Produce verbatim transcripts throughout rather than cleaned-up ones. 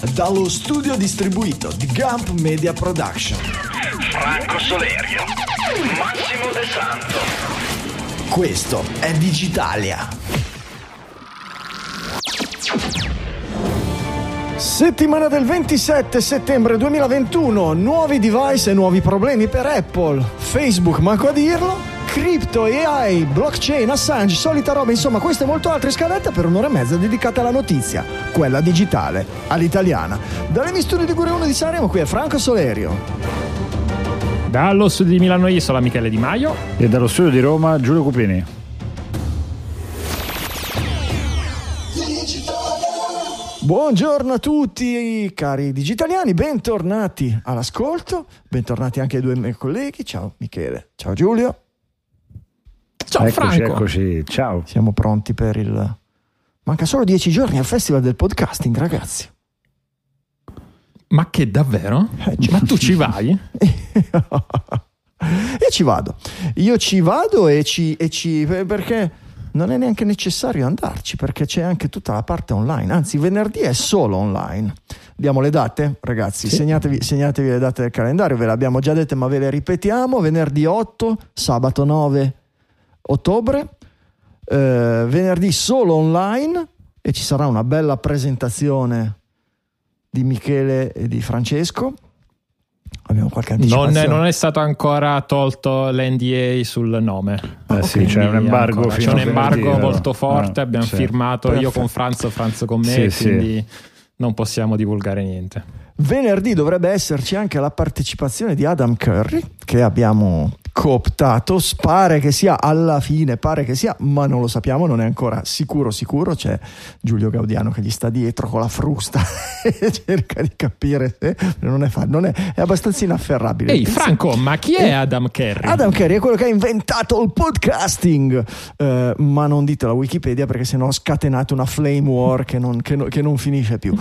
dallo studio distribuito di Gump Media Production. Franco Solerio, Massimo De Santo. Questo è Digitalia. Settimana del ventisette settembre duemilaventuno, nuovi device e nuovi problemi per Apple, Facebook manco a dirlo, cripto, A I, blockchain, Assange, solita roba, insomma questo e molto altro in scaletta per un'ora e mezza dedicata alla notizia, quella digitale, all'italiana. Dalle miei studi di Gure uno di Sanremo, qui è Franco Solerio. Dallo studio di Milano Isola, Michele Di Maio. E dallo studio di Roma, Giulio Cupini. Buongiorno a tutti cari digitaliani, bentornati all'ascolto, bentornati anche ai due miei colleghi, ciao Michele, ciao Giulio. Ciao eccoci, Franco. Eccoci, ciao. Siamo pronti per il... Manca solo dieci giorni al Festival del Podcasting, ragazzi. Ma che davvero? Eh, Ma tu ci vai? Io ci vado, io ci vado e ci, e ci... perché... non è neanche necessario andarci perché c'è anche tutta la parte online, anzi venerdì è solo online. Diamo le date, ragazzi, sì. segnatevi, segnatevi le date del calendario, ve le abbiamo già dette ma ve le ripetiamo: venerdì otto, sabato nove ottobre, eh, venerdì solo online e ci sarà una bella presentazione di Michele e di Francesco. Abbiamo qualche anticipazione? Non è, non è stato ancora tolto l'N D A sul nome. Eh okay. Sì, c'è un embargo. C'è un embargo molto forte. Ah, abbiamo sì. firmato Perfetto. Io con Franzo, Franzo con me, sì, quindi sì. non possiamo divulgare niente. Venerdì dovrebbe esserci anche la partecipazione di Adam Curry, che abbiamo cooptato. Pare che sia alla fine, pare che sia, ma non lo sappiamo, non è ancora sicuro sicuro. C'è Giulio Gaudiano che gli sta dietro con la frusta e cerca di capire se non è, fa- non è, è abbastanza inafferrabile. Ehi Franco, ma chi è Adam Curry? Adam Curry è quello che ha inventato il podcasting, eh, ma non ditelo a Wikipedia perché sennò scatenate una flame war che non, che no, che non finisce più.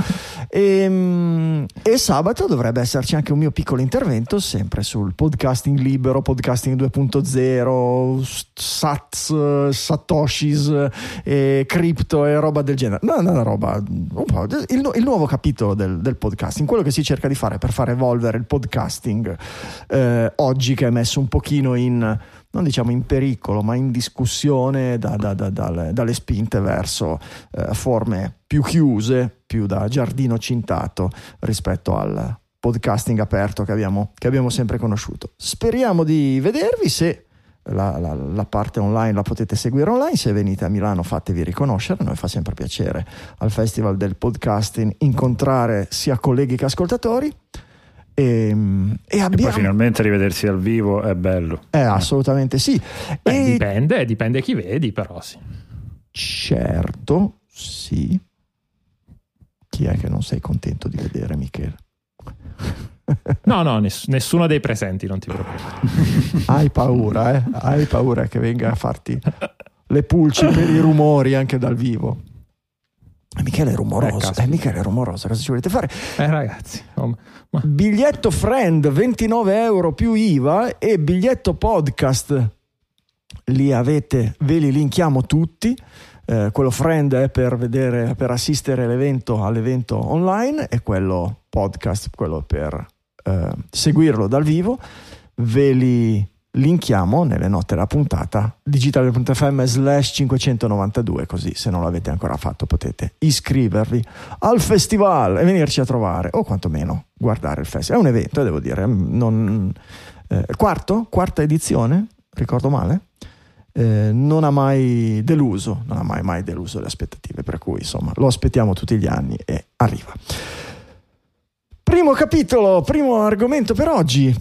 E, e sabato dovrebbe esserci anche un mio piccolo intervento sempre sul podcasting libero, podcasting due punto zero, sats, satoshis, e cripto e roba del genere. No, no, no, roba, il, il nuovo capitolo del, del podcasting, quello che si cerca di fare per far evolvere il podcasting eh, oggi, che è messo un pochino in, non diciamo in pericolo, ma in discussione da, da, da, dalle, dalle spinte verso eh, forme più chiuse, più da giardino cintato rispetto al podcasting aperto che abbiamo, che abbiamo sempre conosciuto. Speriamo di vedervi. Se la, la, la parte online la potete seguire online, se venite a Milano fatevi riconoscere, noi fa sempre piacere al Festival del Podcasting incontrare sia colleghi che ascoltatori. E, e, abbiamo... e poi finalmente rivedersi dal vivo è bello. Eh, assolutamente sì. Beh, e... dipende, dipende chi vedi, però sì. Certo, sì. Chi è che non sei contento di vedere, Michele? No, no, ness- nessuno dei presenti, non ti preoccupare. Hai paura, eh? Hai paura che venga a farti le pulci per i rumori anche dal vivo. Eh, Michele è rumoroso, eh, eh, Michele è rumoroso, cosa ci volete fare? Eh ragazzi, oh, ma... biglietto Friend ventinove euro più I V A e biglietto podcast li avete, ve li linkiamo tutti. Eh, quello Friend è per vedere, per assistere all'evento, all'evento online, e quello podcast, quello per eh, seguirlo dal vivo. Ve li linkiamo nelle note della puntata, digitale.fm slash cinquecentonovantadue, così se non l'avete ancora fatto potete iscrivervi al festival e venirci a trovare, o quantomeno guardare il festival. È un evento, devo dire, non, eh, quarto, quarta edizione, ricordo male. Eh, non ha mai deluso, non ha mai mai deluso le aspettative, per cui insomma lo aspettiamo tutti gli anni e arriva. Primo capitolo, primo argomento per oggi.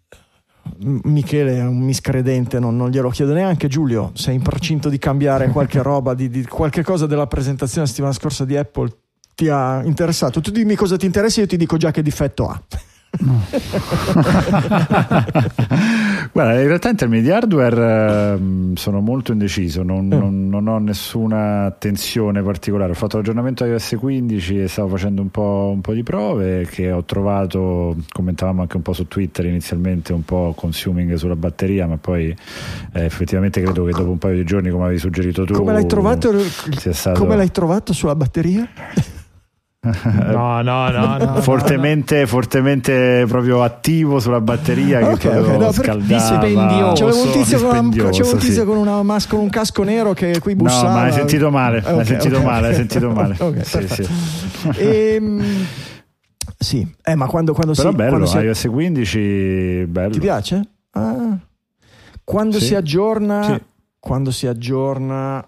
Michele è un miscredente, non, non glielo chiedo neanche. Giulio, sei in procinto di cambiare qualche roba, di, di qualche cosa della presentazione la settimana scorsa di Apple ti ha interessato? Tu dimmi cosa ti interessa e io ti dico già che difetto ha. No. Guarda, in realtà in termini di hardware eh, sono molto indeciso, non, mm. non, non ho nessuna attenzione particolare. Ho fatto l'aggiornamento a iOS quindici e stavo facendo un po', un po' di prove che ho trovato, commentavamo anche un po' su Twitter inizialmente, un po' consuming sulla batteria, ma poi eh, effettivamente credo che dopo un paio di giorni, come avevi suggerito tu, come l'hai trovato, sia stato... come l'hai trovato sulla batteria? No, no, no, no, fortemente, no, no. fortemente proprio attivo sulla batteria che okay, proprio okay, no, scaldava. Dispendioso. C'avevo un tizio, con, una, c'avevo un tizio sì. con, una mas- con un casco nero che qui bussava. No, ma hai sentito male, okay, hai sentito okay, male, okay. hai sentito male. Okay, sì, sì. E, sì, eh, ma quando, quando però si, bello, quando si... iOS quindici bello. Ti piace? Ah. Quando Sì. si aggiorna, Sì. quando si aggiorna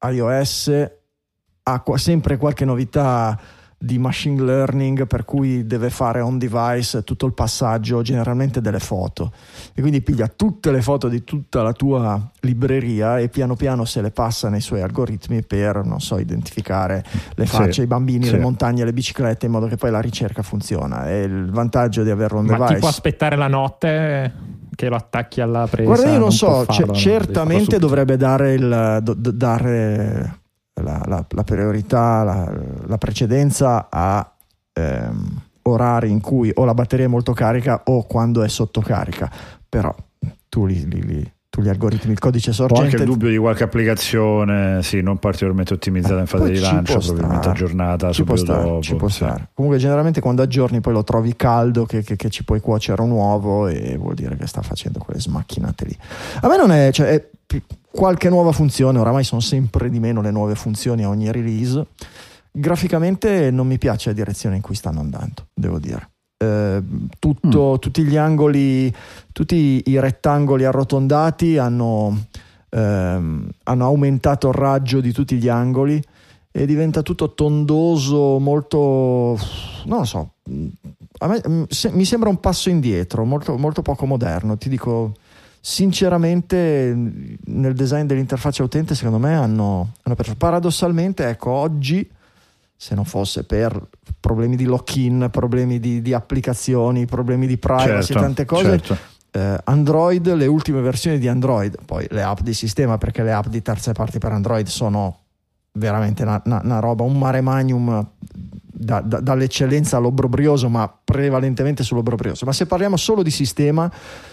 iOS ha qua- sempre qualche novità di machine learning, per cui deve fare on device tutto il passaggio, generalmente delle foto, e quindi piglia tutte le foto di tutta la tua libreria e piano piano se le passa nei suoi algoritmi per, non so, identificare le facce, sì, i bambini, sì. le montagne, le biciclette, in modo che poi la ricerca funziona. E il vantaggio di averlo on Ma device, chi può aspettare la notte che lo attacchi alla presa? guarda, io non, non so, può farlo, c- certamente dovrebbe dare il do, do, dare la, la, la priorità, la, la precedenza a ehm, orari in cui o la batteria è molto carica o quando è sottocarica, però tu li, li, li tu gli algoritmi, il codice Ho sorgente. anche il dubbio di qualche applicazione sì, non particolarmente ottimizzata in fase Poi di ci lancio, può probabilmente stare, aggiornata ci può subito stare, dopo. ci può sì. stare. Comunque generalmente quando aggiorni poi lo trovi caldo che, che, che ci puoi cuocere un uovo e vuol dire che sta facendo quelle smacchinate lì. A me non è, cioè, è qualche nuova funzione, oramai sono sempre di meno le nuove funzioni a ogni release. Graficamente non mi piace la direzione in cui stanno andando, devo dire. Eh, tutto, mm. tutti gli angoli, tutti i rettangoli arrotondati hanno, ehm, hanno aumentato il raggio di tutti gli angoli e diventa tutto tondoso, molto, non lo so, a me, se, mi sembra un passo indietro, molto, molto poco moderno. Ti dico sinceramente, nel design dell'interfaccia utente secondo me hanno, hanno perso. Paradossalmente, ecco, oggi, se non fosse per problemi di lock-in, problemi di, di applicazioni, problemi di privacy, certo, tante cose, certo. eh, Android, le ultime versioni di Android, poi le app di sistema, perché le app di terze parti per Android sono veramente una, una, una roba, un mare magnum da, da, dall'eccellenza all'obbrobrioso, ma prevalentemente sull'obbrobrioso. Ma se parliamo solo di sistema,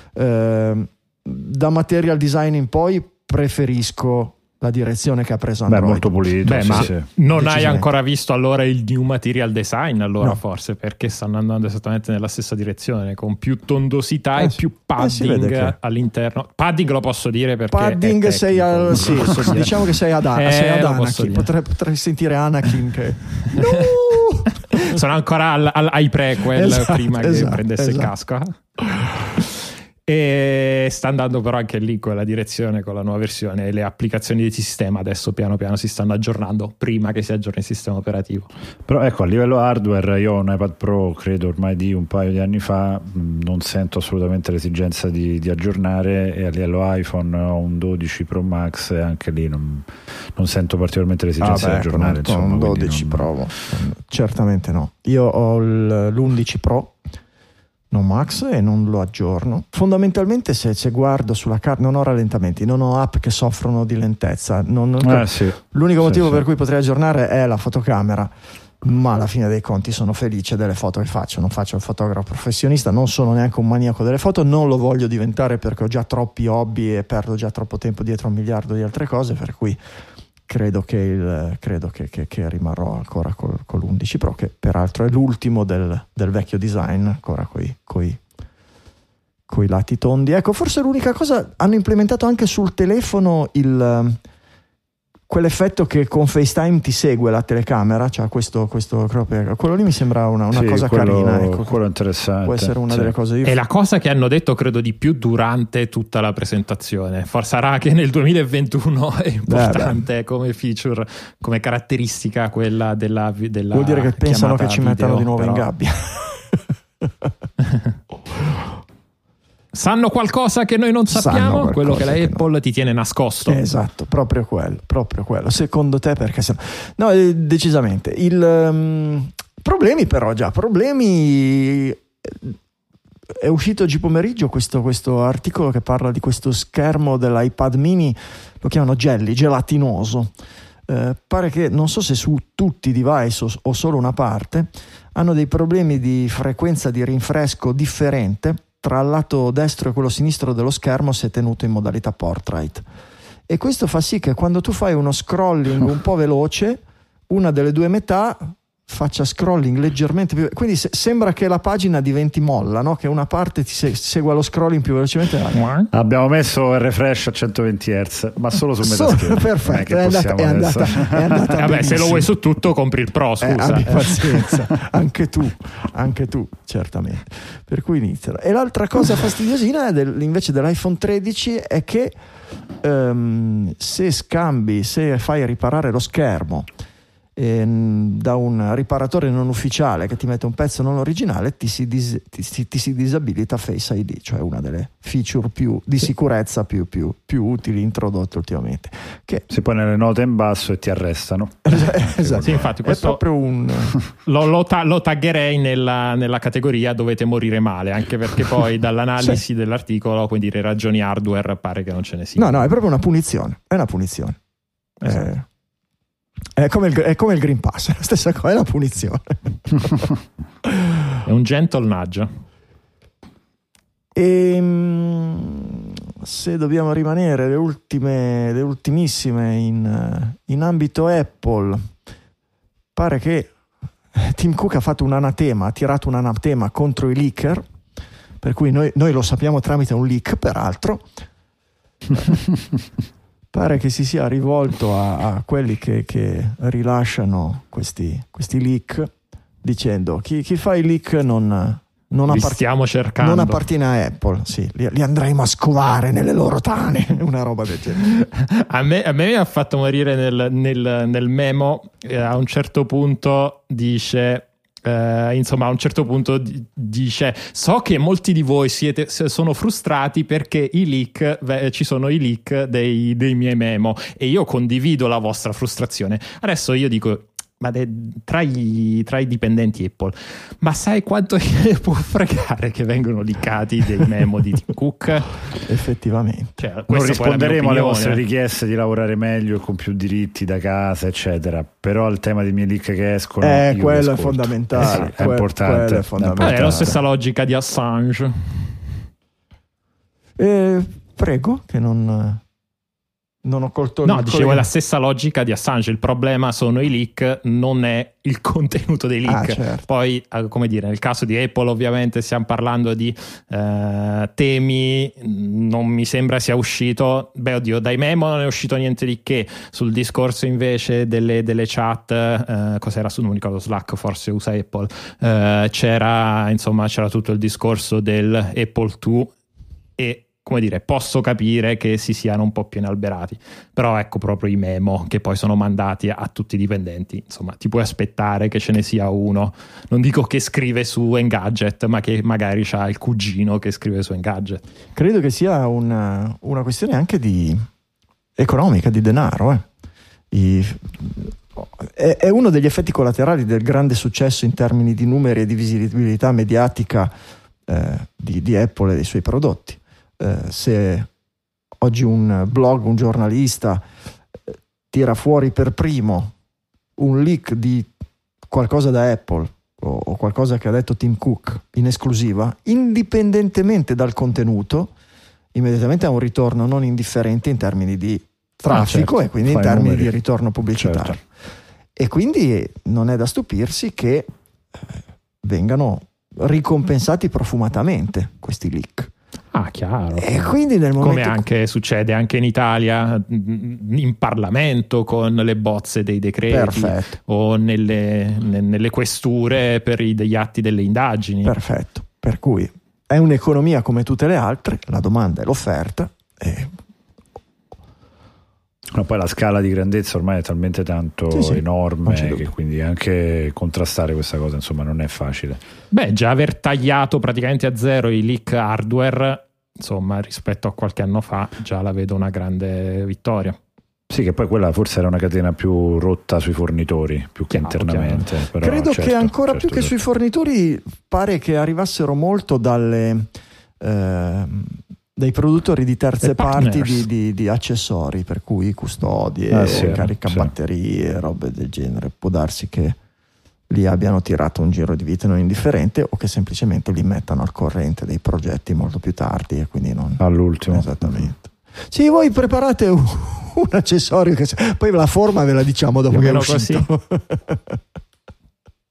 eh, da material design in poi preferisco la direzione che ha preso Android. Beh, molto pulito. Beh, sì, ma sì. non hai ancora visto allora il new material design, allora no. forse, perché stanno andando esattamente nella stessa direzione, con più tondosità eh, e più padding eh, che... all'interno. Padding lo posso dire perché padding sei al sì, sì, diciamo che sei ad, eh, sei ad Anakin. Potrei, potrei sentire Anakin che no! sono ancora al, al, ai prequel, esatto, prima che esatto, prendesse esatto. il casco. E sta andando però anche lì quella direzione con la nuova versione. Le applicazioni di sistema adesso piano piano si stanno aggiornando prima che si aggiorni il sistema operativo. Però ecco, a livello hardware io ho un iPad Pro credo ormai di un paio di anni fa, non sento assolutamente l'esigenza di, di aggiornare, e a livello iPhone ho un dodici Pro Max e anche lì non, non sento particolarmente l'esigenza ah, beh, di aggiornare, con, insomma, con dodici non... Pro certamente no. Io ho l'undici Pro non Max e non lo aggiorno. Fondamentalmente se, se guardo sulla carta non ho rallentamenti, non ho app che soffrono di lentezza, non, non... Eh, sì. l'unico sì, motivo sì. per cui potrei aggiornare è la fotocamera, ma alla fine dei conti sono felice delle foto che faccio, non faccio il fotografo professionista, non sono neanche un maniaco delle foto, non lo voglio diventare perché ho già troppi hobby e perdo già troppo tempo dietro a un miliardo di altre cose, per cui credo che, il, credo che, che, che rimarrò ancora col, con l'undici Pro, che peraltro è l'ultimo del, del vecchio design, ancora coi, coi, coi lati tondi. Ecco, forse l'unica cosa, hanno implementato anche sul telefono il quell'effetto che con FaceTime ti segue la telecamera, cioè questo, questo quello lì mi sembra una, una sì, cosa quello, carina, ecco, quello interessante, può essere una sì. delle cose di... È la cosa che hanno detto credo di più durante tutta la presentazione. Forse sarà che nel duemilaventuno è importante beh, beh. come feature, come caratteristica quella della, della vuol dire che pensano che ci video, mettano di nuovo però... in gabbia. Sanno qualcosa che noi non sappiamo, quello che la Apple non... ti tiene nascosto. Esatto, proprio quello, proprio quello. Secondo te perché se... No, eh, decisamente. Il um, problemi però già, problemi è uscito oggi pomeriggio questo, questo articolo che parla di questo schermo dell'iPad mini, lo chiamano jelly, gelatinoso. Eh, pare che, non so se su tutti i device o, o solo una parte, hanno dei problemi di frequenza di rinfresco differente tra il lato destro e quello sinistro dello schermo se tenuto in modalità portrait, e questo fa sì che quando tu fai uno scrolling un po' veloce una delle due metà faccia scrolling leggermente più, quindi se, sembra che la pagina diventi molla, no? Che una parte ti se, segua lo scrolling più velocemente. Abbiamo messo il refresh a centoventi hertz, ma solo su metaschermo. Perfetto, è, è andata, è andata, è andata Vabbè, se lo vuoi su tutto compri il Pro, scusa. Eh, abbi pazienza, anche tu, anche tu, certamente. Per cui iniziano. E l'altra cosa fastidiosina del, invece dell'iPhone tredici è che um, se scambi, se fai riparare lo schermo da un riparatore non ufficiale che ti mette un pezzo non originale, ti si, dis, ti, ti, ti si disabilita Face I D, cioè una delle feature più di sì. sicurezza più, più, più utili introdotte ultimamente, che si pone le note in basso e ti arrestano. Esatto. Sì, infatti questo è proprio un lo, lo, ta- lo taggerei nella, nella categoria dovete morire male, anche perché poi dall'analisi sì. dell'articolo, puoi dire ragioni hardware, pare che non ce ne sia. No, no, è proprio una punizione, è una punizione. Esatto. Eh, È come, il, è come il Green Pass, la stessa cosa, è la punizione. È un gentle nudge. E se dobbiamo rimanere le ultime, le ultimissime in, in ambito Apple, pare che Tim Cook ha fatto un anatema, ha tirato un anatema contro i leaker, per cui noi, noi lo sappiamo tramite un leak, peraltro. Pare che si sia rivolto a, a quelli che, che rilasciano questi, questi leak, dicendo chi, chi fa i leak non, non, Li appart- stiamo cercando. non appartiene a Apple, sì, li, li andremo a scovare nelle loro tane, una roba del genere. A me, a me mi ha fatto morire nel, nel, nel memo, eh, a un certo punto dice... Uh, insomma a un certo punto d- dice so che molti di voi siete, sono frustrati perché i leak beh, ci sono i leak dei, dei miei memo e io condivido la vostra frustrazione. Adesso io dico ma de, tra, i, tra i dipendenti Apple, ma sai quanto può fregare che vengono leakati dei memo di Tim Cook? Effettivamente, cioè, non risponderemo alle vostre richieste di lavorare meglio e con più diritti da casa eccetera, però il tema dei miei leak che escono eh, quello è fondamentale, eh sì, è importante, è fondamentale. È la stessa logica di Assange. Eh, prego, che non non ho colto. No, dicevo è la stessa logica di Assange. Il problema sono i leak, non è il contenuto dei leak. Ah, certo. Poi, come dire, nel caso di Apple ovviamente stiamo parlando di eh, temi, non mi sembra sia uscito, beh oddio, dai memo non è uscito niente di che. Sul discorso invece delle, delle chat, eh, cos'era su, non mi ricordo, Slack forse usa Apple, eh, c'era insomma c'era tutto il discorso del Apple due e come dire, posso capire che si siano un po' più inalberati, però ecco proprio i memo che poi sono mandati a, a tutti i dipendenti, insomma ti puoi aspettare che ce ne sia uno, non dico che scrive su Engadget, ma che magari c'ha il cugino che scrive su Engadget. Credo che sia una, una questione anche di economica, di denaro, eh. I, è, è uno degli effetti collaterali del grande successo in termini di numeri e di visibilità mediatica eh, di, di Apple e dei suoi prodotti. Uh, se oggi un blog, un giornalista uh, tira fuori per primo un leak di qualcosa da Apple o, o qualcosa che ha detto Tim Cook in esclusiva, indipendentemente dal contenuto, immediatamente ha un ritorno non indifferente in termini di traffico, ah, certo. E quindi in Fai termini numeri. Di ritorno pubblicitario, certo. E quindi non è da stupirsi che uh, vengano ricompensati profumatamente questi leak. Ah, chiaro. E quindi nel momento come anche succede anche in Italia in Parlamento con le bozze dei decreti. Perfetto. O nelle, nelle questure per i, degli atti delle indagini. Perfetto. Per cui è un'economia come tutte le altre, la domanda e l'offerta. E... Ma poi la scala di grandezza ormai è talmente tanto sì, sì, enorme che quindi anche contrastare questa cosa insomma non è facile. Beh, già aver tagliato praticamente a zero i leak hardware, insomma, rispetto a qualche anno fa, già la vedo una grande vittoria. Sì, che poi quella forse era una catena più rotta sui fornitori più che chiaro, internamente. Però, credo certo, che ancora certo, più che certo. sui fornitori pare che arrivassero molto dalle eh, dai produttori di terze parti di, di, di accessori, per cui custodie, ah, sì, caricabatterie, sì. robe del genere. Può darsi che li abbiano tirato un giro di vita non indifferente o che semplicemente li mettano al corrente dei progetti molto più tardi e quindi non all'ultimo. Esattamente. Sì, voi preparate un, un accessorio che poi la forma ve la diciamo dopo che è uscito.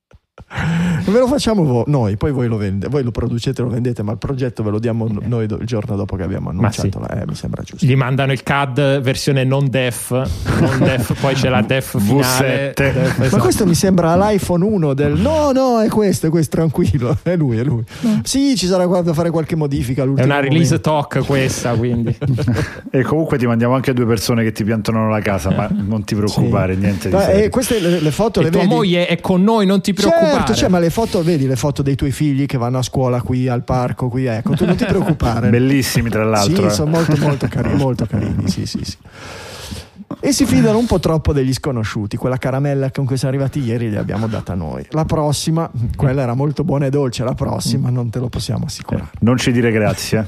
Ve lo facciamo vo- noi, poi voi lo, vende- voi lo producete, lo vendete, ma il progetto ve lo diamo Okay. noi do- il giorno dopo che abbiamo annunciato. Ma sì. Eh, mi sembra giusto. Gli mandano il C A D versione non def, non def poi c'è la def finale. V sette. Def, Ma esatto. questo mi sembra l'iPhone uno del no, no, è questo, è questo, tranquillo. È lui, è lui. Sì, ci sarà da fare qualche modifica. È all'ultimo una release momento. talk questa, quindi. E comunque ti mandiamo anche due persone che ti piantano la casa, ma non ti preoccupare, Sì. niente di Ma, serio. eh, queste le, le foto E le tua vedi? moglie è con noi, non ti preoccupare. Certo, cioè, ma le foto, vedi le foto dei tuoi figli che vanno a scuola qui al parco, qui, ecco, tu non ti preoccupare. Bellissimi tra l'altro. Sì, eh. sono molto molto carini, molto carini, sì, sì, sì. E si fidano un po' troppo degli sconosciuti. Quella caramella con cui siamo arrivati ieri li abbiamo data noi. La prossima, quella era molto buona e dolce, la prossima non te lo possiamo assicurare. Non ci dire grazie.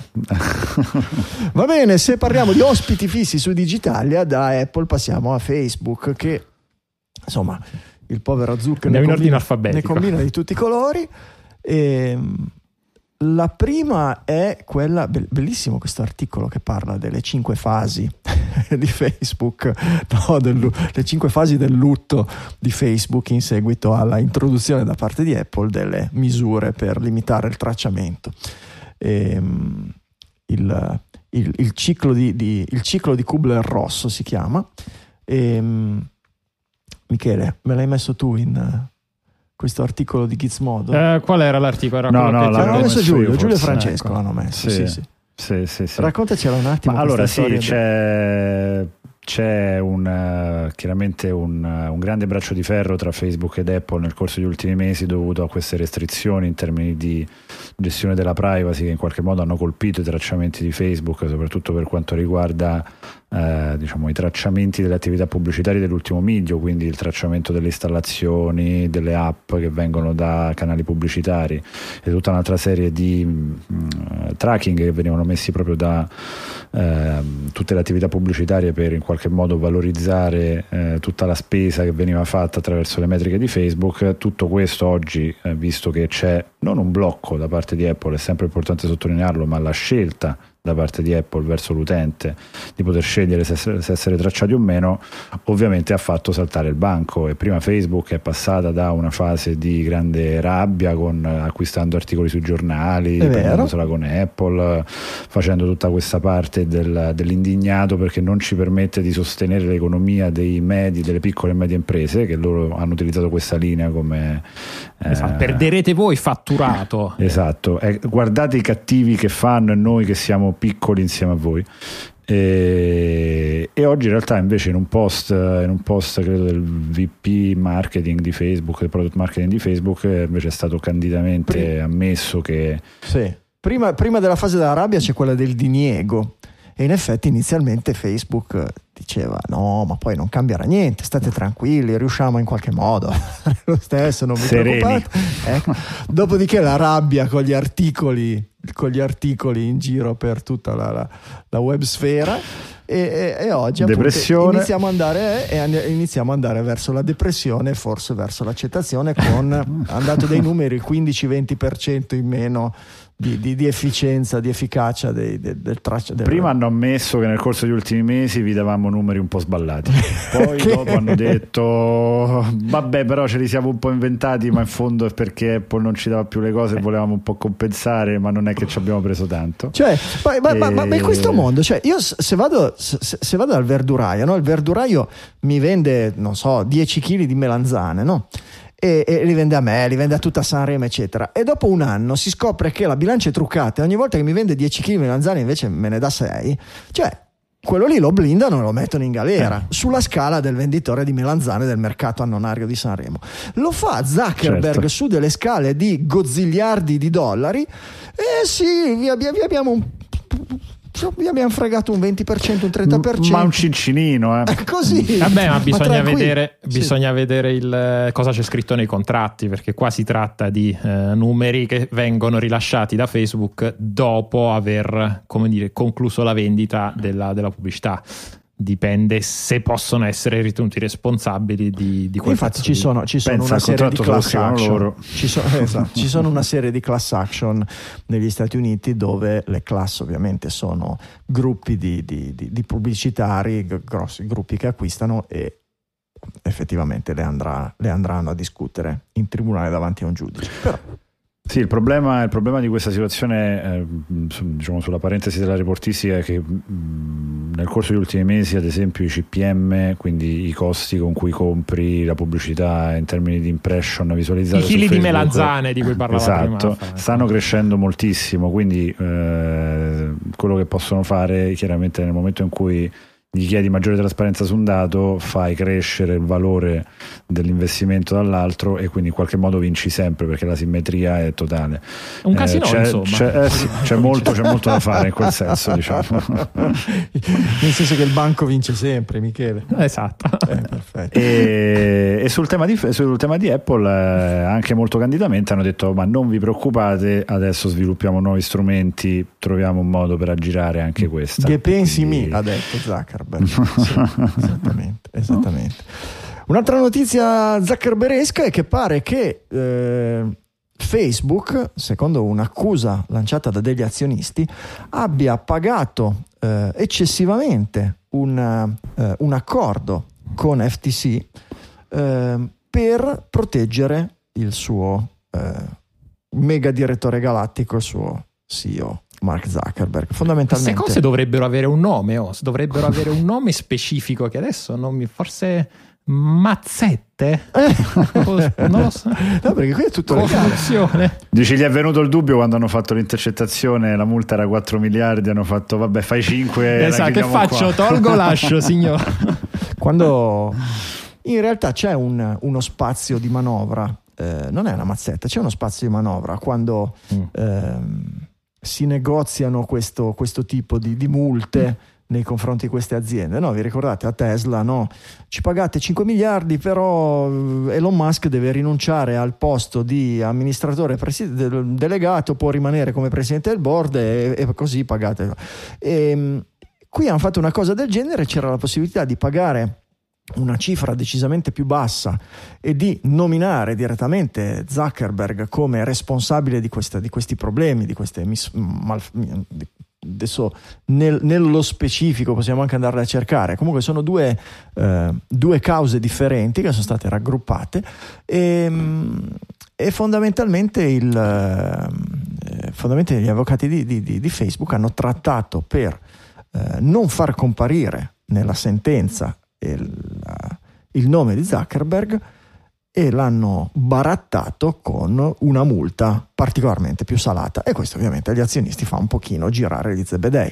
Va bene, se parliamo di ospiti fissi su Digitalia, da Apple passiamo a Facebook, che insomma il povero Zuck ne Andiamo in ordine combina, alfabetico. ne combina di tutti i colori. E la prima è quella, bellissimo questo articolo che parla delle cinque fasi di Facebook, no, del, le cinque fasi del lutto di Facebook in seguito alla introduzione da parte di Apple delle misure per limitare il tracciamento. E, il, il, il, ciclo di, di, il ciclo di Kubler-Ross si chiama. E, Michele, me l'hai messo tu in questo articolo di Gizmodo? Eh, qual era l'articolo? Era No, quello no, che ti l'hanno avevo messo messo Giulio, io, Giulio e forse. Francesco Ecco. l'hanno messo. Sì. Sì, sì. Sì, sì, sì. Raccontacela un attimo. Ma allora questa sì, storia c'è, c'è un, chiaramente un, un grande braccio di ferro tra Facebook ed Apple nel corso degli ultimi mesi dovuto a queste restrizioni in termini di gestione della privacy che in qualche modo hanno colpito i tracciamenti di Facebook, soprattutto per quanto riguarda eh, diciamo, i tracciamenti delle attività pubblicitarie dell'ultimo miglio, quindi il tracciamento delle installazioni, delle app che vengono da canali pubblicitari e tutta un'altra serie di mh, tracking che venivano messi proprio da eh, tutte le attività pubblicitarie per in qualche modo valorizzare eh, tutta la spesa che veniva fatta attraverso le metriche di Facebook. Tutto questo oggi, eh, visto che c'è non un blocco da parte di Apple, è sempre importante sottolinearlo, ma la scelta da parte di Apple verso l'utente di poter scegliere se essere, se essere tracciati o meno, ovviamente ha fatto saltare il banco. E prima Facebook è passata da una fase di grande rabbia con acquistando articoli sui giornali, prendendosela con Apple, facendo tutta questa parte del, dell'indignato perché non ci permette di sostenere l'economia dei medi, delle piccole e medie imprese, che loro hanno utilizzato questa linea come esatto, eh, perderete voi fatturato. Esatto, eh, guardate i cattivi che fanno e noi che siamo piccoli insieme a voi. E, e oggi in realtà invece in un post in un post credo del V P marketing di Facebook, del product marketing di Facebook, invece è stato candidamente Prima, ammesso che sì. prima, prima della fase della rabbia c'è quella del diniego, e in effetti inizialmente Facebook diceva no, ma poi non cambierà niente, state tranquilli, riusciamo in qualche modo lo stesso, non vi Sereni. preoccupate, ecco. Dopodiché la rabbia con gli articoli con gli articoli in giro per tutta la, la, la web sfera, e, e, e oggi appunto iniziamo, a andare, e iniziamo ad andare verso la depressione, forse verso l'accettazione, con andato dei numeri il quindici venti per cento in meno Di, di, di efficienza, di efficacia dei, del, del traccia. Del... Prima hanno ammesso che nel corso degli ultimi mesi vi davamo numeri un po' sballati, poi che... dopo hanno detto vabbè, però ce li siamo un po' inventati, ma in fondo è perché Apple non ci dava più le cose e volevamo un po' compensare, ma non è che ci abbiamo preso tanto. Cioè, ma, ma, e... ma, ma, ma in questo mondo, cioè io se vado, se, se vado al verduraio, no? Il verduraio mi vende, non so, dieci chili di melanzane, no? E, e li vende a me, li vende a tutta Sanremo eccetera, e dopo un anno si scopre che la bilancia è truccata e ogni volta che mi vende dieci chili di melanzane invece me ne dà sei, cioè quello lì lo blindano e lo mettono in galera, eh. sulla scala del venditore di melanzane del mercato annonario di Sanremo. Lo fa Zuckerberg, certo, su delle scale di gozziliardi di dollari, e sì, vi abbiamo un vi abbiamo fregato un venti per cento, un trenta per cento, ma un cincinino, eh. Così. Vabbè, ma bisogna ma vedere, sì. bisogna vedere il, cosa c'è scritto nei contratti, perché qua si tratta di eh, numeri che vengono rilasciati da Facebook dopo aver, come dire, concluso la vendita della, della pubblicità. Dipende se possono essere ritenuti responsabili di, di quel infatti ci sono, ci sono una serie di class action ci sono, esatto, ci sono una serie di class action negli Stati Uniti, dove le class ovviamente sono gruppi di, di, di, di pubblicitari, grossi gruppi che acquistano, e effettivamente le, andrà, le andranno a discutere in tribunale davanti a un giudice. Però sì, il problema, il problema di questa situazione, eh, diciamo sulla parentesi della reportistica, è che mh, nel corso degli ultimi mesi, ad esempio, i C P M, quindi i costi con cui compri la pubblicità in termini di impression visualizzate, i chili su di Facebook, melanzane di cui parlava esatto, prima, stanno crescendo moltissimo, quindi eh, quello che possono fare chiaramente nel momento in cui gli chiedi maggiore trasparenza su un dato, fai crescere il valore dell'investimento dall'altro e quindi in qualche modo vinci sempre, perché la simmetria è totale. Un casino, eh, c'è, insomma. C'è, eh sì, c'è, molto, c'è molto da fare in quel senso, diciamo. Nel senso che il banco vince sempre, Michele. Esatto. Eh, perfetto. E, e sul tema di, sul tema di Apple, eh, anche molto candidamente hanno detto: ma non vi preoccupate, adesso sviluppiamo nuovi strumenti, troviamo un modo per aggirare anche questa. Che pensi quindi... mi, ha detto Zuckerberg. Sì, esattamente, esattamente. Un'altra notizia zuckerberesca è che pare che eh, Facebook, secondo un'accusa lanciata da degli azionisti, abbia pagato eh, eccessivamente un, eh, un accordo con F T C eh, per proteggere il suo eh, mega direttore galattico, il suo C E O Mark Zuckerberg. Fondamentalmente queste cose dovrebbero avere un nome, oh. dovrebbero avere un nome specifico che adesso non mi, forse mazzette non lo so, no, perché qui è tutto confusione. Dici, gli è venuto il dubbio quando hanno fatto l'intercettazione, la multa era quattro miliardi, hanno fatto vabbè fai cinque, esatto, che faccio? Qua. Tolgo, lascio, signore. Quando in realtà c'è un, uno spazio di manovra, eh, non è una mazzetta, c'è uno spazio di manovra quando mm. ehm, si negoziano questo, questo tipo di, di multe mm. nei confronti di queste aziende, no? Vi ricordate a Tesla, no? Ci pagate cinque miliardi, però Elon Musk deve rinunciare al posto di amministratore presid- delegato, può rimanere come presidente del board e, e così pagate. E, qui hanno fatto una cosa del genere, c'era la possibilità di pagare una cifra decisamente più bassa e di nominare direttamente Zuckerberg come responsabile di, questa, di questi problemi, di queste mis- mal- di, adesso nel, nello specifico possiamo anche andarle a cercare. Comunque sono due, eh, due cause differenti che sono state raggruppate e, e fondamentalmente, il, eh, fondamentalmente gli avvocati di, di, di Facebook hanno trattato per eh, non far comparire nella sentenza il, il nome di Zuckerberg e l'hanno barattato con una multa particolarmente più salata, e questo ovviamente agli azionisti fa un pochino girare gli zebedei.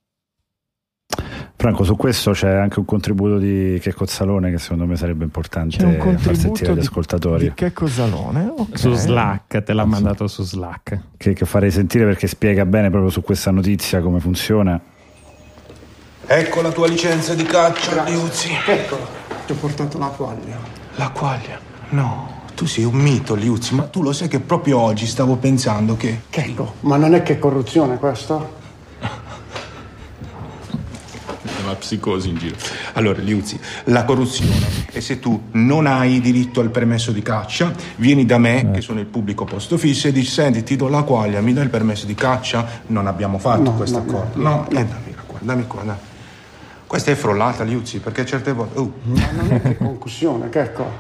Franco, su questo c'è anche un contributo di Checco Zalone che secondo me sarebbe importante far sentire agli ascoltatori. Di Checco Zalone? Okay. Su Slack, te l'ha mandato su Slack. Che, che farei sentire perché spiega bene proprio su questa notizia come funziona. Ecco la tua licenza di caccia, Liuzzi. Ecco, ti ho portato la quaglia. La quaglia? No, tu sei un mito, Liuzzi, ma tu lo sai che proprio oggi stavo pensando che... Checco, ma non è che corruzione questo? È una psicosi in giro. Allora, Liuzzi, la corruzione è se tu non hai diritto al permesso di caccia, vieni da me, eh. che sono il pubblico posto fisso, e dici, senti, ti do la quaglia, mi dai il permesso di caccia? Non abbiamo fatto no, questo no, accordo. No, no, no. Eh, dammi qua, dammi qua, dai. Questa è frollata, Liuzzi, perché certe volte... Uh. Ma non è che concussione, Checco.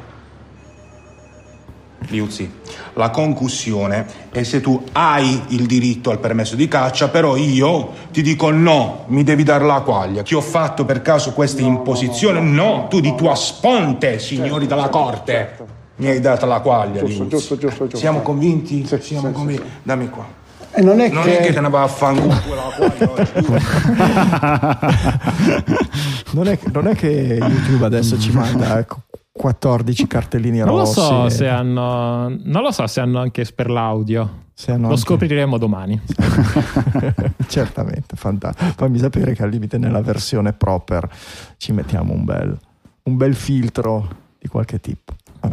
Liuzzi, la concussione è se tu hai il diritto al permesso di caccia, però io ti dico no, mi devi dare la quaglia. Ti ho fatto per caso questa no, imposizione? No, no, no, no, tu di tua sponte, signori certo, della corte, certo. Mi hai dato la quaglia, giusto, Liuzzi. Giusto, giusto, giusto. Siamo convinti? Sì, Siamo sì, convinti? sì, sì. Dammi qua. E non è non che... è che te ne va a fanculo la quaglia. non, è, non è che YouTube adesso ci manda quattordici cartellini non rossi. Lo so e... se hanno, non lo so se hanno anche per l'audio. Se hanno lo anche... scopriremo domani. Certamente, fantastico. Fammi sapere che al limite nella versione proper ci mettiamo un bel, un bel filtro di qualche tipo. Vabbè.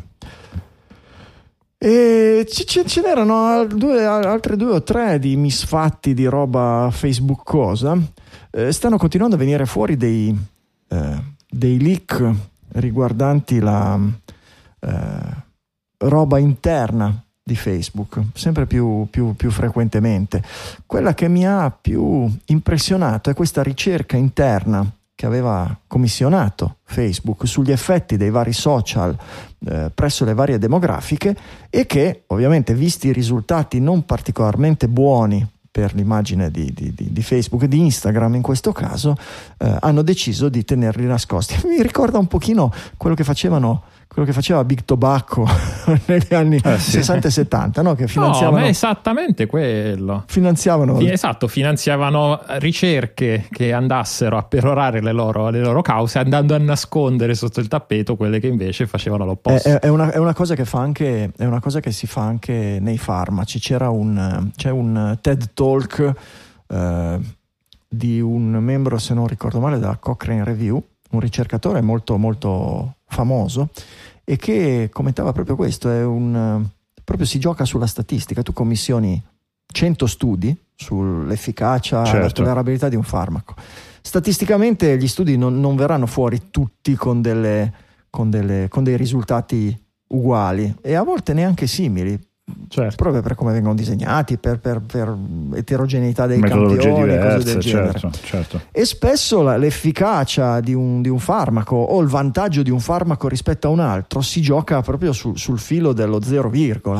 E ce, ce n'erano due, altre due o tre di misfatti di roba Facebook cosa. Eh, stanno continuando a venire fuori dei, eh, dei leak riguardanti la eh, roba interna di Facebook, sempre più, più, più frequentemente. Quella che mi ha più impressionato è questa ricerca interna che aveva commissionato Facebook sugli effetti dei vari social eh, presso le varie demografiche, e che ovviamente, visti i risultati non particolarmente buoni per l'immagine di, di, di Facebook e di Instagram in questo caso, eh, hanno deciso di tenerli nascosti. Mi ricorda un pochino quello che facevano quello che faceva Big Tobacco negli anni eh, sì. sessanta e settanta, no? Che finanziavano, no, ma è esattamente quello. Finanziavano Fi- esatto, finanziavano ricerche che andassero a perorare le loro, le loro cause, andando a nascondere sotto il tappeto quelle che invece facevano l'opposto. È, è, una, è una cosa che fa anche è una cosa che si fa anche nei farmaci. C'era un c'è un TED Talk eh, di un membro, se non ricordo male, della Cochrane Review, un ricercatore molto molto famoso, e che commentava proprio questo. È un proprio si gioca sulla statistica. Tu commissioni cento studi sull'efficacia, certo, la tollerabilità di un farmaco. Statisticamente gli studi non, non verranno fuori tutti con delle, con delle con dei risultati uguali, e a volte neanche simili. Certo. Proprio per come vengono disegnati, per, per, per eterogeneità dei metodologie campioni, diverse, cose del genere. certo, certo. E spesso la, l'efficacia di un, di un farmaco o il vantaggio di un farmaco rispetto a un altro si gioca proprio su, sul filo dello zero virgola.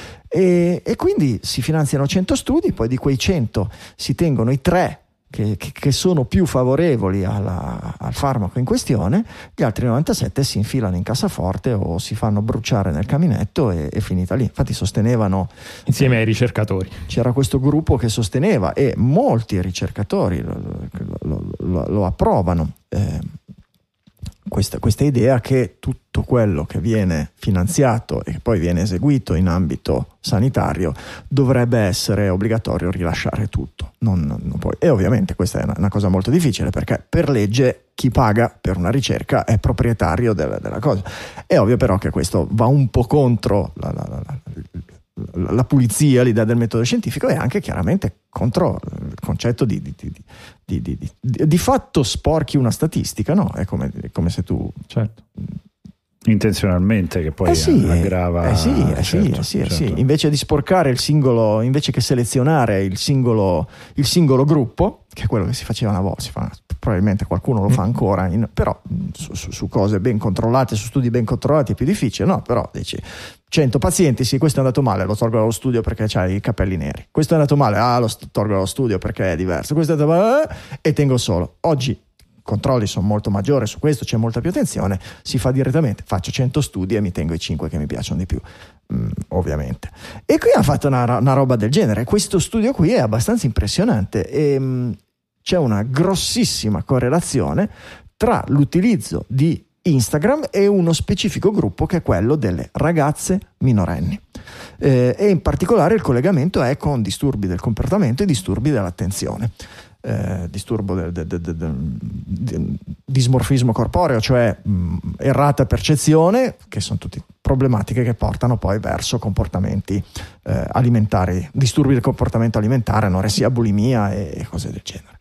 E, e quindi si finanziano cento studi, poi di quei cento si tengono i tre Che, che sono più favorevoli alla, al farmaco in questione, gli altri novantasette si infilano in cassaforte o si fanno bruciare nel caminetto, e è finita lì. Infatti sostenevano, insieme ai ricercatori, c'era questo gruppo che sosteneva, e molti ricercatori lo, lo, lo, lo approvano, eh, questa, questa idea che tutto quello che viene finanziato e che poi viene eseguito in ambito sanitario dovrebbe essere obbligatorio rilasciare tutto. Non, non puoi. E ovviamente questa è una, una cosa molto difficile, perché per legge chi paga per una ricerca è proprietario della, della cosa. È ovvio però che questo va un po' contro la, la, la, la, la pulizia, l'idea del metodo scientifico, e anche chiaramente contro il concetto di, di, di, di, di, di, di, di fatto sporchi una statistica, no? È come, come se tu... Certo. Intenzionalmente, che poi eh sì, aggrava. Eh sì, eh certo, sì, eh sì, eh certo. sì. Invece di sporcare il singolo, invece che selezionare il singolo, il singolo gruppo, che è quello che si faceva una volta, si fa, probabilmente qualcuno lo fa ancora, in, però su, su, su cose ben controllate, su studi ben controllati è più difficile, no? Però dici cento pazienti, sì, questo è andato male, lo tolgo dallo studio perché c'ha i capelli neri. Questo è andato male, ah, lo tolgo dallo studio perché è diverso. Questo è andato male, e tengo solo. Oggi controlli sono molto maggiori su questo, c'è molta più attenzione, si fa direttamente, faccio cento studi e mi tengo i cinque che mi piacciono di più, mm, ovviamente. E qui ha fatto una, una roba del genere. Questo studio qui è abbastanza impressionante, e mm, c'è una grossissima correlazione tra l'utilizzo di Instagram e uno specifico gruppo, che è quello delle ragazze minorenni, eh, e in particolare il collegamento è con disturbi del comportamento e disturbi dell'attenzione. Eh, disturbo del, del, del, del, del dismorfismo corporeo, cioè mh, errata percezione, che sono tutte problematiche che portano poi verso comportamenti eh, alimentari, disturbi del comportamento alimentare, anoressia, bulimia e cose del genere.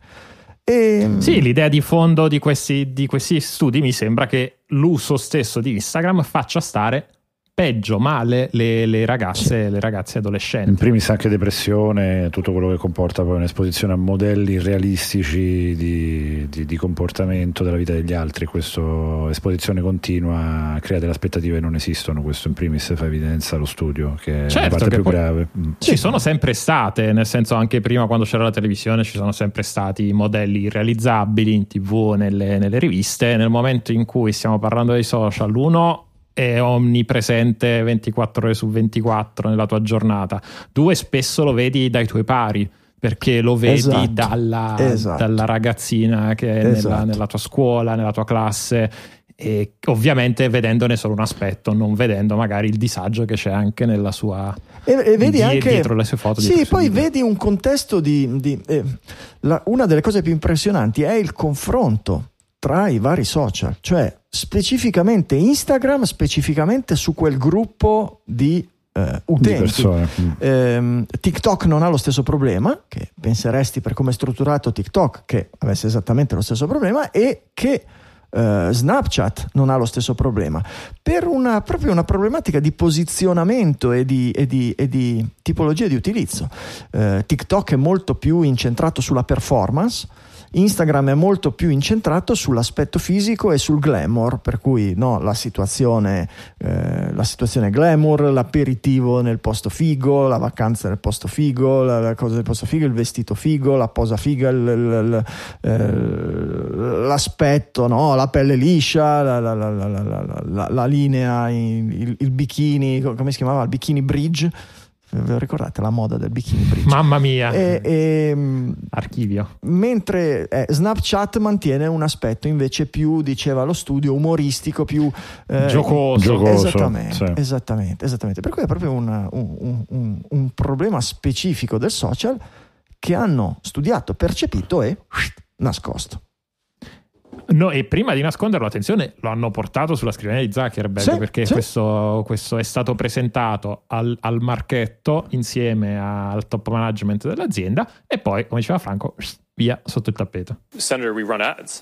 E, sì, l'idea di fondo di questi, di questi studi mi sembra che l'uso stesso di Instagram faccia stare peggio, male le, le ragazze le ragazze adolescenti. In primis anche depressione, tutto quello che comporta poi un'esposizione a modelli realistici di, di, di comportamento della vita degli altri. Questa esposizione continua crea delle aspettative che non esistono. Questo in primis fa evidenza allo studio, che è certo, la parte più poi, grave. Ci sono sempre state, nel senso, anche prima, quando c'era la televisione, ci sono sempre stati modelli realizzabili in tv, nelle, nelle riviste. Nel momento in cui stiamo parlando dei social, uno è onnipresente ventiquattro ore su ventiquattro nella tua giornata, due, spesso lo vedi dai tuoi pari, perché lo vedi esatto, dalla, esatto. dalla ragazzina che è esatto. nella, nella tua scuola, nella tua classe, e ovviamente vedendone solo un aspetto, non vedendo magari il disagio che c'è anche nella sua e, e vedi die, anche dietro le sue foto. Sì, poi vedi un contesto di, di eh, la, una delle cose più impressionanti è il confronto tra i vari social, cioè specificamente Instagram, specificamente su quel gruppo di eh, utenti. Di eh, TikTok non ha lo stesso problema, che penseresti per come è strutturato TikTok che avesse esattamente lo stesso problema, e che Uh, Snapchat non ha lo stesso problema, per una, proprio una problematica di posizionamento e di, e di, e di tipologia di utilizzo. Uh, TikTok è molto più incentrato sulla performance, Instagram è molto più incentrato sull'aspetto fisico e sul glamour, per cui no, la situazione eh, la situazione glamour, l'aperitivo nel posto figo, la vacanza nel posto figo, la, la cosa del posto figo, il vestito figo, la posa figa, il, il, il, eh, l'aspetto, no? La pelle liscia, la, la, la, la, la, la, la linea, il, il bikini, come si chiamava? Il bikini bridge. Ve ricordate la moda del bikini bridge? Mamma mia, e, e, archivio. Mentre eh, Snapchat mantiene un aspetto invece più, diceva lo studio, umoristico, più eh, giocoso. Giocoso, esattamente, sì. esattamente, esattamente. Per cui è proprio un, un, un, un problema specifico del social che hanno studiato, percepito e nascosto. No, e prima di nasconderlo, attenzione, lo hanno portato sulla scrivania di Zuckerberg, sì, perché sì. Questo, questo è stato presentato al, al marchetto insieme al top management dell'azienda e poi, come diceva Franco, via sotto il tappeto. Senator, we run ads.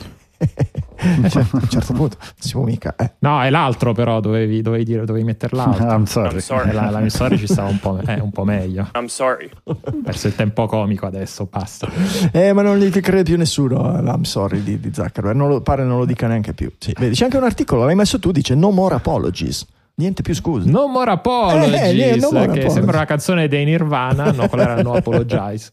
Cioè, a un certo punto non si può mica eh. No, è l'altro, però dovevi, dovevi dire, dovevi mettere l'altro. I'm sorry. I'm sorry. Eh, la, la I'm sorry ci stava un po', eh, un po' meglio. I'm sorry. Perso il tempo comico adesso, basta. Eh, ma non gli crede più nessuno I'm sorry di, di Zuckerberg, non lo, pare non lo dica neanche più. Sì. Vedi, c'è anche un articolo, l'hai messo tu, dice no more apologies, niente più scuse. No More Apologies, Eh, no more che apologies. sembra una canzone dei Nirvana. No, quella era No Apologize.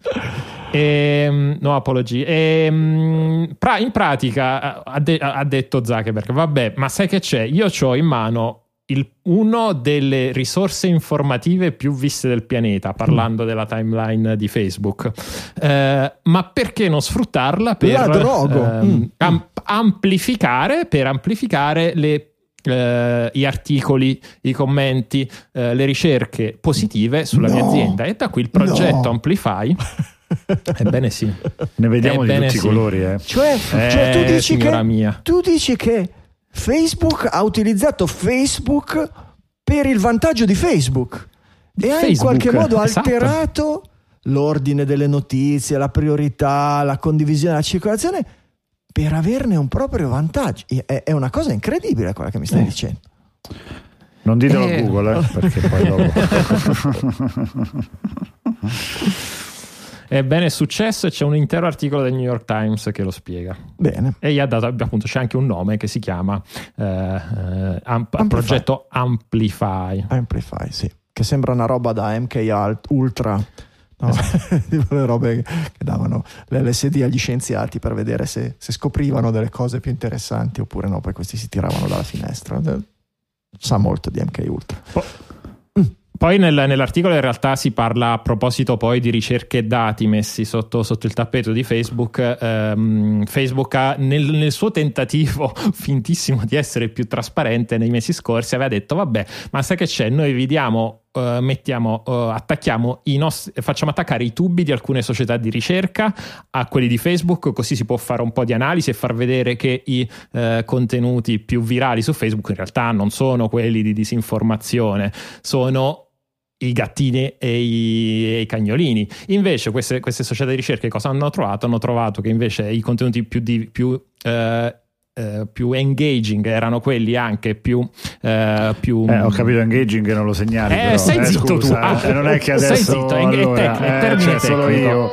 E, no apology. E, pra, in pratica ha, de, ha detto Zuckerberg, vabbè, ma sai che c'è? Io c'ho in mano il, uno delle risorse informative più viste del pianeta, parlando mm. della timeline di Facebook, eh, ma perché non sfruttarla per La drogo. ehm, mm. am, amplificare per amplificare le Uh, i articoli, i commenti, uh, le ricerche positive sulla no. mia azienda, e da qui il progetto no. Amplify. Ebbene sì, Ne vediamo di Ebbene tutti sì. i colori, eh. Cioè, Eh, cioè tu, dici signora che, mia. tu dici che Facebook ha utilizzato Facebook per il vantaggio di Facebook e ha in Facebook, qualche modo esatto. alterato l'ordine delle notizie, la priorità, la condivisione, la circolazione per averne un proprio vantaggio. È, è una cosa incredibile quella che mi stai Eh. dicendo. Non ditelo Eh. a Google, eh, perché poi dopo Ebbene è successo, e c'è un intero articolo del New York Times che lo spiega. Bene. E gli ha dato, appunto, c'è anche un nome che si chiama eh, eh, Amp- Amplify. progetto Amplify. Amplify, sì. Che sembra una roba da M K Ultra. No, tipo le robe che davano l'L S D agli scienziati per vedere se, se scoprivano delle cose più interessanti oppure no, poi questi si tiravano dalla finestra. Sa molto di M K Ultra. Po- Poi nel, nell'articolo in realtà si parla, a proposito poi di ricerche e dati messi sotto, sotto il tappeto di Facebook. ehm, Facebook ha nel, nel suo tentativo fintissimo di essere più trasparente nei mesi scorsi aveva detto vabbè, ma sai che c'è, noi vi diamo Uh, mettiamo, uh, attacchiamo i nostri, facciamo attaccare i tubi di alcune società di ricerca a quelli di Facebook, così si può fare un po' di analisi e far vedere che i uh, contenuti più virali su Facebook in realtà non sono quelli di disinformazione, sono i gattini e i, e i cagnolini. Invece queste, queste società di ricerca cosa hanno trovato? Hanno trovato che invece i contenuti più, di, più uh, Uh, più engaging erano quelli anche più, uh, più... Eh, ho capito, engaging non lo segnali, eh, però. stai eh, zitto scusa, tu ah, eh, non è che adesso stai zitto, è, allora, è, tec- è eh, termine cioè, solo tecnico io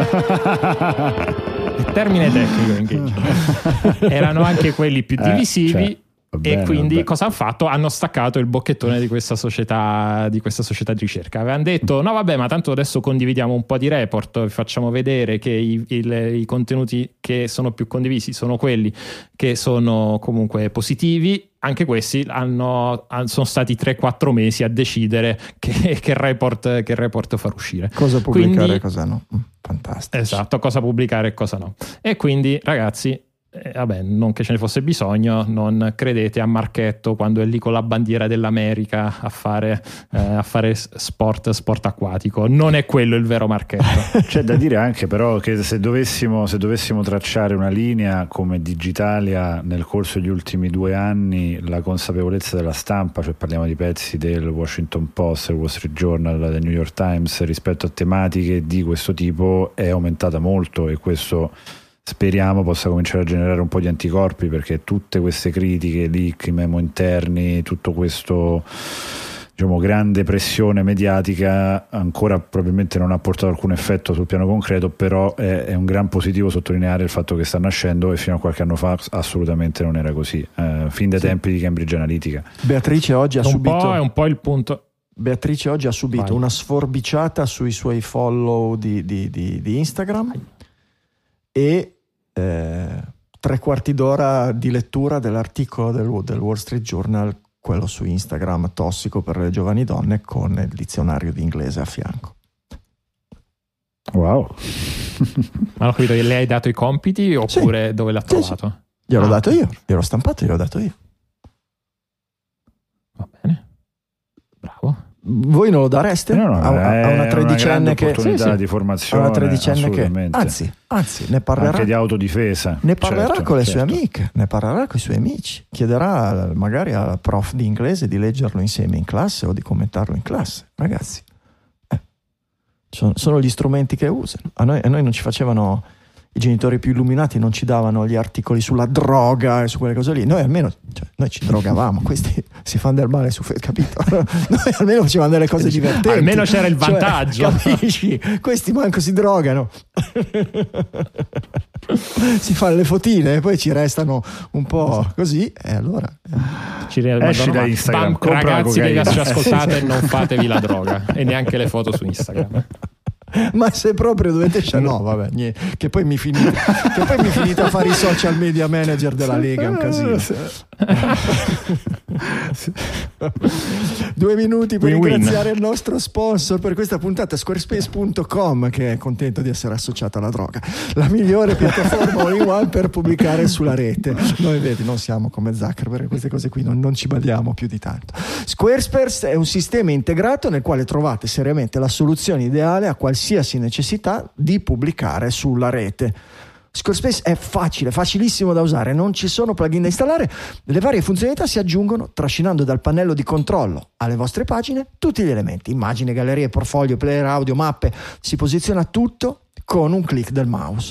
è termine tecnico engaging. Erano anche quelli più divisivi, eh, cioè, va bene, e quindi vabbè. cosa hanno fatto? Hanno staccato il bocchettone di questa società di questa società di ricerca. Avevano detto no vabbè, ma tanto adesso condividiamo un po' di report, vi facciamo vedere che i, il, i contenuti che sono più condivisi sono quelli che sono comunque positivi. Anche questi hanno, sono stati tre quattro mesi a decidere che, che, report, che report far uscire. Cosa pubblicare Quindi, e cosa no. Fantastico. Esatto, cosa pubblicare e cosa no. E quindi ragazzi, Eh, vabbè, non che ce ne fosse bisogno, non credete a Marchetto quando è lì con la bandiera dell'America a fare, eh, a fare sport, sport acquatico. Non è quello il vero Marchetto. C'è da dire anche però che se dovessimo, se dovessimo tracciare una linea come Digitalia nel corso degli ultimi due anni, la consapevolezza della stampa, cioè parliamo di pezzi del Washington Post, del Wall Street Journal, del New York Times rispetto a tematiche di questo tipo, è aumentata molto, e questo speriamo possa cominciare a generare un po' di anticorpi, perché tutte queste critiche, leak, memo interni, tutto questo, diciamo, grande pressione mediatica ancora probabilmente non ha portato alcun effetto sul piano concreto, però è, è un gran positivo sottolineare il fatto che sta nascendo, e fino a qualche anno fa assolutamente non era così, eh, fin dai sì. tempi di Cambridge Analytica. Beatrice oggi ha un subito po' è un po' il punto. Beatrice oggi ha subito Vai. una sforbiciata sui suoi follow di, di, di, di Instagram e eh, tre quarti d'ora di lettura dell'articolo del, del Wall Street Journal, quello su Instagram tossico per le giovani donne, con il dizionario di inglese a fianco. Wow. Ma ho capito, le hai dato i compiti oppure sì. dove l'ha sì, trovato? Sì. Gliel'ho ah. dato io, gliel'ho stampato, gliel'ho dato io. Va bene, bravo. Voi non lo dareste no, no, a, a una tredicenne che opportunità sì, sì. di formazione, a una tredicenne che anzi, anzi ne parlerà anche di autodifesa, ne parlerà certo, con le certo. sue amiche, ne parlerà con i suoi amici, chiederà magari al prof di inglese di leggerlo insieme in classe o di commentarlo in classe. Ragazzi, eh, sono, sono gli strumenti che usano. A noi, a noi non ci facevano, i genitori più illuminati non ci davano gli articoli sulla droga e su quelle cose lì. Noi almeno, cioè, noi ci drogavamo, questi si fanno del male su capito? Noi almeno facevamo delle cose divertenti. Almeno c'era il vantaggio. Cioè, capisci? Questi manco si drogano. Si fanno le fotine e poi ci restano un po' così, e allora ci re- esci da Instagram, bam, ragazzi che ci ascoltate, sì, sì. non fatevi la droga e neanche le foto su Instagram. Ma se proprio dovete scegliere, no, vabbè, niente. Che poi mi finite, che poi mi finite a fare i social media manager della Lega, è un casino. Due minuti per Win-win. ringraziare il nostro sponsor per questa puntata, squarespace punto com, che è contento di essere associato alla droga, la migliore piattaforma all-in-one per pubblicare sulla rete. Noi vedi, non siamo come Zuckerberg, queste cose qui non, non ci badiamo più di tanto. Squarespace è un sistema integrato nel quale trovate seriamente la soluzione ideale a qualsiasi necessità di pubblicare sulla rete. Squarespace è facile, facilissimo da usare, non ci sono plugin da installare, le varie funzionalità si aggiungono trascinando dal pannello di controllo alle vostre pagine tutti gli elementi, immagini, gallerie, portfolio, player audio, mappe, si posiziona tutto con un click del mouse.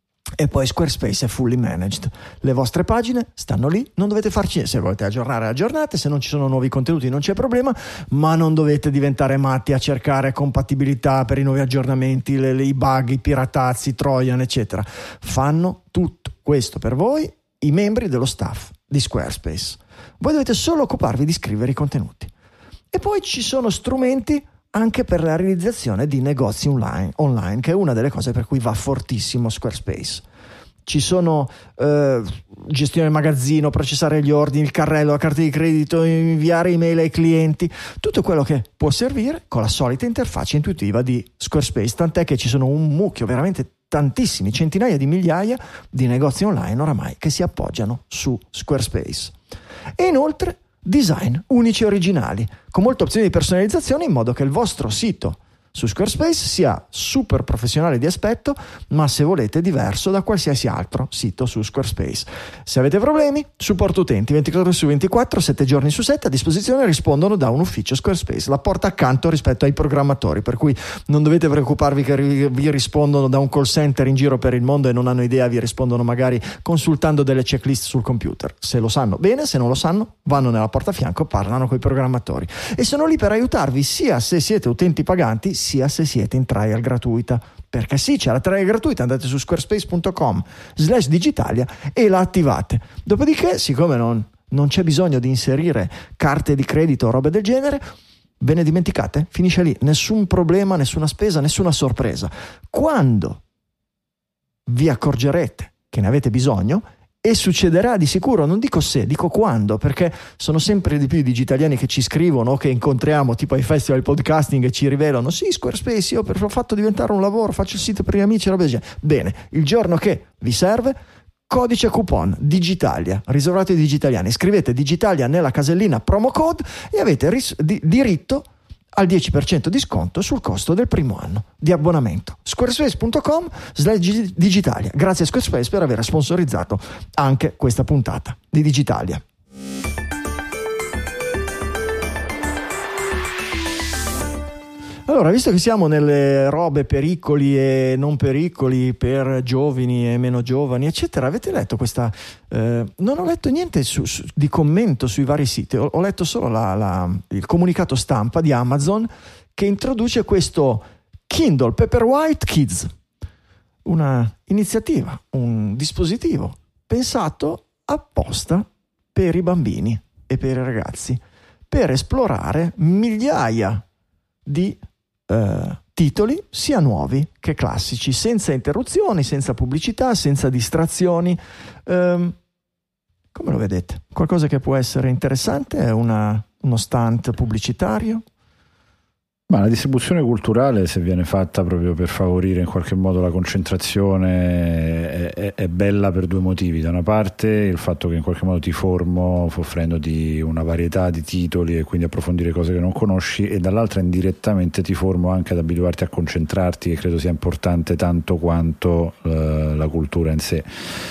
E poi Squarespace è fully managed, le vostre pagine stanno lì, non dovete farci niente, se volete aggiornare aggiornate, se non ci sono nuovi contenuti non c'è problema, ma non dovete diventare matti a cercare compatibilità per i nuovi aggiornamenti, le, le, i bug, i piratazzi, Trojan eccetera. Fanno tutto questo per voi i membri dello staff di Squarespace. Voi dovete solo occuparvi di scrivere i contenuti. E poi ci sono strumenti anche per la realizzazione di negozi online, online, che è una delle cose per cui va fortissimo Squarespace. Ci sono eh, gestione del magazzino, processare gli ordini, il carrello, la carta di credito, inviare email ai clienti, tutto quello che può servire con la solita interfaccia intuitiva di Squarespace, tant'è che ci sono un mucchio, veramente tantissimi, centinaia di migliaia di negozi online oramai che si appoggiano su Squarespace. E inoltre design unici e originali, con molte opzioni di personalizzazione in modo che il vostro sito su Squarespace sia super professionale di aspetto, ma se volete diverso da qualsiasi altro sito su Squarespace. Se avete problemi, supporto utenti ventiquattro ore su ventiquattro, sette giorni su sette a disposizione, rispondono da un ufficio Squarespace, la porta accanto rispetto ai programmatori, per cui non dovete preoccuparvi che vi rispondono da un call center in giro per il mondo e non hanno idea, vi rispondono magari consultando delle checklist sul computer. Se lo sanno bene, se non lo sanno vanno nella porta a fianco, parlano con i programmatori e sono lì per aiutarvi sia se siete utenti paganti sia se siete in trial gratuita, perché sì, c'è la trial gratuita, andate su squarespace punto com slash digitalia e la attivate. Dopodiché, siccome non, non c'è bisogno di inserire carte di credito o robe del genere, ve ne dimenticate, finisce lì, nessun problema, nessuna spesa, nessuna sorpresa. Quando vi accorgerete che ne avete bisogno, e succederà di sicuro, non dico se, dico quando, perché sono sempre di più i digitaliani che ci scrivono o che incontriamo tipo ai festival podcasting e ci rivelano: sì, Squarespace, io ho fatto diventare un lavoro, faccio il sito per gli amici, roba del genere. Bene, il giorno che vi serve, codice coupon Digitalia, riservato ai digitaliani, scrivete Digitalia nella casellina promo code e avete ris- di- diritto al dieci per cento di sconto sul costo del primo anno di abbonamento. squarespace punto com slash digitalia. Grazie a Squarespace per aver sponsorizzato anche questa puntata di Digitalia. Allora, visto che siamo nelle robe pericoli e non pericoli per giovani e meno giovani, eccetera, avete letto questa... Eh, non ho letto niente su, su, di commento sui vari siti, ho, ho letto solo la, la, il comunicato stampa di Amazon che introduce questo Kindle Paperwhite Kids, una iniziativa, un dispositivo pensato apposta per i bambini e per i ragazzi, per esplorare migliaia di eh, titoli, sia nuovi che classici, senza interruzioni, senza pubblicità, senza distrazioni. Um, come lo vedete? Qualcosa che può essere interessante? È una, uno stunt pubblicitario? Ma la distribuzione culturale, se viene fatta proprio per favorire in qualche modo la concentrazione, è, è, è bella per due motivi. Da una parte il fatto che in qualche modo ti formo offrendoti una varietà di titoli e quindi approfondire cose che non conosci, e dall'altra indirettamente ti formo anche ad abituarti a concentrarti, che credo sia importante tanto quanto eh, la cultura in sé.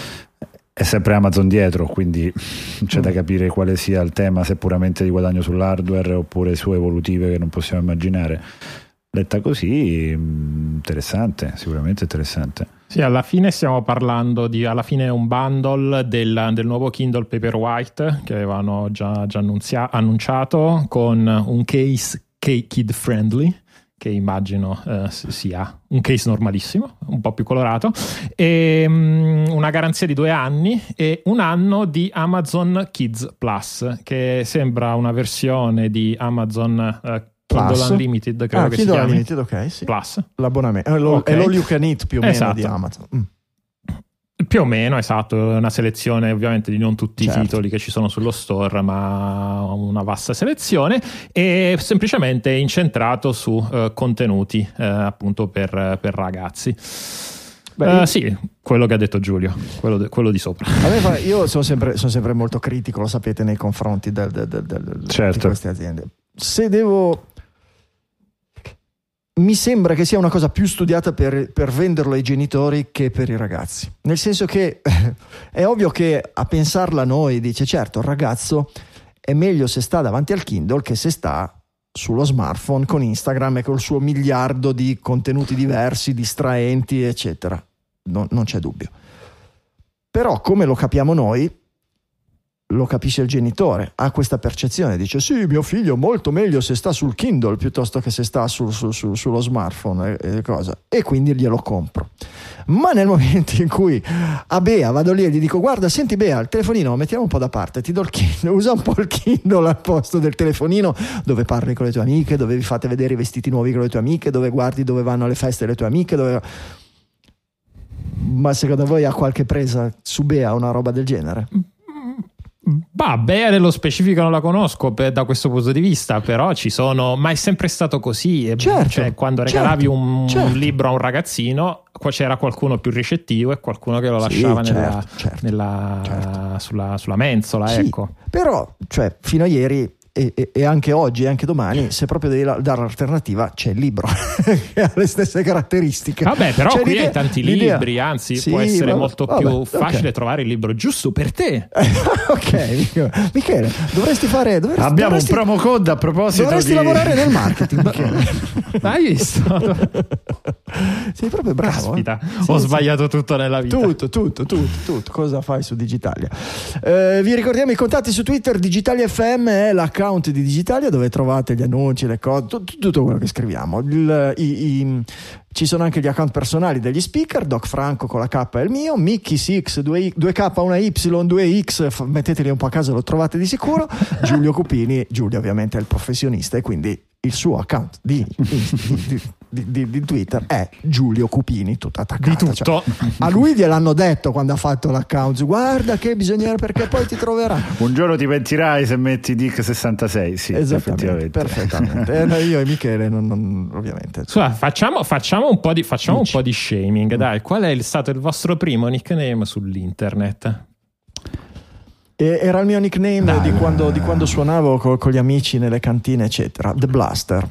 È sempre Amazon dietro, quindi c'è mm. da capire quale sia il tema, se puramente di guadagno sull'hardware oppure su evolutive che non possiamo immaginare. Letta così, interessante, sicuramente interessante. Sì, alla fine stiamo parlando di, alla fine un bundle del, del nuovo Kindle Paperwhite che avevano già, già annunzia, annunciato, con un case kid friendly, che immagino eh, sia un case normalissimo, un po' più colorato, e um, una garanzia di due anni e un anno di Amazon Kids Plus, che sembra una versione di Amazon uh, Kindle Plus. Unlimited, credo ah, che Kindle si chiami. Unlimited, ok, sì. Plus. L'abbonamento, è lo, Okay. è l'all you can eat più o meno Esatto. di Amazon. Mm. Più o meno, esatto, una selezione ovviamente di non tutti Certo. i titoli che ci sono sullo store, ma una vasta selezione, e semplicemente incentrato su uh, contenuti uh, appunto per, per ragazzi. Beh, uh, io- sì, quello che ha detto Giulio, quello, de- quello di sopra. A me fa- io sono sempre, sono sempre molto critico, lo sapete, nei confronti del, del- del- del- Certo. di queste aziende. Se devo... Mi sembra che sia una cosa più studiata per, per venderlo ai genitori che per i ragazzi. Nel senso che è ovvio che a pensarla noi dice, certo, il ragazzo è meglio se sta davanti al Kindle che se sta sullo smartphone con Instagram e col suo miliardo di contenuti diversi, distraenti, eccetera. Non, non c'è dubbio. Però come lo capiamo noi, lo capisce il genitore, ha questa percezione, dice sì, mio figlio molto meglio se sta sul Kindle piuttosto che se sta sul, sul, sul, sullo smartphone e, e, cosa. E quindi glielo compro. Ma nel momento in cui a Bea vado lì e gli dico guarda, senti Bea, il telefonino mettiamo un po' da parte, ti do il Kindle, usa un po' il Kindle al posto del telefonino, dove parli con le tue amiche, dove vi fate vedere i vestiti nuovi con le tue amiche, dove guardi dove vanno alle feste le tue amiche, dove... Ma secondo voi ha qualche presa su Bea una roba del genere? Bah, Bea nello specifico non la conosco per, da questo punto di vista, però ci sono, ma è sempre stato così. E, Certo, cioè, quando regalavi certo, un, certo. un libro a un ragazzino, qua c'era qualcuno più ricettivo e qualcuno che lo Sì, lasciava certo, nella, certo, nella, certo. Sulla, sulla mensola, Sì, ecco. però cioè, fino a ieri e, e, e anche oggi e anche domani, se proprio devi la- dare l'alternativa, c'è il libro che ha le stesse caratteristiche. Vabbè, però Cioè, qui l'idea- hai tanti l'idea- libri, anzi Sì, può essere vabbè, molto vabbè, più ok. facile trovare il libro giusto per te. Ok, Michele, Michele, dovresti fare dovresti, Abbiamo dovresti, un promo code a proposito dovresti di... lavorare nel marketing, Michele. Hai visto? Sei proprio bravo. Caspita, eh? Sì, ho sì. sbagliato tutto nella vita. Tutto, tutto, tutto, tutto. Cosa fai su Digitalia? Eh, vi ricordiamo i contatti su Twitter. Digitalia F M è l'account di Digitalia dove trovate gli annunci, le cose, tutto, tutto quello che scriviamo. Il, i, i, ci sono anche gli account personali degli speaker. Doc Franco con la K è il mio, Mickey six due K una Y due X, f- metteteli un po' a caso, lo trovate di sicuro. Giulio Cupini, Giulio ovviamente è il professionista e quindi il suo account di, di, di, di, di, di Twitter è Giulio Cupini, tutto attaccato. Di tutto. Cioè, a lui gliel'hanno detto quando ha fatto l'account, guarda che bisogna, perché poi ti troverà. Un giorno ti pentirai se metti Dick sessantasei, sì, Esattamente, effettivamente. perfettamente. Eh, no, io e Michele non, non- ovviamente. Scusa, facciamo, facciamo un po' di facciamo un Dici. po' di shaming, dai. Qual è il- stato il vostro primo nickname sull'internet? E- era il mio nickname di quando, di quando suonavo co- con gli amici nelle cantine, eccetera. The Blaster.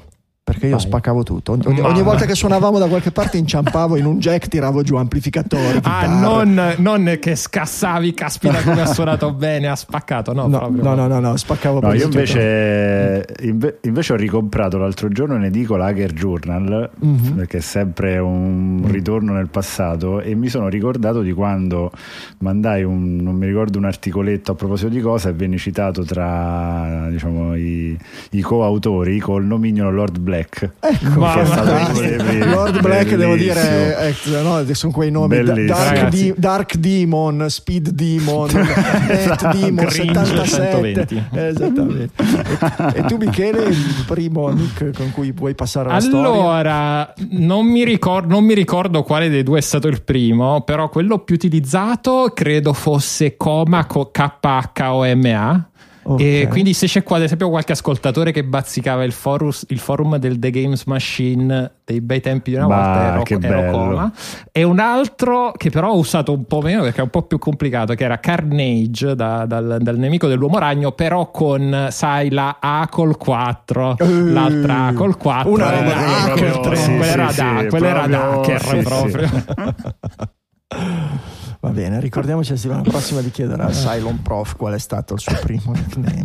perché io Vai. spaccavo tutto. Ogni, Ma- ogni volta che suonavamo da qualche parte inciampavo in un jack, tiravo giù amplificatori, Ah, chitarre. non, non che scassavi, caspita come ha suonato bene, ha spaccato, no? No, proprio. no, no, no, no, spaccavo No, proprio io tutto. invece, inve- invece ho ricomprato l'altro giorno in edicola Hacker Journal, Mhm. perché è sempre un ritorno nel passato, e mi sono ricordato di quando mandai un, non mi ricordo, un articoletto a proposito di cosa e venne citato tra, diciamo, i, i coautori col nomignolo Lord Black. Ecco, Ma- che è stato fantastico. uno dei primi. Lord Black, devo dire, Bellissimo. eh, no, sono quei nomi da- Bellissimo. Dark, Ragazzi. Di- Dark Demon, Speed Demon, Net Esatto. Demon Cringe settantasette. centoventi. Eh, esattamente. E, e tu, Michele, il primo Nick con cui vuoi passare alla storia? Allora, non mi, ricordo, non mi ricordo quale dei due è stato il primo, però quello più utilizzato credo fosse Coma K H O M A. Ok. E quindi se c'è qua ad esempio qualche ascoltatore che bazzicava il, forus, il forum del The Games Machine dei bei tempi di una Bah, volta, ero, che ero bello. Coma, e un altro che però ho usato un po' meno perché è un po' più complicato, che era Carnage da- dal, dal nemico dell'uomo ragno, però con, sai, la A col quattro, Uh, l'altra A col quattro, una roba e la A proprio- col tre, sì, quella sì, era sì, da, quella era da proprio- hacker sì, sì. proprio. Va bene, ricordiamoci la settimana prossima di chiedere a Cylon Prof qual è stato il suo primo nickname.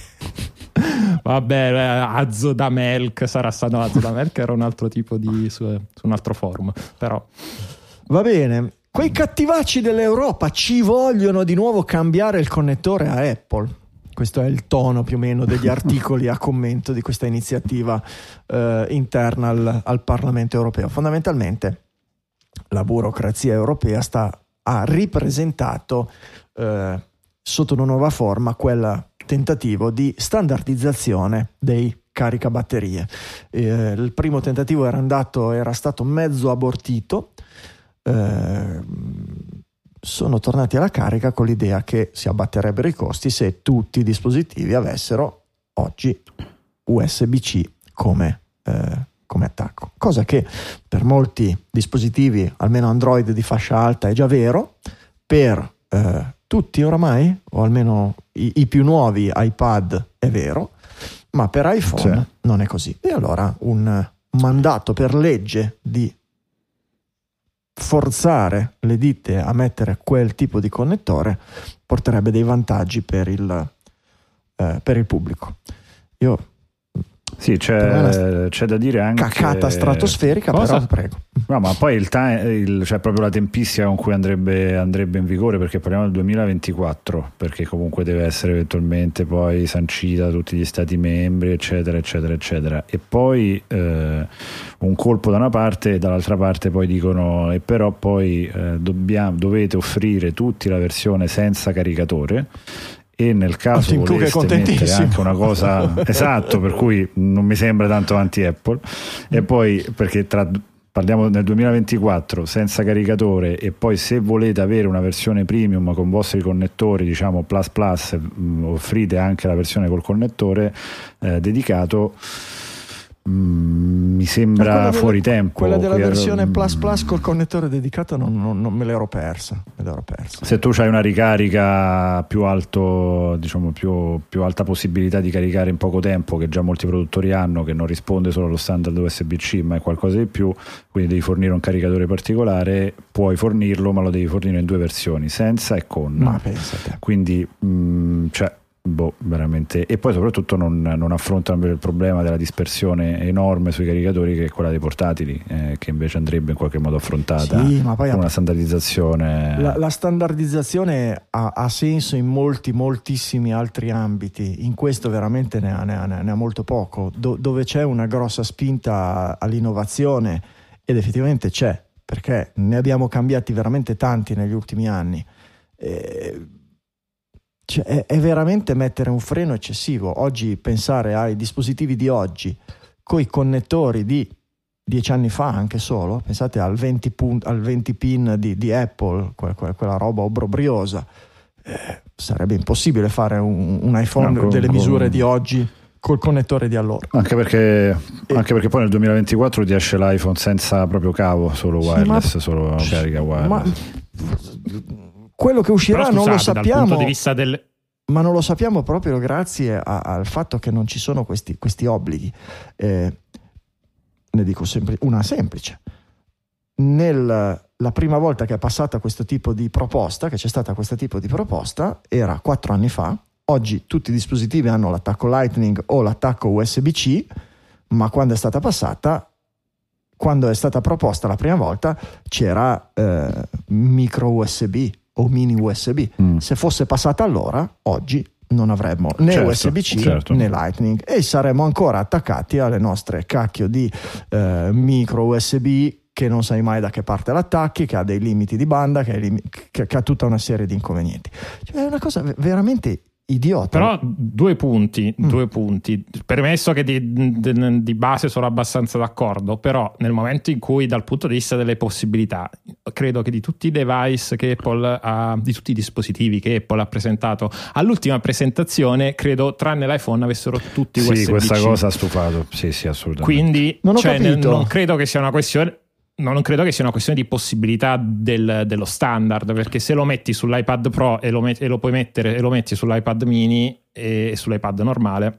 Vabbè, eh, Azzo da Melk sarà stato Azzo da Melk, era un altro tipo di su, su un altro forum, però Va bene, quei cattivacci dell'Europa ci vogliono di nuovo cambiare il connettore a Apple. Questo è il tono più o meno degli articoli a commento di questa iniziativa eh, interna al, al Parlamento europeo. Fondamentalmente la burocrazia europea sta, ha ripresentato eh, sotto una nuova forma quel tentativo di standardizzazione dei caricabatterie. Eh, il primo tentativo era andato, era stato mezzo abortito. Eh, sono tornati alla carica con l'idea che si abbatterebbero i costi se tutti i dispositivi avessero oggi U S B C come, eh, come attacco, cosa che per molti dispositivi, almeno Android di fascia alta, è già vero. Per eh, tutti oramai, o almeno i, i più nuovi iPad è vero, ma per iPhone Sì. non è così. E allora un mandato per legge di forzare le ditte a mettere quel tipo di connettore porterebbe dei vantaggi per il, eh, per il pubblico. Io Sì, Per me è c'è, c'è da dire anche cacata stratosferica, Cosa? però prego. No, ma poi il time, il, cioè proprio la tempistica con cui andrebbe, andrebbe in vigore, perché parliamo del duemilaventiquattro, perché comunque deve essere eventualmente poi sancita da tutti gli stati membri, eccetera, eccetera, eccetera. E poi eh, un colpo da una parte e dall'altra parte poi dicono e però poi eh, dobbiamo, dovete offrire tutti la versione senza caricatore. E nel caso Tim Cook è voleste mettere contentissimo. anche una cosa esatto, per cui non mi sembra tanto anti-Apple. E poi perché tra parliamo nel duemilaventiquattro senza caricatore, e poi se volete avere una versione premium con i vostri connettori, diciamo plus plus, mh, offrite anche la versione col connettore eh, dedicato. Mm, mi sembra Quella della- fuori tempo. Quella della Qui ero- versione plus plus col connettore dedicato non, non- non me l'ero persa, me l'ero persa. Se tu hai una ricarica più alto, diciamo più, più alta possibilità di caricare in poco tempo, che già molti produttori hanno, che non risponde solo allo standard U S B C ma è qualcosa di più, quindi devi fornire un caricatore particolare, puoi fornirlo ma lo devi fornire in due versioni, senza e con. Ma pensa te. Quindi mh, cioè boh, veramente. E poi soprattutto non, non affrontano il problema della dispersione enorme sui caricatori, che è quella dei portatili, eh, che invece andrebbe in qualche modo affrontata Sì, ma poi con una standardizzazione. La, la standardizzazione ha, ha senso in molti, moltissimi altri ambiti. In questo veramente ne ha, ne ha, ne ha molto poco. Do, dove c'è una grossa spinta all'innovazione, ed effettivamente c'è, perché ne abbiamo cambiati veramente tanti negli ultimi anni. Eh, cioè, è, è veramente mettere un freno eccessivo. Oggi pensare ai dispositivi di oggi coi connettori di dieci anni fa, anche solo, pensate al venti, punt, al venti pin di, di Apple, que, que, quella roba obbrobriosa, eh, sarebbe impossibile fare un, un iPhone No, con- delle con- misure di oggi col connettore di allora. Anche perché, anche perché poi nel duemilaventiquattro ti esce l'iPhone senza proprio cavo, solo Sì, wireless, ma- solo carica wireless. Ma quello che uscirà Però, non lo scusate, dal sappiamo. punto di vista del Ma non lo sappiamo proprio grazie a- al fatto che non ci sono questi, questi obblighi. Eh, ne dico sempli- una semplice. Nel, la prima volta che è passata questo tipo di proposta, che c'è stata questo tipo di proposta, era quattro anni fa. Oggi tutti i dispositivi hanno l'attacco Lightning o l'attacco U S B C, ma quando è stata passata, quando è stata proposta la prima volta, c'era eh, micro U S B o mini U S B. Mm. Se fosse passata allora, oggi non avremmo né certo, U S B C certo. né Lightning e saremmo ancora attaccati alle nostre cacchio di eh, micro U S B che non sai mai da che parte l'attacchi, che ha dei limiti di banda, che, lim- che, che ha tutta una serie di inconvenienti. Cioè, è una cosa veramente idiota. Però due punti, mm. due punti. Permesso che di, di, di base sono abbastanza d'accordo, però nel momento in cui dal punto di vista delle possibilità, credo che di tutti i device che Apple ha, di tutti i dispositivi che Apple ha presentato all'ultima presentazione, credo tranne l'iPhone avessero tutti sì, U S B C. Questa cosa ha stufato, sì sì assolutamente. Quindi non ho cioè, capito. Non credo che sia una questione non credo che sia una questione di possibilità del, dello standard, perché se lo metti sull'iPad Pro e lo, met- e lo puoi mettere e lo metti sull'iPad mini e, e sull'iPad normale,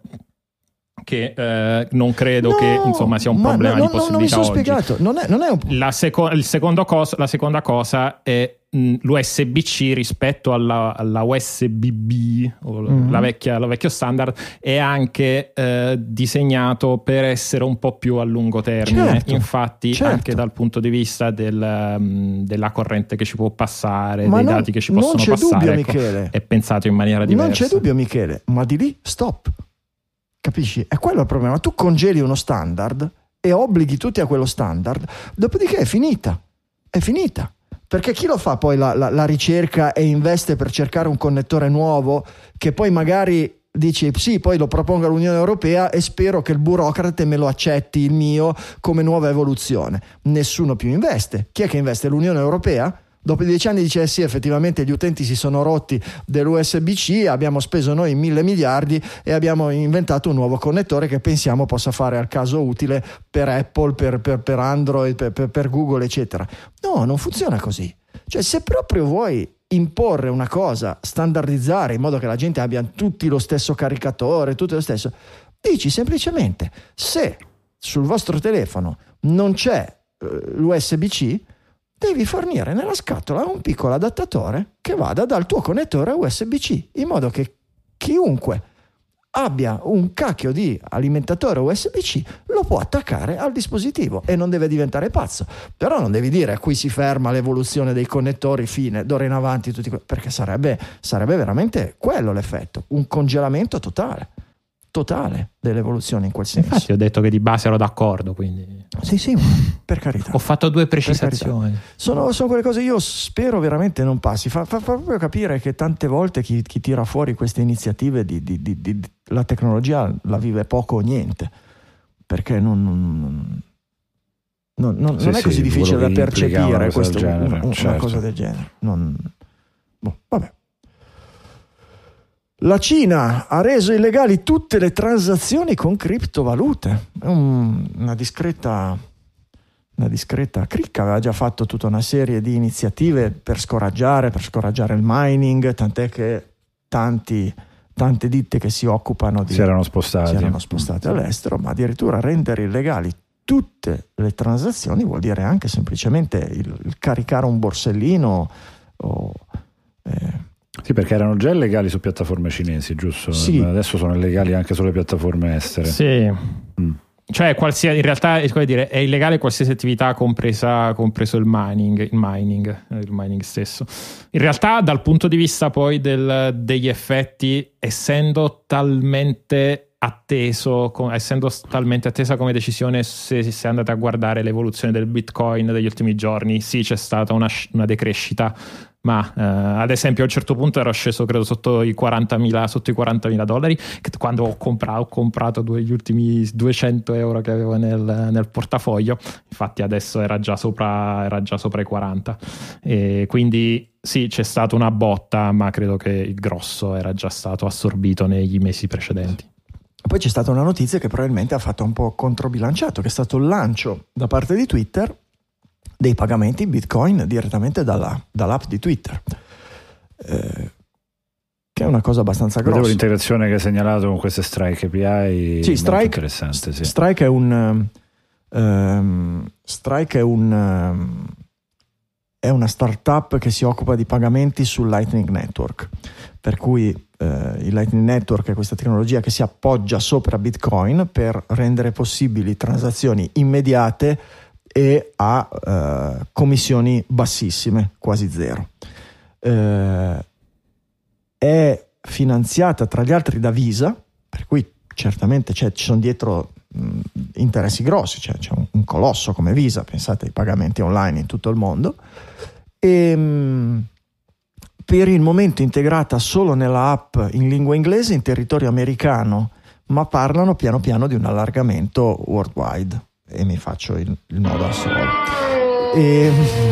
che eh, non credo no, che insomma sia un problema no, no, di possibilità. Non mi sono oggi. spiegato. Non è, non è un... la, seco- il secondo cosa, la seconda cosa è mh, l'U S B C rispetto alla, alla U S B B o mm-hmm. la vecchia, lo vecchio standard è anche eh, disegnato per essere un po' più a lungo termine. Certo, infatti certo. anche dal punto di vista del, um, della corrente che ci può passare, ma dei non, dati che ci non possono c'è passare, dubbio, ecco, Michele. è pensato in maniera diversa. Non c'è dubbio, Michele, ma di lì stop. Capisci? È quello il problema. Tu congeli uno standard e obblighi tutti a quello standard, dopodiché è finita. È finita. Perché chi lo fa poi la, la, la ricerca e investe per cercare un connettore nuovo che poi magari dici sì, poi lo propongo all'Unione Europea e spero che il burocrate me lo accetti il mio come nuova evoluzione. Nessuno più investe. Chi è che investe? L'Unione Europea? Dopo dieci anni dice eh sì, effettivamente gli utenti si sono rotti dell'U S B C, abbiamo speso noi mille miliardi e abbiamo inventato un nuovo connettore che pensiamo possa fare al caso utile per Apple, per, per, per Android, per, per, per Google, eccetera. No, non funziona così. Cioè, se proprio vuoi imporre una cosa, standardizzare in modo che la gente abbia tutti lo stesso caricatore, tutto lo stesso, dici semplicemente se sul vostro telefono non c'è eh, l'U S B C, devi fornire nella scatola un piccolo adattatore che vada dal tuo connettore U S B C, in modo che chiunque abbia un cacchio di alimentatore U S B C lo può attaccare al dispositivo e non deve diventare pazzo. Però non devi dire qui si ferma l'evoluzione dei connettori, fine, d'ora in avanti tutti que- perché sarebbe, sarebbe veramente quello l'effetto, un congelamento totale totale dell'evoluzione in quel senso. Infatti ho detto che di base ero d'accordo, quindi sì sì, per carità. Ho fatto due precisazioni. Sono, sono quelle cose, io spero veramente non passi. Fa, fa, fa proprio capire che tante volte chi, chi tira fuori queste iniziative di, di, di, di, di la tecnologia la vive poco o niente, perché non, non, non, non, sì, non è così sì, difficile da percepire questo, genere, una, una certo. cosa del genere. Non, boh, vabbè. La Cina ha reso illegali tutte le transazioni con criptovalute. È un, una discreta una discreta cricca. Aveva già fatto tutta una serie di iniziative per scoraggiare, per scoraggiare il mining, tant'è che tanti, tante ditte che si occupano di si erano spostati, si erano spostate all'estero, ma addirittura rendere illegali tutte le transazioni vuol dire anche semplicemente il, il caricare un borsellino o eh, sì, perché erano già illegali su piattaforme cinesi, giusto? Sì. Adesso sono illegali anche sulle piattaforme estere. Sì. Mm. Cioè, qualsiasi, in realtà è, come dire, è illegale qualsiasi attività, compresa, compreso il mining, il mining, il mining stesso. In realtà, dal punto di vista poi del, degli effetti, essendo talmente atteso, essendo talmente attesa come decisione, se, se andate a guardare l'evoluzione del Bitcoin degli ultimi giorni, sì, c'è stata una, una decrescita. Ma eh, ad esempio a un certo punto ero sceso credo sotto i quarantamila sotto i quarantamila dollari, che quando ho comprato, ho comprato due, gli ultimi duecento euro che avevo nel, nel portafoglio. Infatti adesso era già sopra era già sopra i quaranta, e quindi sì, c'è stata una botta, ma credo che il grosso era già stato assorbito negli mesi precedenti. Poi c'è stata una notizia che probabilmente ha fatto un po' controbilanciato, che è stato il lancio da parte di Twitter dei pagamenti in Bitcoin direttamente dalla, dall'app di Twitter, eh, che è una cosa abbastanza grossa. Vedevo l'integrazione che hai segnalato con queste Strike A P I, sì, molto Strike, interessante. Sì. Strike è un, Um, Strike è un um, è una startup che si occupa di pagamenti sul Lightning Network, per cui uh, il Lightning Network è questa tecnologia che si appoggia sopra Bitcoin per rendere possibili transazioni immediate e a uh, commissioni bassissime, quasi zero. Uh, è finanziata tra gli altri da Visa, per cui certamente c'è, ci sono dietro mh, interessi grossi, cioè c'è un, un colosso come Visa, pensate ai pagamenti online in tutto il mondo, e mh, per il momento integrata solo nella app in lingua inglese in territorio americano, ma parlano piano piano di un allargamento worldwide, e mi faccio il, il nodo al solo. E,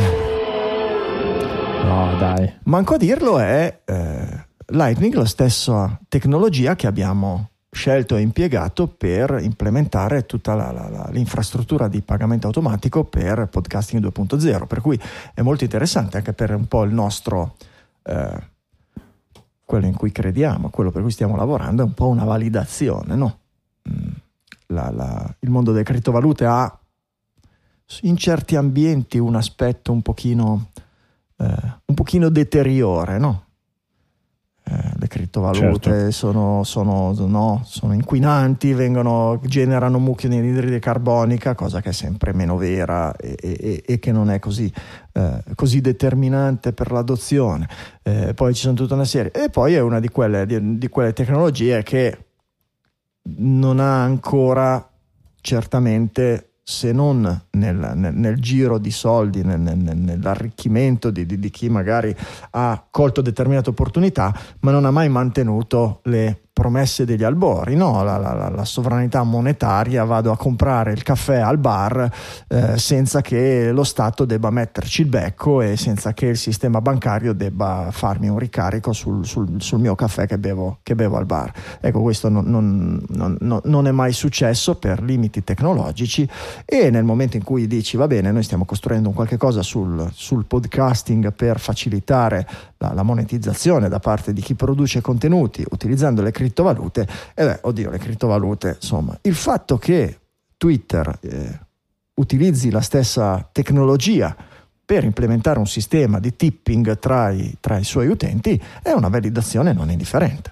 no dai, manco a dirlo è eh, Lightning, la stessa tecnologia che abbiamo scelto e impiegato per implementare tutta la, la, la, l'infrastruttura di pagamento automatico per podcasting due punto zero, per cui è molto interessante anche per un po' il nostro eh, quello in cui crediamo, quello per cui stiamo lavorando, è un po' una validazione, no? La, la, il mondo delle criptovalute ha in certi ambienti un aspetto un pochino eh, un pochino deteriore, no? Eh, le criptovalute certo. sono, sono, no, sono inquinanti, vengono, generano mucchio di anidride carbonica, cosa che è sempre meno vera e, e, e che non è così, eh, così determinante per l'adozione. Eh, poi ci sono tutta una serie, e poi è una di quelle, di, di quelle tecnologie che non ha ancora certamente, se non nel, nel, nel giro di soldi, nel, nel, nell'arricchimento di, di, di chi magari ha colto determinate opportunità, ma non ha mai mantenuto le promesse degli albori, no? La, la, la sovranità monetaria, vado a comprare il caffè al bar eh, senza che lo Stato debba metterci il becco e senza che il sistema bancario debba farmi un ricarico sul, sul, sul mio caffè che bevo, che bevo al bar. Ecco, questo non, non, non, non è mai successo per limiti tecnologici, e nel momento in cui dici va bene, noi stiamo costruendo un qualche cosa sul, sul podcasting per facilitare la, la monetizzazione da parte di chi produce contenuti utilizzando le criptovalute, e beh, oddio, le criptovalute, insomma, il fatto che Twitter eh, utilizzi la stessa tecnologia per implementare un sistema di tipping tra i, tra i suoi utenti è una validazione non indifferente.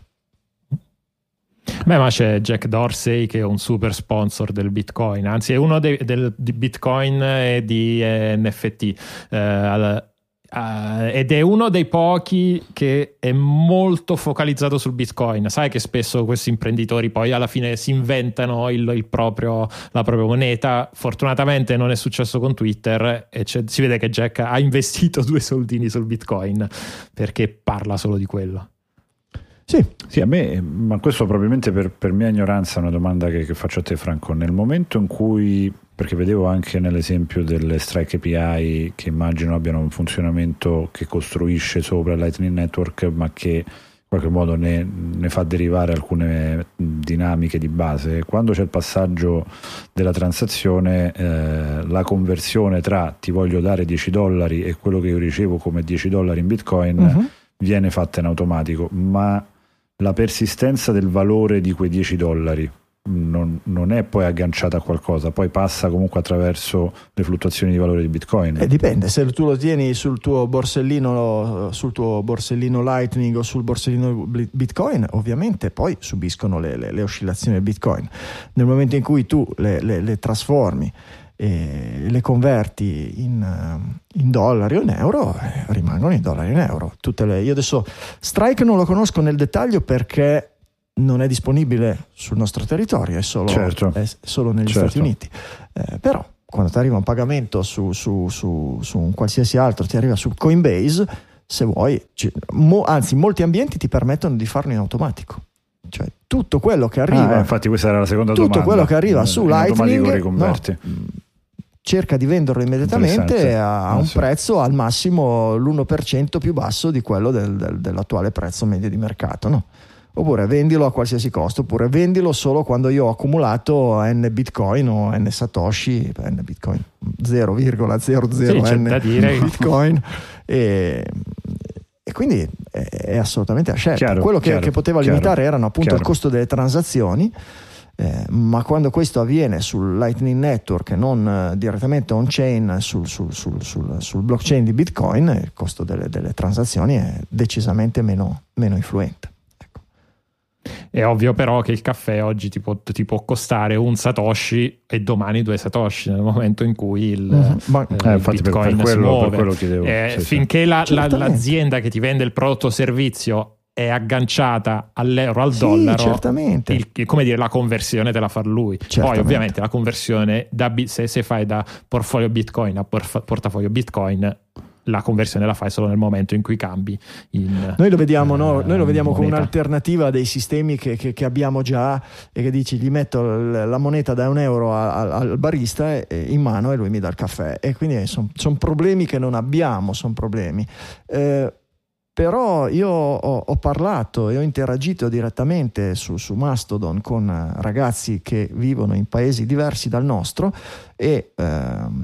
Beh, ma c'è Jack Dorsey che è un super sponsor del Bitcoin, anzi è uno dei, del, di Bitcoin e di eh, N F T, eh, Uh, ed è uno dei pochi che è molto focalizzato sul Bitcoin. Sai che spesso questi imprenditori poi alla fine si inventano il, il proprio, la propria moneta. Fortunatamente non è successo con Twitter, e si vede che Jack ha investito due soldini sul Bitcoin perché parla solo di quello. Sì, sì, a me, ma questo probabilmente per, per mia ignoranza è una domanda che, che faccio a te, Franco. Nel momento in cui, perché vedevo anche nell'esempio delle Strike A P I che immagino abbiano un funzionamento che costruisce sopra il Lightning Network, ma che in qualche modo ne, ne fa derivare alcune dinamiche di base. Quando c'è il passaggio della transazione, eh, la conversione tra ti voglio dare dieci dollari e quello che io ricevo come dieci dollari in Bitcoin uh-huh. viene fatta in automatico, ma la persistenza del valore di quei dieci dollari non, non è poi agganciata a qualcosa, poi passa comunque attraverso le fluttuazioni di valore di Bitcoin. Eh, dipende, se tu lo tieni sul tuo borsellino sul tuo borsellino Lightning o sul borsellino Bitcoin, ovviamente poi subiscono le, le, le oscillazioni del Bitcoin. Nel momento in cui tu le, le, le trasformi e le converti in, in dollari o in euro, eh, rimangono in dollari e in euro. Tutte le, io adesso Strike non lo conosco nel dettaglio perché non è disponibile sul nostro territorio, è solo, certo. è solo negli certo. Stati Uniti. Eh, però quando ti arriva un pagamento su, su, su, su un qualsiasi altro, ti arriva su Coinbase, se vuoi, ci, mo, anzi molti ambienti ti permettono di farlo in automatico. Cioè tutto quello che arriva, ah, infatti questa era la seconda tutto domanda. quello che arriva in su Lightning, riconverti. No, cerca di venderlo immediatamente a, a un sì. prezzo al massimo l'uno per cento più basso di quello del, del, dell'attuale prezzo medio di mercato, no? Oppure vendilo a qualsiasi costo, oppure vendilo solo quando io ho accumulato n bitcoin o n satoshi, n bitcoin zero virgola zero zero sì, n dire. bitcoin, e, e quindi è, è assolutamente a scelta. Chiaro, quello che, chiaro, che poteva chiaro, limitare erano appunto chiaro. il costo delle transazioni. Eh, ma quando questo avviene sul Lightning Network e non eh, direttamente on-chain sul, sul, sul, sul, sul blockchain di Bitcoin, il costo delle, delle transazioni è decisamente meno, meno influente. Ecco. È ovvio però che il caffè oggi ti può, ti può costare un Satoshi e domani due Satoshi nel momento in cui il, mm-hmm. ma, eh, eh, il infatti Bitcoin per, per quello, si muove. Per quello chiedevo. Eh, sì, finché sì. La, la, Certamente. l'azienda che ti vende il prodotto o servizio è agganciata all'euro, al sì, dollaro, certamente. il, come dire, la conversione te la fa lui. Certamente. Poi ovviamente la conversione da, se, se fai da portfolio Bitcoin a porf, portafoglio Bitcoin, la conversione la fai solo nel momento in cui cambi in, noi lo vediamo, eh, no? Noi lo vediamo come moneta. un'alternativa dei sistemi che, che, che abbiamo già, e che dici gli metto l- la moneta da un euro a, a, al barista e, e in mano e lui mi dà il caffè, e quindi sono son problemi che non abbiamo, sono problemi eh, però io ho, ho parlato e ho interagito direttamente su, su Mastodon con ragazzi che vivono in paesi diversi dal nostro e ehm,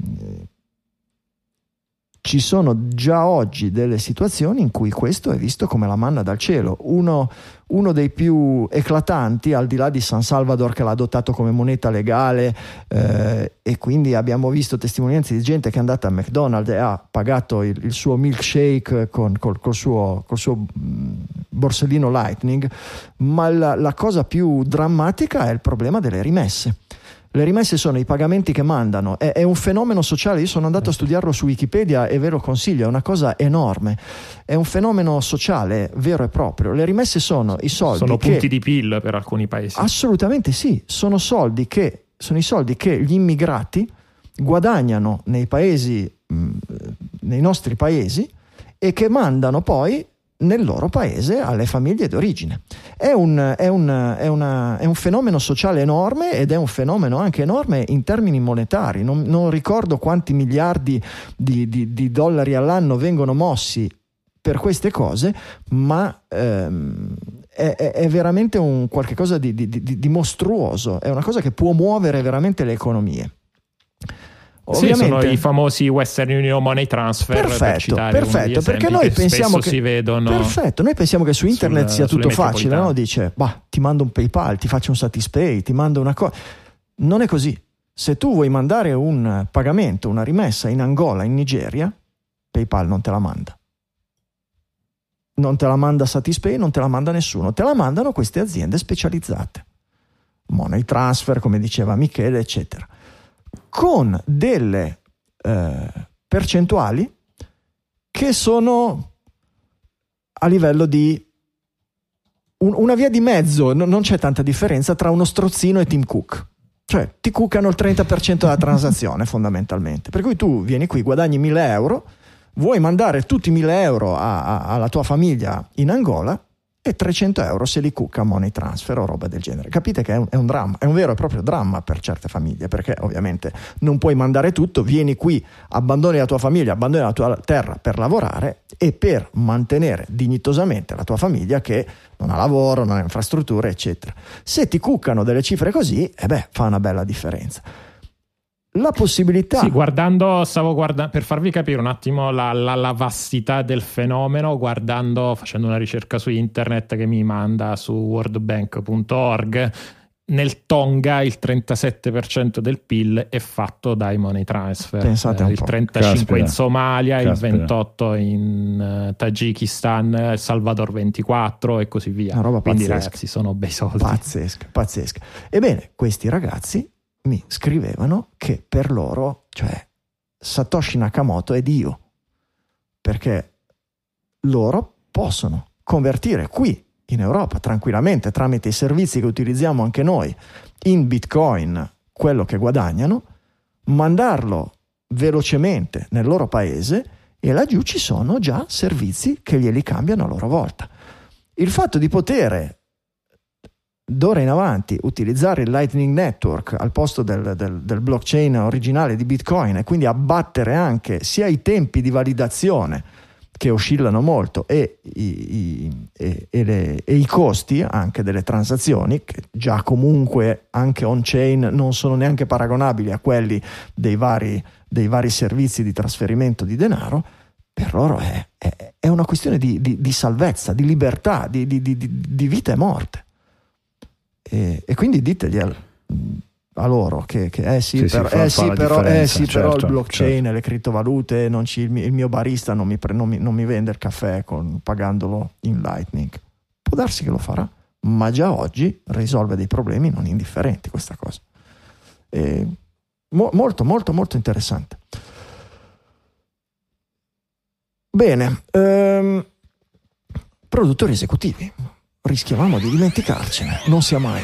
ci sono già oggi delle situazioni in cui questo è visto come la manna dal cielo. Uno, uno dei più eclatanti, al di là di San Salvador che l'ha adottato come moneta legale, eh, e quindi abbiamo visto testimonianze di gente che è andata a McDonald's e ha pagato il, il suo milkshake con, col, col suo, col suo borsellino Lightning, ma la, la cosa più drammatica è il problema delle rimesse. Le rimesse sono i pagamenti che mandano, è, è un fenomeno sociale. Io sono andato a studiarlo su Wikipedia e ve lo consiglio, è una cosa enorme, è un fenomeno sociale vero e proprio. Le rimesse sono i soldi sono che, punti di P I L per alcuni paesi. Assolutamente sì, sono soldi che sono i soldi che gli immigrati guadagnano nei paesi, mh, nei nostri paesi, e che mandano poi nel loro paese alle famiglie d'origine. È un, è, un, è, una, è un fenomeno sociale enorme, ed è un fenomeno anche enorme in termini monetari. Non, non ricordo quanti miliardi di, di, di dollari all'anno vengono mossi per queste cose, ma ehm, è, è veramente un qualche cosa di, di, di, di mostruoso. È una cosa che può muovere veramente le economie. Ovviamente, sì, sono i famosi Western Union Money Transfer, perfetto, per citare perfetto, perché noi pensiamo che si vedono perfetto, noi pensiamo che su internet sul, sia tutto facile, no? Dice, bah, ti mando un PayPal, ti faccio un Satispay, ti mando una cosa. Non è così. Se tu vuoi mandare un pagamento, una rimessa in Angola, in Nigeria, PayPal non te la manda. Non te la manda Satispay, non te la manda nessuno, te la mandano queste aziende specializzate. Money Transfer, come diceva Michele, eccetera. Con delle eh, percentuali che sono a livello di un, una via di mezzo. No, non c'è tanta differenza tra uno strozzino e Tim Cook, cioè ti cuccano il trenta per cento della transazione fondamentalmente, per cui tu vieni qui, guadagni mille euro, vuoi mandare tutti i mille euro a, a, alla tua famiglia in Angola e trecento euro se li cucca Money Transfer o roba del genere. Capite che è un, è un dramma, è un vero e proprio dramma per certe famiglie, perché ovviamente non puoi mandare tutto, vieni qui, abbandoni la tua famiglia, abbandoni la tua terra per lavorare e per mantenere dignitosamente la tua famiglia che non ha lavoro, non ha infrastrutture, eccetera. Se ti cuccano delle cifre così, eh beh, fa una bella differenza. La possibilità. Sì, guardando, stavo guardando per farvi capire un attimo la, la, la vastità del fenomeno, guardando, facendo una ricerca su internet che mi manda su world bank punto org, nel Tonga il trentasette per cento del P I L è fatto dai money transfer. Pensate un il po'. trentacinque per cento Caspita. in Somalia, Caspita. il ventotto per cento in uh, Tagikistan, El Salvador ventiquattro per cento e così via. Una roba Quindi pazzesca. ragazzi sono bei soldi. Pazzesca, pazzesca. Ebbene, questi ragazzi mi scrivevano che per loro, cioè, Satoshi Nakamoto è Dio, perché loro possono convertire qui in Europa tranquillamente tramite i servizi che utilizziamo anche noi in Bitcoin quello che guadagnano, mandarlo velocemente nel loro paese, e laggiù ci sono già servizi che glieli cambiano a loro volta. Il fatto di poter d'ora in avanti utilizzare il Lightning Network al posto del, del, del blockchain originale di Bitcoin, e quindi abbattere anche sia i tempi di validazione che oscillano molto e i, i, e, e, le, e i costi anche delle transazioni, che già comunque anche on-chain non sono neanche paragonabili a quelli dei vari, dei vari servizi di trasferimento di denaro, per loro è, è, è una questione di, di, di salvezza, di libertà, di, di, di, di vita e morte. E, e quindi ditegli, a loro che, che eh sì, Sì, però, sì, fa- eh fa sì, la però, eh sì differenza, però certo, il blockchain certo. e le criptovalute non ci, il, mio, il mio barista non mi, pre, non, mi, non mi vende il caffè con, pagandolo in Lightning. Può darsi che lo farà, ma già oggi risolve dei problemi non indifferenti questa cosa. E mo, molto molto molto interessante. Bene, ehm, produttori esecutivi, rischiavamo di dimenticarcene, non sia mai.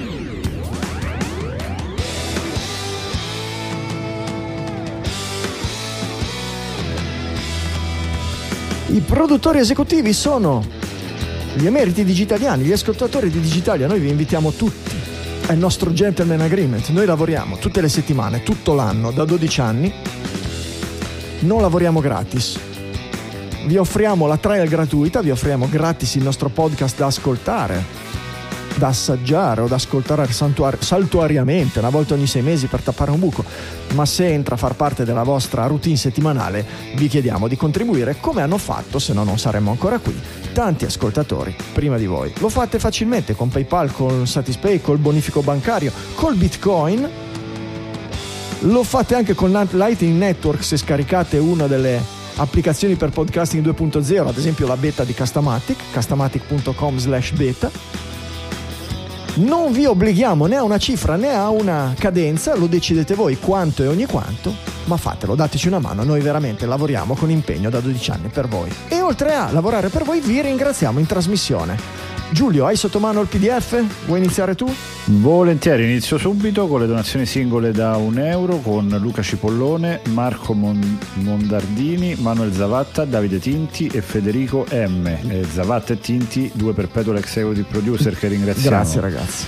I produttori esecutivi sono gli emeriti digitaliani, gli ascoltatori di Digitalia. Noi vi invitiamo tutti, è il nostro gentleman agreement, noi lavoriamo tutte le settimane, tutto l'anno, da dodici anni, non lavoriamo gratis, vi offriamo la trial gratuita, vi offriamo gratis il nostro podcast da ascoltare, da assaggiare o da ascoltare santuar- saltuariamente una volta ogni sei mesi per tappare un buco, ma se entra a far parte della vostra routine settimanale vi chiediamo di contribuire come hanno fatto, se no non saremmo ancora qui, tanti ascoltatori prima di voi. Lo fate facilmente con PayPal, con Satispay, col bonifico bancario, col Bitcoin, lo fate anche con Lightning Network se scaricate una delle applicazioni per podcasting due punto zero, ad esempio la beta di Castamatic, castamatic punto com slash beta. Non vi obblighiamo né a una cifra né a una cadenza, lo decidete voi quanto e ogni quanto, ma fatelo, dateci una mano, noi veramente lavoriamo con impegno da dodici anni per voi. E oltre a lavorare per voi vi ringraziamo in trasmissione. Giulio, hai sotto mano il P D F? Vuoi iniziare tu? Volentieri, inizio subito con le donazioni singole da un euro con Luca Cipollone, Marco Mon- Mondardini, Manuel Zavatta, Davide Tinti e Federico M. E Zavatta e Tinti, due perpetual executive producer che ringraziamo. Grazie ragazzi.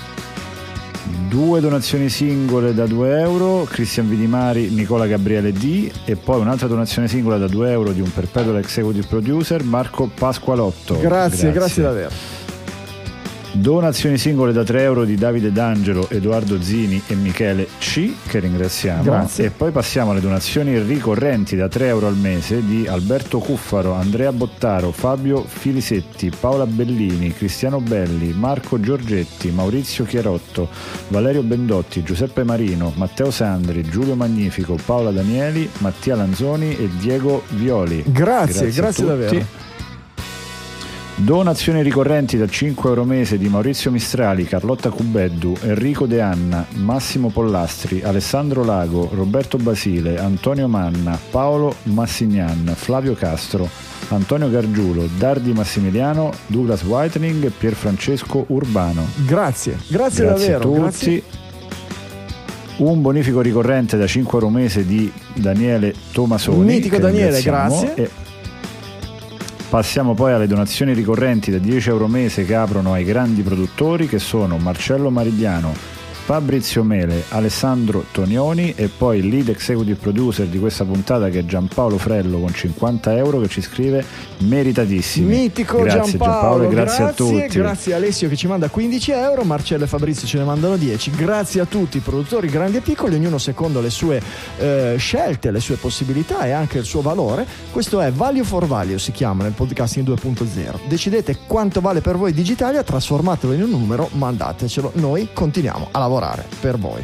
Due donazioni singole da due euro, Cristian Vidimari, Nicola Gabriele D, e poi un'altra donazione singola da due euro di un perpetual executive producer, Marco Pasqualotto. Grazie, grazie, grazie davvero. Donazioni singole da tre euro di Davide D'Angelo, Edoardo Zini e Michele C, che ringraziamo. Grazie. E poi passiamo alle donazioni ricorrenti da tre euro al mese di Alberto Cuffaro, Andrea Bottaro, Fabio Filisetti, Paola Bellini, Cristiano Belli, Marco Giorgetti, Maurizio Chiarotto, Valerio Bendotti, Giuseppe Marino, Matteo Sandri, Giulio Magnifico, Paola Danieli, Mattia Lanzoni e Diego Violi. Grazie, Grazie, grazie davvero. Donazioni ricorrenti da cinque euro mese di Maurizio Mistrali, Carlotta Cubeddu, Enrico De Anna, Massimo Pollastri, Alessandro Lago, Roberto Basile, Antonio Manna, Paolo Massignan, Flavio Castro, Antonio Gargiulo, Dardi Massimiliano, Douglas Whitening e Pierfrancesco Urbano. Grazie, grazie, Grazie davvero. a tutti. Grazie. Un bonifico ricorrente da cinque euro mese di Daniele Tomasoni. Mitico che Daniele, ringraziamo. grazie. E passiamo poi alle donazioni ricorrenti da dieci euro mese che aprono ai grandi produttori, che sono Marcello Marigliano, Fabrizio Mele, Alessandro Tonioni, e poi il lead executive producer di questa puntata che è Giampaolo Frello con cinquanta euro, che ci scrive meritatissimi. Mitico grazie Giampaolo, Giampaolo, e grazie, grazie a tutti. Grazie a Alessio che ci manda quindici euro, Marcello e Fabrizio ce ne mandano dieci. Grazie a tutti i produttori grandi e piccoli, ognuno secondo le sue eh, scelte, le sue possibilità e anche il suo valore. Questo è Value for Value, si chiama nel podcasting due punto zero. Decidete quanto vale per voi Digitalia, trasformatelo in un numero, mandatecelo, noi continuiamo a lavorare per voi.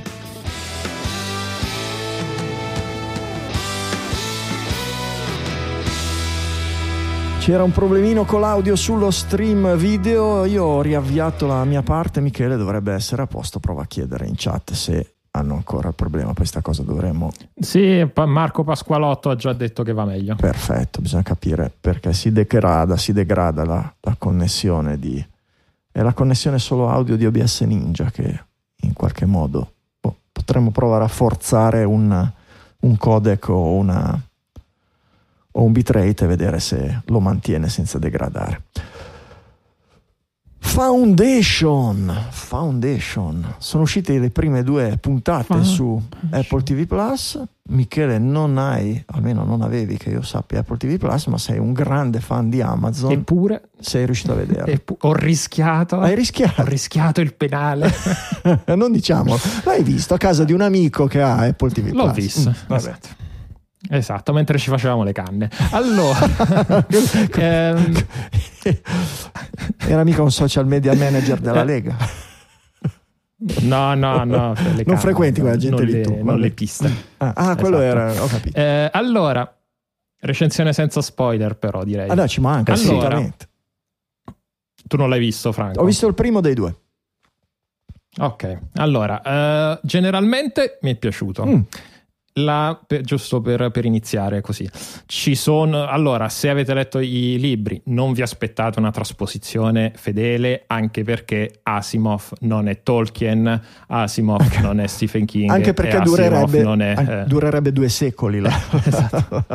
C'era un problemino con l'audio sullo stream video, io ho riavviato la mia parte, Michele dovrebbe essere a posto, prova a chiedere in chat se hanno ancora il problema, poi sta cosa dovremmo... Sì, Marco Pasqualotto ha già detto che va meglio. Perfetto, bisogna capire perché si degrada, si degrada la, la connessione di... è la connessione solo audio di O B S Ninja che in qualche modo boh, potremmo provare a forzare un, un codec o una... o un bitrate e vedere se lo mantiene senza degradare. Foundation Foundation sono uscite le prime due puntate ah, su Apple T V Plus. Michele, non hai, almeno non avevi che io sappia Apple T V Plus, ma sei un grande fan di Amazon, eppure sei riuscito a vedere. Eppu- ho rischiato hai rischiato ho rischiato il penale. Non diciamo, l'hai visto a casa di un amico che ha Apple T V Plus. L'ho visto, mm, esatto. Esatto, mentre ci facevamo le canne. Allora, ehm... era mica un social media manager della Lega. No, no, no. Non camere, frequenti quella gente non lì le, tu. Non le piste. Ah, ah quello esatto. era, ho capito. Eh, allora, recensione senza spoiler però direi. Ah no, ci manca, allora, assolutamente. Tu non l'hai visto, Franco? Ho visto il primo dei due. Ok, allora, uh, generalmente mi è piaciuto. Mm. La, per, giusto per, per iniziare così, ci sono, allora, se avete letto i libri non vi aspettate una trasposizione fedele, anche perché Asimov non è Tolkien, Asimov anche, non è Stephen King, anche perché durerebbe, non è, eh, durerebbe due secoli là. Esatto.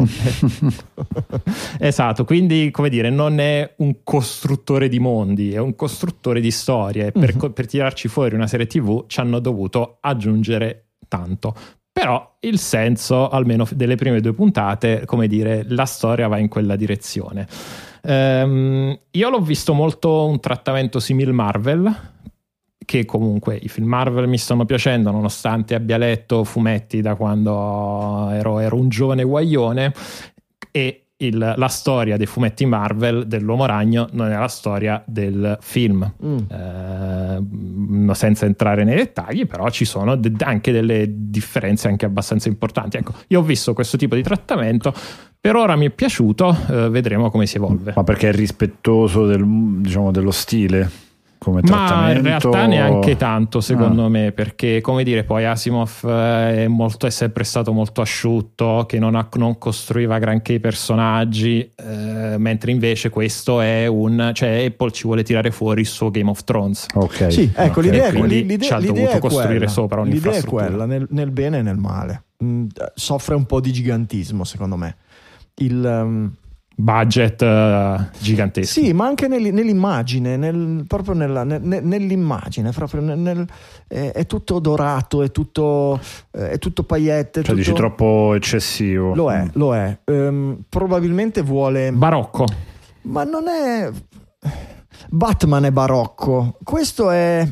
Esatto, quindi come dire, non è un costruttore di mondi, è un costruttore di storie. Per, mm-hmm. per tirarci fuori una serie tivù ci hanno dovuto aggiungere tanto. Però il senso, almeno delle prime due puntate, come dire, la storia va in quella direzione. Ehm, io l'ho visto molto un trattamento simil Marvel, che comunque i film Marvel mi stanno piacendo, nonostante abbia letto fumetti da quando ero, ero un giovane guaglione, e il, la storia dei fumetti Marvel dell'Uomo Ragno non è la storia del film. Mm. Eh, senza entrare nei dettagli, però ci sono de- anche delle differenze anche abbastanza importanti. Ecco, io ho visto questo tipo di trattamento, per ora mi è piaciuto, eh, vedremo come si evolve. Ma perché è rispettoso del, diciamo, dello stile? Come ma in realtà neanche tanto, secondo ah. me, perché come dire, poi Asimov è, molto, è sempre stato molto asciutto, che non, ha, non costruiva granché i personaggi, eh, mentre invece questo è un, cioè Apple ci vuole tirare fuori il suo Game of Thrones. Ok, sì, ecco, okay. l'idea, quindi l'idea, ci ha l'idea dovuto è costruire quella. sopra un'infrastruttura. L'idea è quella, nel, nel bene e nel male. Mm, soffre un po' di gigantismo, secondo me. Il um... budget uh, gigantesco. Sì, ma anche nell, nell'immagine, nel, proprio nella, nel, nell'immagine, proprio nel, nel, è, è tutto dorato, è tutto, è tutto paillette. Cioè tutto... dici troppo eccessivo. Lo è, lo è. Um, probabilmente vuole... barocco. Ma non è... Batman è barocco. Questo è...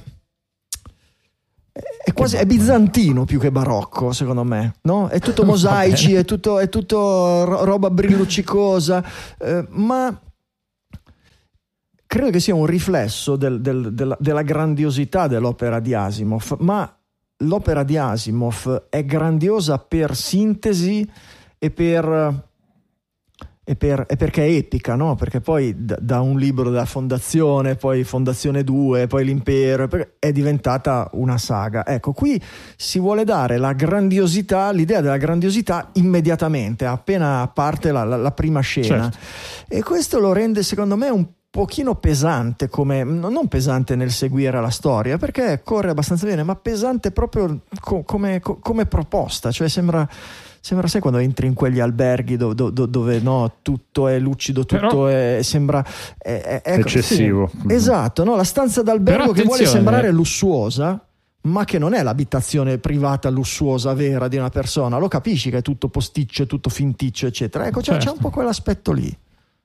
È quasi è bizantino più che barocco, secondo me, no? È tutto mosaici, è tutto, è tutto roba brilluccicosa, eh, ma credo che sia un riflesso del, del, della, della grandiosità dell'opera di Asimov. Ma l'opera di Asimov è grandiosa per sintesi e per... E, per, e perché è epica, no? Perché poi da, da un libro della Fondazione, poi Fondazione due, poi l'Impero, è diventata una saga. Ecco, qui si vuole dare la grandiosità, l'idea della grandiosità immediatamente, appena parte la, la, la prima scena. Certo. E questo lo rende, secondo me, un pochino pesante, come non pesante nel seguire la storia, perché corre abbastanza bene, ma pesante proprio co, come, co, come proposta, cioè sembra... Sembra, sai, quando entri in quegli alberghi dove, dove, dove no, tutto è lucido, tutto Però, è, sembra è, è, eccessivo. Sì, esatto, no? La stanza d'albergo che vuole sembrare lussuosa, ma che non è l'abitazione privata lussuosa vera di una persona. Lo capisci che è tutto posticcio, tutto finticcio, eccetera. Ecco, certo. c'è, c'è un po' quell'aspetto lì.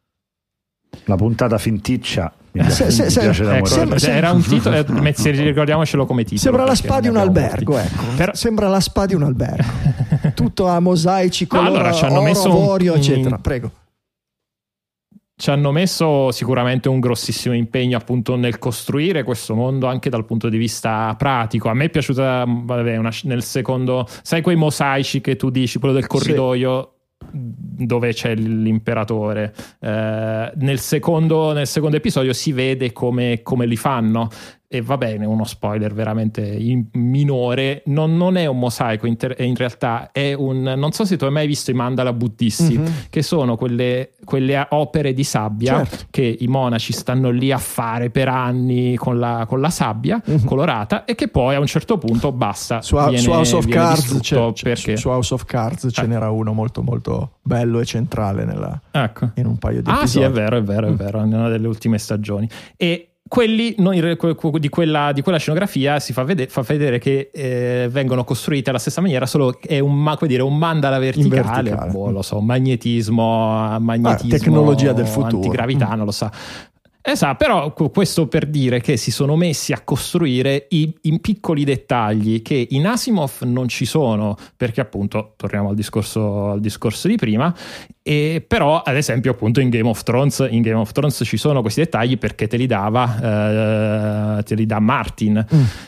La puntata finticcia mi piace, se, mi se, piace da ecco, morire. Era un titolo, eh, ricordiamocelo come titolo. Sembra la spa di un albergo, ecco. Per... Sembra la spa di un albergo. Tutto a mosaici, colore, no, allora, ci hanno oro, messo avorio, un... eccetera. Prego. Ci hanno messo sicuramente un grossissimo impegno appunto nel costruire questo mondo anche dal punto di vista pratico. A me è piaciuta, vabbè, una, nel secondo, sai quei mosaici che tu dici, quello del corridoio, sì, dove c'è l'imperatore, eh, nel secondo nel secondo episodio si vede come, come li fanno, e va bene, uno spoiler veramente in minore, non, non è un mosaico, in, ter- in realtà è un, non so se tu hai mai visto i mandala buddisti, mm-hmm, che sono quelle, quelle opere di sabbia, certo, che i monaci stanno lì a fare per anni con la, con la sabbia, mm-hmm, colorata, e che poi a un certo punto basta, su, viene, su House of Cards c'è, perché... su House of Cards ce eh. n'era uno molto molto bello e centrale nella, ecco, in un paio di ah, episodi. Ah sì, è vero, è vero, è vero, in una delle ultime stagioni. E quelli di quella, di quella scenografia si fa vedere, fa vedere che eh, vengono costruite alla stessa maniera, solo che è un, come dire, un mandala verticale, verticale. Boh, lo so, magnetismo, magnetismo, ah, tecnologia del futuro, antigravità, mm. non lo so. Esatto, però questo per dire che si sono messi a costruire i, in piccoli dettagli che in Asimov non ci sono, perché appunto torniamo al discorso, al discorso di prima, e però ad esempio appunto in Game of Thrones in Game of Thrones ci sono questi dettagli perché te li dava eh, te li dà Martin. Mm.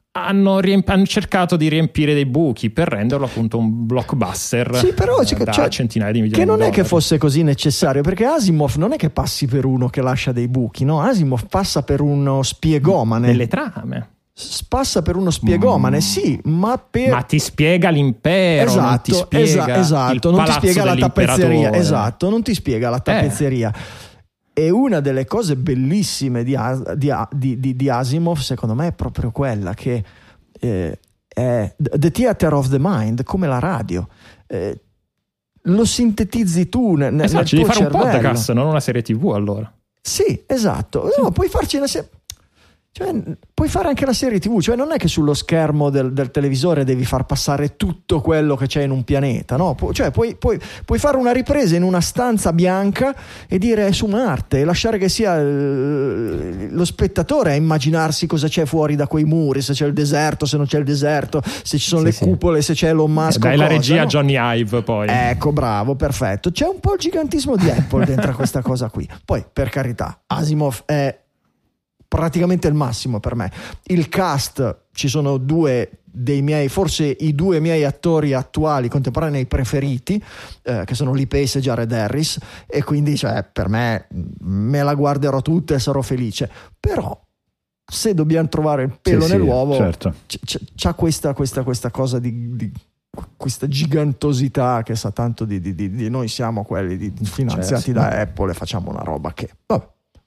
hanno, riemp- hanno cercato di riempire dei buchi per renderlo appunto un blockbuster. Sì, però eh, da cioè, centinaia di milioni che non di è dollari. che fosse così necessario, perché Asimov non è che passi per uno che lascia dei buchi, no? Asimov passa per uno spiegomane. Delle trame. S- passa per uno spiegomane, Mm. sì, ma per Ma ti spiega l'impero, non ti esatto, spiega esa- esatto, il non ti palazzo spiega la tappezzeria, dell'imperatore. esatto, non ti spiega la Eh. tappezzeria. E una delle cose bellissime di, As- di, di, di, di Asimov, secondo me, è proprio quella che eh, è The Theater of the Mind, come la radio. Eh, lo sintetizzi tu ne- nel, Esatto, nel ci devi tuo fare un cervello. podcast, non una serie tivù allora. Sì, esatto. No, puoi farci una se- cioè, puoi fare anche la serie tivù, cioè non è che sullo schermo del, del televisore devi far passare tutto quello che c'è in un pianeta, no? Pu- cioè puoi, puoi, puoi fare una ripresa in una stanza bianca e dire è su Marte e lasciare che sia eh, lo spettatore a immaginarsi cosa c'è fuori da quei muri, se c'è il deserto, se non c'è il deserto, se ci sono Sì, le sì. cupole, se c'è Elon Musk. Dai o la cosa, regia a no? Johnny Ive poi. Ecco, bravo, perfetto. C'è un po' il gigantismo di Apple dentro a questa cosa qui. Poi, per carità, Asimov è praticamente il massimo per me. Il cast, ci sono due dei miei, forse i due miei attori attuali contemporanei preferiti, eh, che sono Lee Pace e Jared Harris, e quindi cioè, per me me la guarderò tutta e sarò felice. Però se dobbiamo trovare il pelo Sì, nell'uovo, sì, certo. c- c- c'ha questa, questa, questa cosa di, di questa gigantosità che sa tanto di, di, di, di noi siamo quelli di, di finanziati Certo. da Apple e facciamo una roba che vabbè.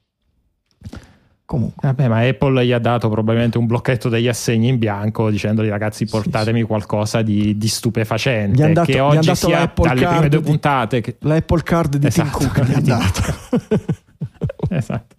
Comunque Vabbè, ma Apple gli ha dato probabilmente un blocchetto degli assegni in bianco dicendogli ragazzi portatemi sì. qualcosa di, di stupefacente, Gli han dato- che gli han oggi dato sia l'Apple dalle prime Card due di- puntate che... l'Apple Card di Esatto, Tim Cook gli ha di- dato. Esatto.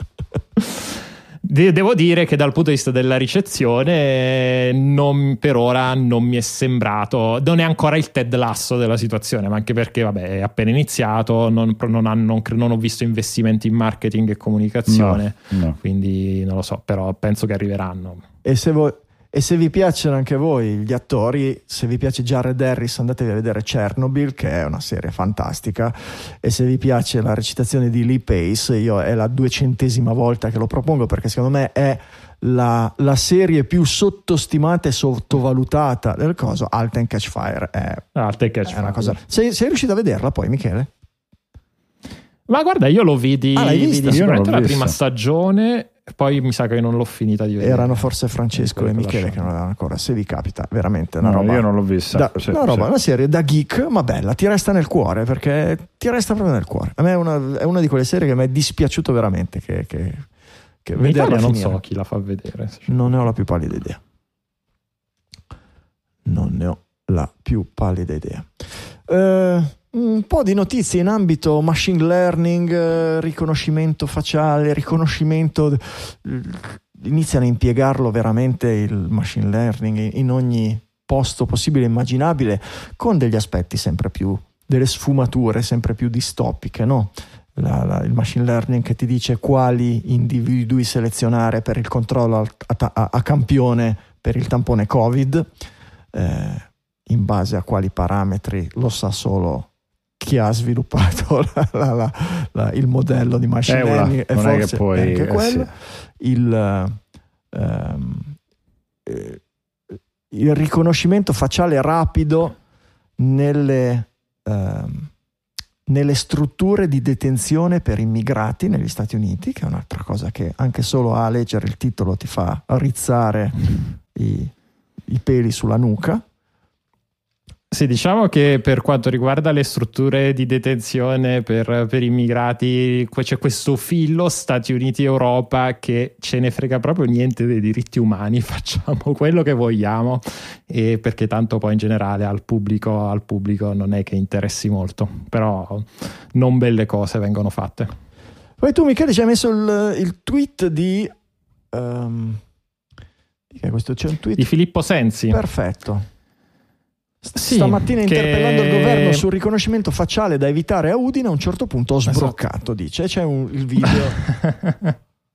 De- devo dire che dal punto di vista della ricezione non, per ora non mi è sembrato, non è ancora il Ted Lasso della situazione, ma anche perché vabbè è appena iniziato, non, non, hanno, non, non ho visto investimenti in marketing e comunicazione, No, no. quindi non lo so, però penso che arriveranno. E se, voi, e se vi piacciono anche voi gli attori, se vi piace Jared Harris andatevi a vedere Chernobyl, che è una serie fantastica, e se vi piace la recitazione di Lee Pace, io è la duecentesima volta che lo propongo perché secondo me è la, la serie più sottostimata e sottovalutata del coso. Halt and Catch Fire è, Ah, te catch è una fire. cosa. Sei, sei riuscito a vederla poi, Michele? Ma guarda, io lo vidi, Ah, l'hai vista? vidi Io non sicuramente l'ho la vista. prima stagione, poi mi sa che non l'ho finita di vedere. Erano forse Francesco Quello e che Michele lasciamo. che non avevano ancora. Se vi capita, veramente una No, roba. io non l'ho vista. Da, Sì, una sì. roba, una serie da geek, ma bella, ti resta nel cuore perché ti resta proprio nel cuore. A me è una, è una di quelle serie che mi è dispiaciuto veramente. Che, che, che In vederla Italia non finire. so chi la fa vedere. Non ne ho la più pallida idea. Non ne ho la più pallida idea. Eh, un po' di notizie in ambito machine learning, eh, riconoscimento facciale, riconoscimento. eh, iniziano a impiegarlo veramente il machine learning in- in ogni posto possibile e immaginabile, con degli aspetti sempre più, delle sfumature sempre più distopiche, no? La, la, il machine learning che ti dice quali individui selezionare per il controllo a, a, a, a campione per il tampone Covid, eh, in base a quali parametri lo sa solo chi ha sviluppato la, la, la, la, il modello di machine Eh, ora, learning, e non è che forse poi- anche eh, quello. sì. il, ehm, eh, il riconoscimento facciale rapido nelle, ehm, nelle strutture di detenzione per immigrati negli Stati Uniti, che è un'altra cosa che anche solo a leggere il titolo ti fa rizzare i, i peli sulla nuca. Sì, diciamo che per quanto riguarda le strutture di detenzione per, per immigrati, qua c'è questo filo Stati Uniti-Europa che ce ne frega proprio niente dei diritti umani, facciamo quello che vogliamo, e perché tanto poi in generale al pubblico, al pubblico non è che interessi molto, però non belle cose vengono fatte. Poi tu, Michele, ci hai messo il, il tweet di... Um, che è questo? C'è un tweet Di Filippo Sensi. perfetto. Sì, Stamattina, che- interpellando il governo sul riconoscimento facciale da evitare a Udine, a un certo punto ho Esatto. sbroccato, dice. C'è un, il video.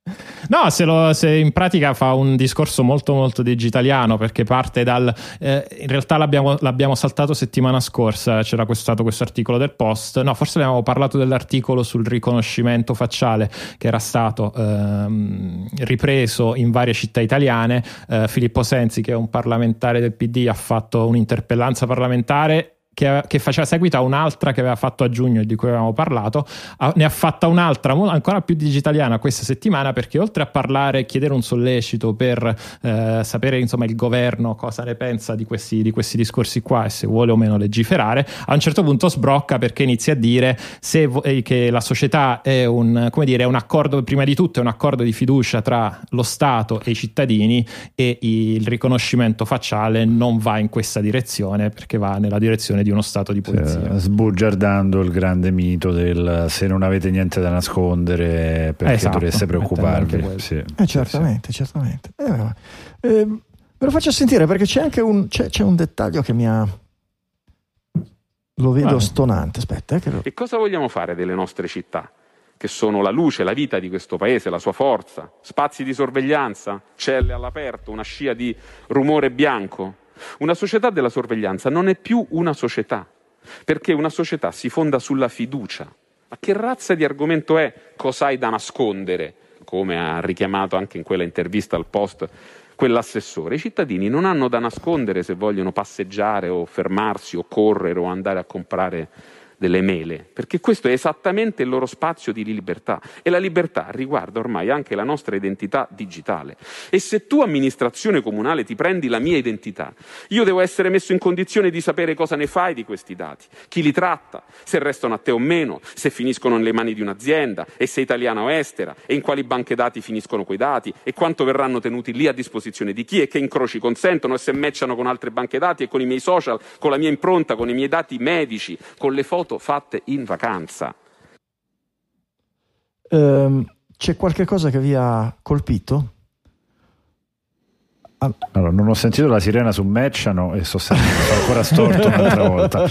No, se, lo, se in pratica fa un discorso molto molto digitaliano, perché parte dal eh, in realtà l'abbiamo, l'abbiamo saltato settimana scorsa, c'era questo, stato questo articolo del Post, no forse abbiamo parlato dell'articolo sul riconoscimento facciale che era stato ehm, ripreso in varie città italiane. eh, Filippo Sensi, che è un parlamentare del P D, ha fatto un'interpellanza parlamentare Che, che faceva seguito a un'altra che aveva fatto a giugno e di cui avevamo parlato. Ha, ne ha fatta un'altra ancora più digitaliana questa settimana, perché oltre a parlare e chiedere un sollecito per eh, sapere insomma il governo cosa ne pensa di questi, di questi discorsi qua e se vuole o meno legiferare, a un certo punto sbrocca perché inizia a dire se, eh, che la società è un, come dire, è un accordo, prima di tutto è un accordo di fiducia tra lo Stato e i cittadini, e il riconoscimento facciale non va in questa direzione perché va nella direzione di uno stato di polizia, sbugiardando il grande mito del se non avete niente da nascondere perché esatto, dovreste preoccuparvi. Sì, eh, certamente, sì. certamente. Eh, eh, ve lo faccio sentire perché c'è anche un, c'è, c'è un dettaglio che mi ha, lo vedo ah. stonante. Aspetta, eh, che lo... E cosa vogliamo fare delle nostre città, che sono la luce, la vita di questo paese, la sua forza? Spazi di sorveglianza, celle all'aperto, una scia di rumore bianco? Una società della sorveglianza non è più una società, perché una società si fonda sulla fiducia. Ma che razza di argomento è cosa hai da nascondere, come ha richiamato anche in quella intervista al Post quell'assessore? I cittadini non hanno da nascondere se vogliono passeggiare o fermarsi o correre o andare a comprare delle mele, perché questo è esattamente il loro spazio di libertà, e la libertà riguarda ormai anche la nostra identità digitale. E se tu, amministrazione comunale, ti prendi la mia identità, io devo essere messo in condizione di sapere cosa ne fai di questi dati, chi li tratta, se restano a te o meno, se finiscono nelle mani di un'azienda, e se italiana o estera, e in quali banche dati finiscono quei dati, e quanto verranno tenuti lì a disposizione di chi, e che incroci consentono, e se matchano con altre banche dati e con i miei social, con la mia impronta, con i miei dati medici, con le foto fatte in vacanza. Um, c'è qualche cosa che vi ha colpito? Ah. Allora, non ho sentito la sirena su Matchano e sono ancora storto un'altra volta.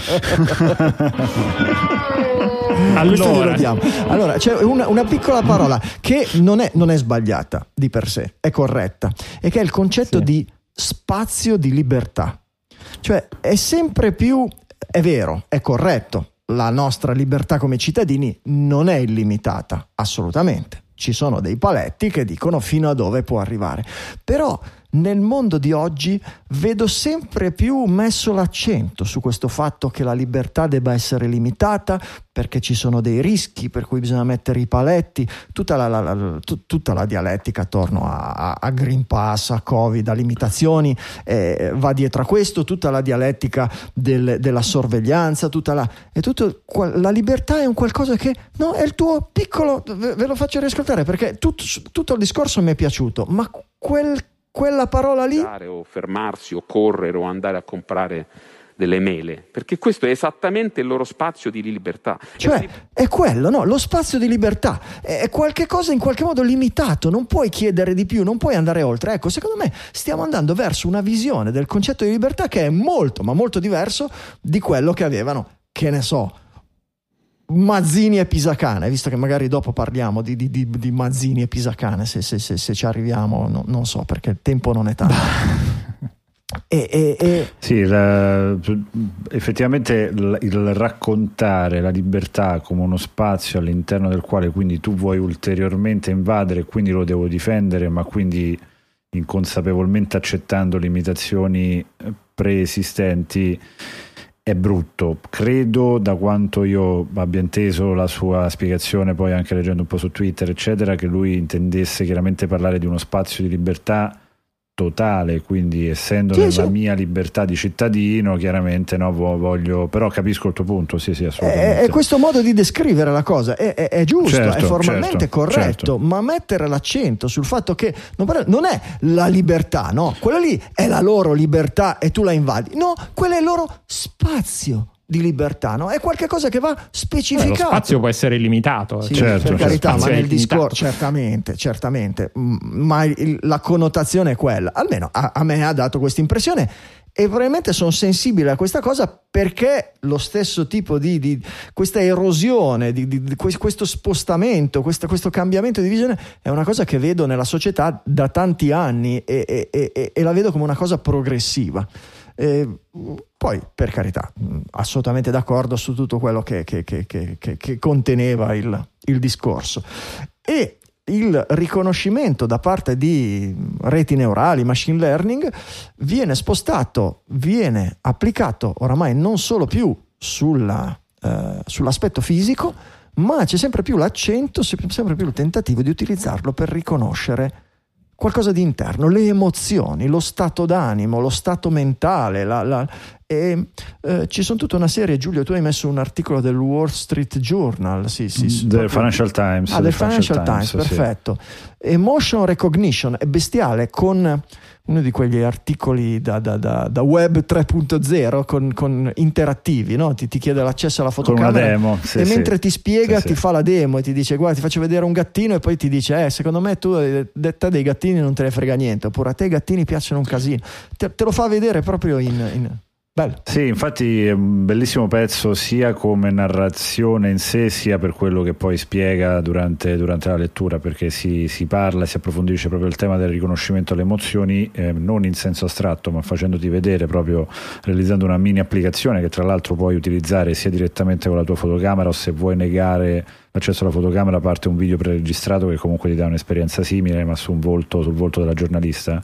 Allora, allora c'è una, una piccola parola che non è, non è sbagliata di per sé, è corretta, e che è il concetto sì. di spazio di libertà. Cioè è sempre più, è vero, è corretto, la nostra libertà come cittadini non è illimitata, assolutamente. Ci sono dei paletti che dicono fino a dove può arrivare. Però nel mondo di oggi vedo sempre più messo l'accento su questo fatto che la libertà debba essere limitata perché ci sono dei rischi per cui bisogna mettere i paletti, tutta la, la, la, t- tutta la dialettica attorno a, a Green Pass, a Covid, a limitazioni, eh, va dietro a questo, tutta la dialettica del, della sorveglianza, tutta la, e tutto, la libertà è un qualcosa che no, è il tuo piccolo, ve, ve lo faccio riascoltare perché tutto, tutto il discorso mi è piaciuto, ma quel quella parola lì, o fermarsi o correre o andare a comprare delle mele, perché questo è esattamente il loro spazio di libertà. Cioè è quello, no? Lo spazio di libertà è qualche cosa in qualche modo limitato, non puoi chiedere di più, non puoi andare oltre. Ecco, secondo me stiamo andando verso una visione del concetto di libertà che è molto ma molto diverso di quello che avevano, che ne so, Mazzini e Pisacane, visto che magari dopo parliamo di, di, di, di Mazzini e Pisacane, se, se, se, se ci arriviamo, no, non so, perché il tempo non è tanto. e, e, e... Sì, la, effettivamente il, il raccontare la libertà come uno spazio all'interno del quale quindi tu vuoi ulteriormente invadere, quindi lo devo difendere, ma quindi inconsapevolmente accettando limitazioni preesistenti, è brutto. Credo, da quanto io abbia inteso la sua spiegazione, poi anche leggendo un po' su Twitter eccetera, che lui intendesse chiaramente parlare di uno spazio di libertà totale, quindi essendo sì, nella sì. mia libertà di cittadino, chiaramente no, voglio, però capisco il tuo punto, sì sì, assolutamente. È, è questo modo di descrivere la cosa, è, è, è giusto, certo, è formalmente certo, corretto, certo. Ma mettere l'accento sul fatto che non, non è la libertà, no, quella lì è la loro libertà e tu la invadi, no, quello è il loro spazio di libertà, no? È qualcosa che va specificato. Eh, lo spazio può essere illimitato, sì, certo, per carità, ma nel discorso certamente, certamente, ma il, la connotazione è quella. Almeno a, a me ha dato questa impressione, e probabilmente sono sensibile a questa cosa perché lo stesso tipo di, di questa erosione, di, di, di questo spostamento, questo, questo cambiamento di visione è una cosa che vedo nella società da tanti anni e, e, e, e la vedo come una cosa progressiva. E poi, per carità, assolutamente d'accordo su tutto quello che, che, che, che, che conteneva il, il discorso. E il riconoscimento da parte di reti neurali, machine learning, viene spostato, viene applicato oramai non solo più sulla, eh, sull'aspetto fisico, ma c'è sempre più l'accento, sempre più il tentativo di utilizzarlo per riconoscere qualcosa di interno, le emozioni, lo stato d'animo, lo stato mentale. La, la, e, eh, ci sono tutta una serie. Giulio, tu hai messo un articolo del Wall Street Journal, sì, sì, del Financial Times. Ah, del Financial, Financial Times, Times, perfetto. Sì. Emotion recognition è bestiale, con uno di quegli articoli da, da, da, da web tre punto zero con, con interattivi, no? Ti, ti chiede l'accesso alla fotocamera, con una demo, sì, e sì. mentre ti spiega sì, ti sì. fa la demo e ti dice guarda, ti faccio vedere un gattino, e poi ti dice eh secondo me tu te dei gattini non te ne frega niente, oppure a te i gattini piacciono un casino, te, te lo fa vedere proprio in, in... Bello. Sì, infatti è un bellissimo pezzo sia come narrazione in sé, sia per quello che poi spiega durante, durante la lettura, perché si, si parla, si approfondisce proprio il tema del riconoscimento alle emozioni, eh, non in senso astratto, ma facendoti vedere, proprio realizzando una mini applicazione che tra l'altro puoi utilizzare sia direttamente con la tua fotocamera, o se vuoi negare l'accesso alla fotocamera parte un video preregistrato che comunque ti dà un'esperienza simile, ma su un volto, sul volto della giornalista,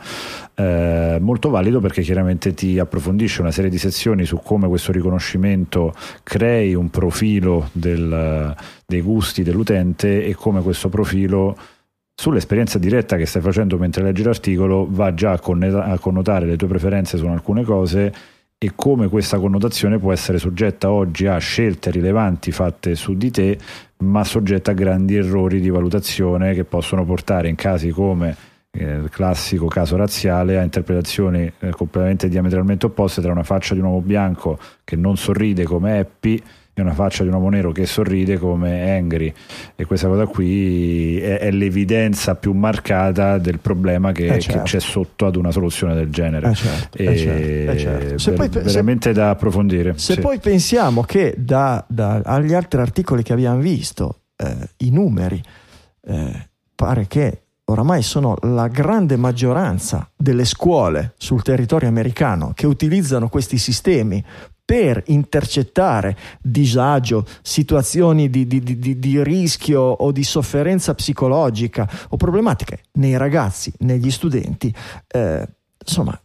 eh, molto valido, perché chiaramente ti approfondisce una serie di sezioni su come questo riconoscimento crei un profilo del, dei gusti dell'utente, e come questo profilo, sull'esperienza diretta che stai facendo mentre leggi l'articolo, va già a connotare le tue preferenze su alcune cose, e come questa connotazione può essere soggetta oggi a scelte rilevanti fatte su di te, ma soggetta a grandi errori di valutazione che possono portare, in casi come eh, il classico caso razziale, a interpretazioni eh, completamente diametralmente opposte tra una faccia di un uomo bianco che non sorride come Happy e una faccia di un uomo nero che sorride come Angry. E questa cosa qui è, è l'evidenza più marcata del problema che, eh certo. che c'è sotto ad una soluzione del genere. Eh certo, e eh certo, eh certo. Se ver- poi, veramente se, da approfondire. Se sì. poi pensiamo che da, da, agli altri articoli che abbiamo visto, eh, i numeri, eh, pare che oramai sono la grande maggioranza delle scuole sul territorio americano che utilizzano questi sistemi per intercettare disagio, situazioni di, di, di, di rischio o di sofferenza psicologica o problematiche nei ragazzi, negli studenti. Eh, insomma,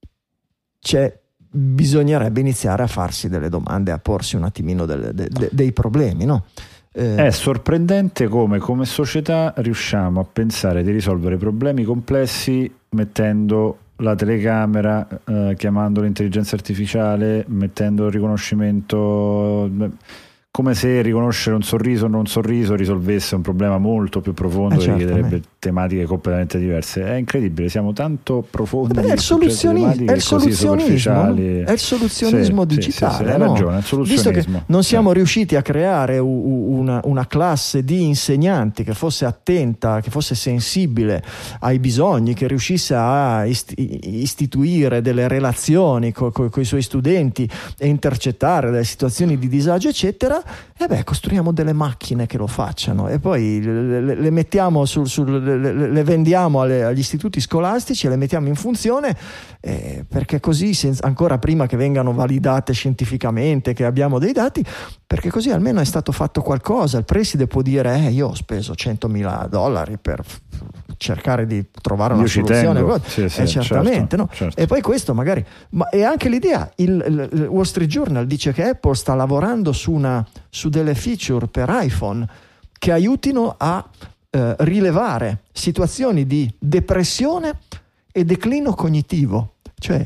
c'è, bisognerebbe iniziare a farsi delle domande, a porsi un attimino delle, de, de, dei problemi, no? Eh, È sorprendente come come società riusciamo a pensare di risolvere problemi complessi mettendo la telecamera, eh, chiamando l'intelligenza artificiale, mettendo il riconoscimento, come se riconoscere un sorriso o non un sorriso risolvesse un problema molto più profondo, eh, che richiederebbe tematiche completamente diverse. È incredibile, siamo tanto profondi. È il soluzionismo, è il soluzionismo, no? È il soluzionismo sì, digitale. Sì, sì, sì, hai no? ragione, è il soluzionismo. Visto che non siamo sì. riusciti a creare una, una classe di insegnanti che fosse attenta, che fosse sensibile ai bisogni, che riuscisse a istituire delle relazioni con co, co i suoi studenti e intercettare delle situazioni di disagio, eccetera, e beh, costruiamo delle macchine che lo facciano e poi le, le, le mettiamo sul, sul le, le vendiamo alle, agli istituti scolastici e le mettiamo in funzione, eh, perché così, senza, ancora prima che vengano validate scientificamente, che abbiamo dei dati, perché così almeno è stato fatto qualcosa. Il preside può dire eh, io ho speso centomila dollari per cercare di trovare una io soluzione, sì, sì, eh, certamente, certo, no? certo. E poi questo magari, ma è anche l'idea, il, il Wall Street Journal dice che Apple sta lavorando su, una, su delle feature per iPhone che aiutino a eh, rilevare situazioni di depressione e declino cognitivo. Cioè,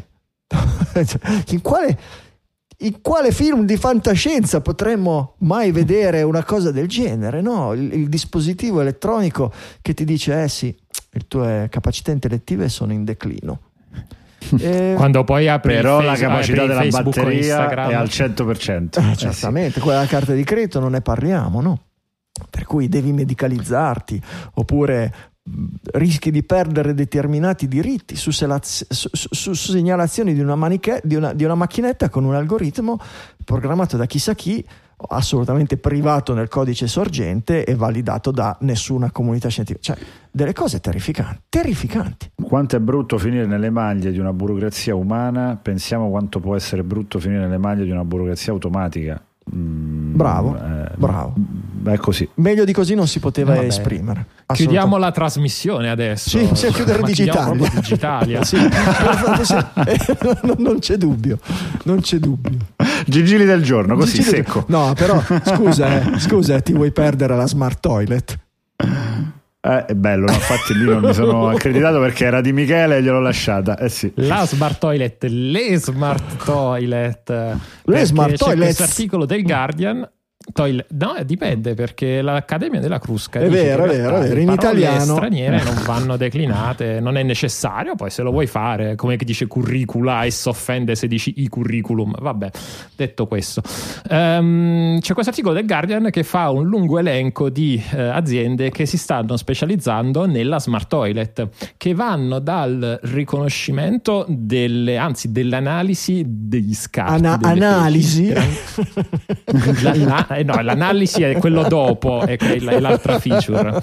in quale in quale film di fantascienza potremmo mai vedere una cosa del genere, no? Il, il dispositivo elettronico che ti dice eh sì, le tue capacità intellettive sono in declino. E quando poi apri però il la face- capacità apri della Facebook batteria è al cento per cento. Eh, certamente, eh sì. Quella della carta di credito non ne parliamo, no? Per cui devi medicalizzarti oppure rischi di perdere determinati diritti su, selaz- su, su, su segnalazioni di una, maniche- di, una, di una macchinetta con un algoritmo programmato da chissà chi, assolutamente privato nel codice sorgente e validato da nessuna comunità scientifica. Cioè, delle cose terrificanti, terrificanti. Quanto è brutto finire nelle maglie di una burocrazia umana, pensiamo quanto può essere brutto finire nelle maglie di una burocrazia automatica. Mm, bravo, eh, bravo. È così. Meglio di così non si poteva Vabbè. esprimere. Chiudiamo la trasmissione adesso. Sì, possiamo chiudere Ma Digitalia. Digitalia. Sì, non c'è dubbio, non c'è dubbio. Gigili del giorno, così Gigili secco. Del... No, però scusa, eh, scusa, ti vuoi perdere la smart toilet? Eh, è bello, no? Infatti lì non mi sono accreditato perché era di Michele e gliel'ho lasciata. Eh sì. La smart toilet, le smart toilet. Le smart c'è toilet. questo articolo del Guardian. Toilet. No, dipende, perché l'Accademia della Crusca è dice vero, che è vero, è vero. In le parole italiano straniere non vanno declinate, non è necessario. Poi se lo vuoi fare, come che dice curricula e si offende se dici i curriculum. Vabbè, detto questo, um, c'è questo articolo del Guardian che fa un lungo elenco di uh, aziende che si stanno specializzando nella smart toilet, che vanno dal riconoscimento delle, anzi dell'analisi degli scarti. Ana- delle analisi feci. la, la, eh no, l'analisi è quello dopo, è, è l'altra feature.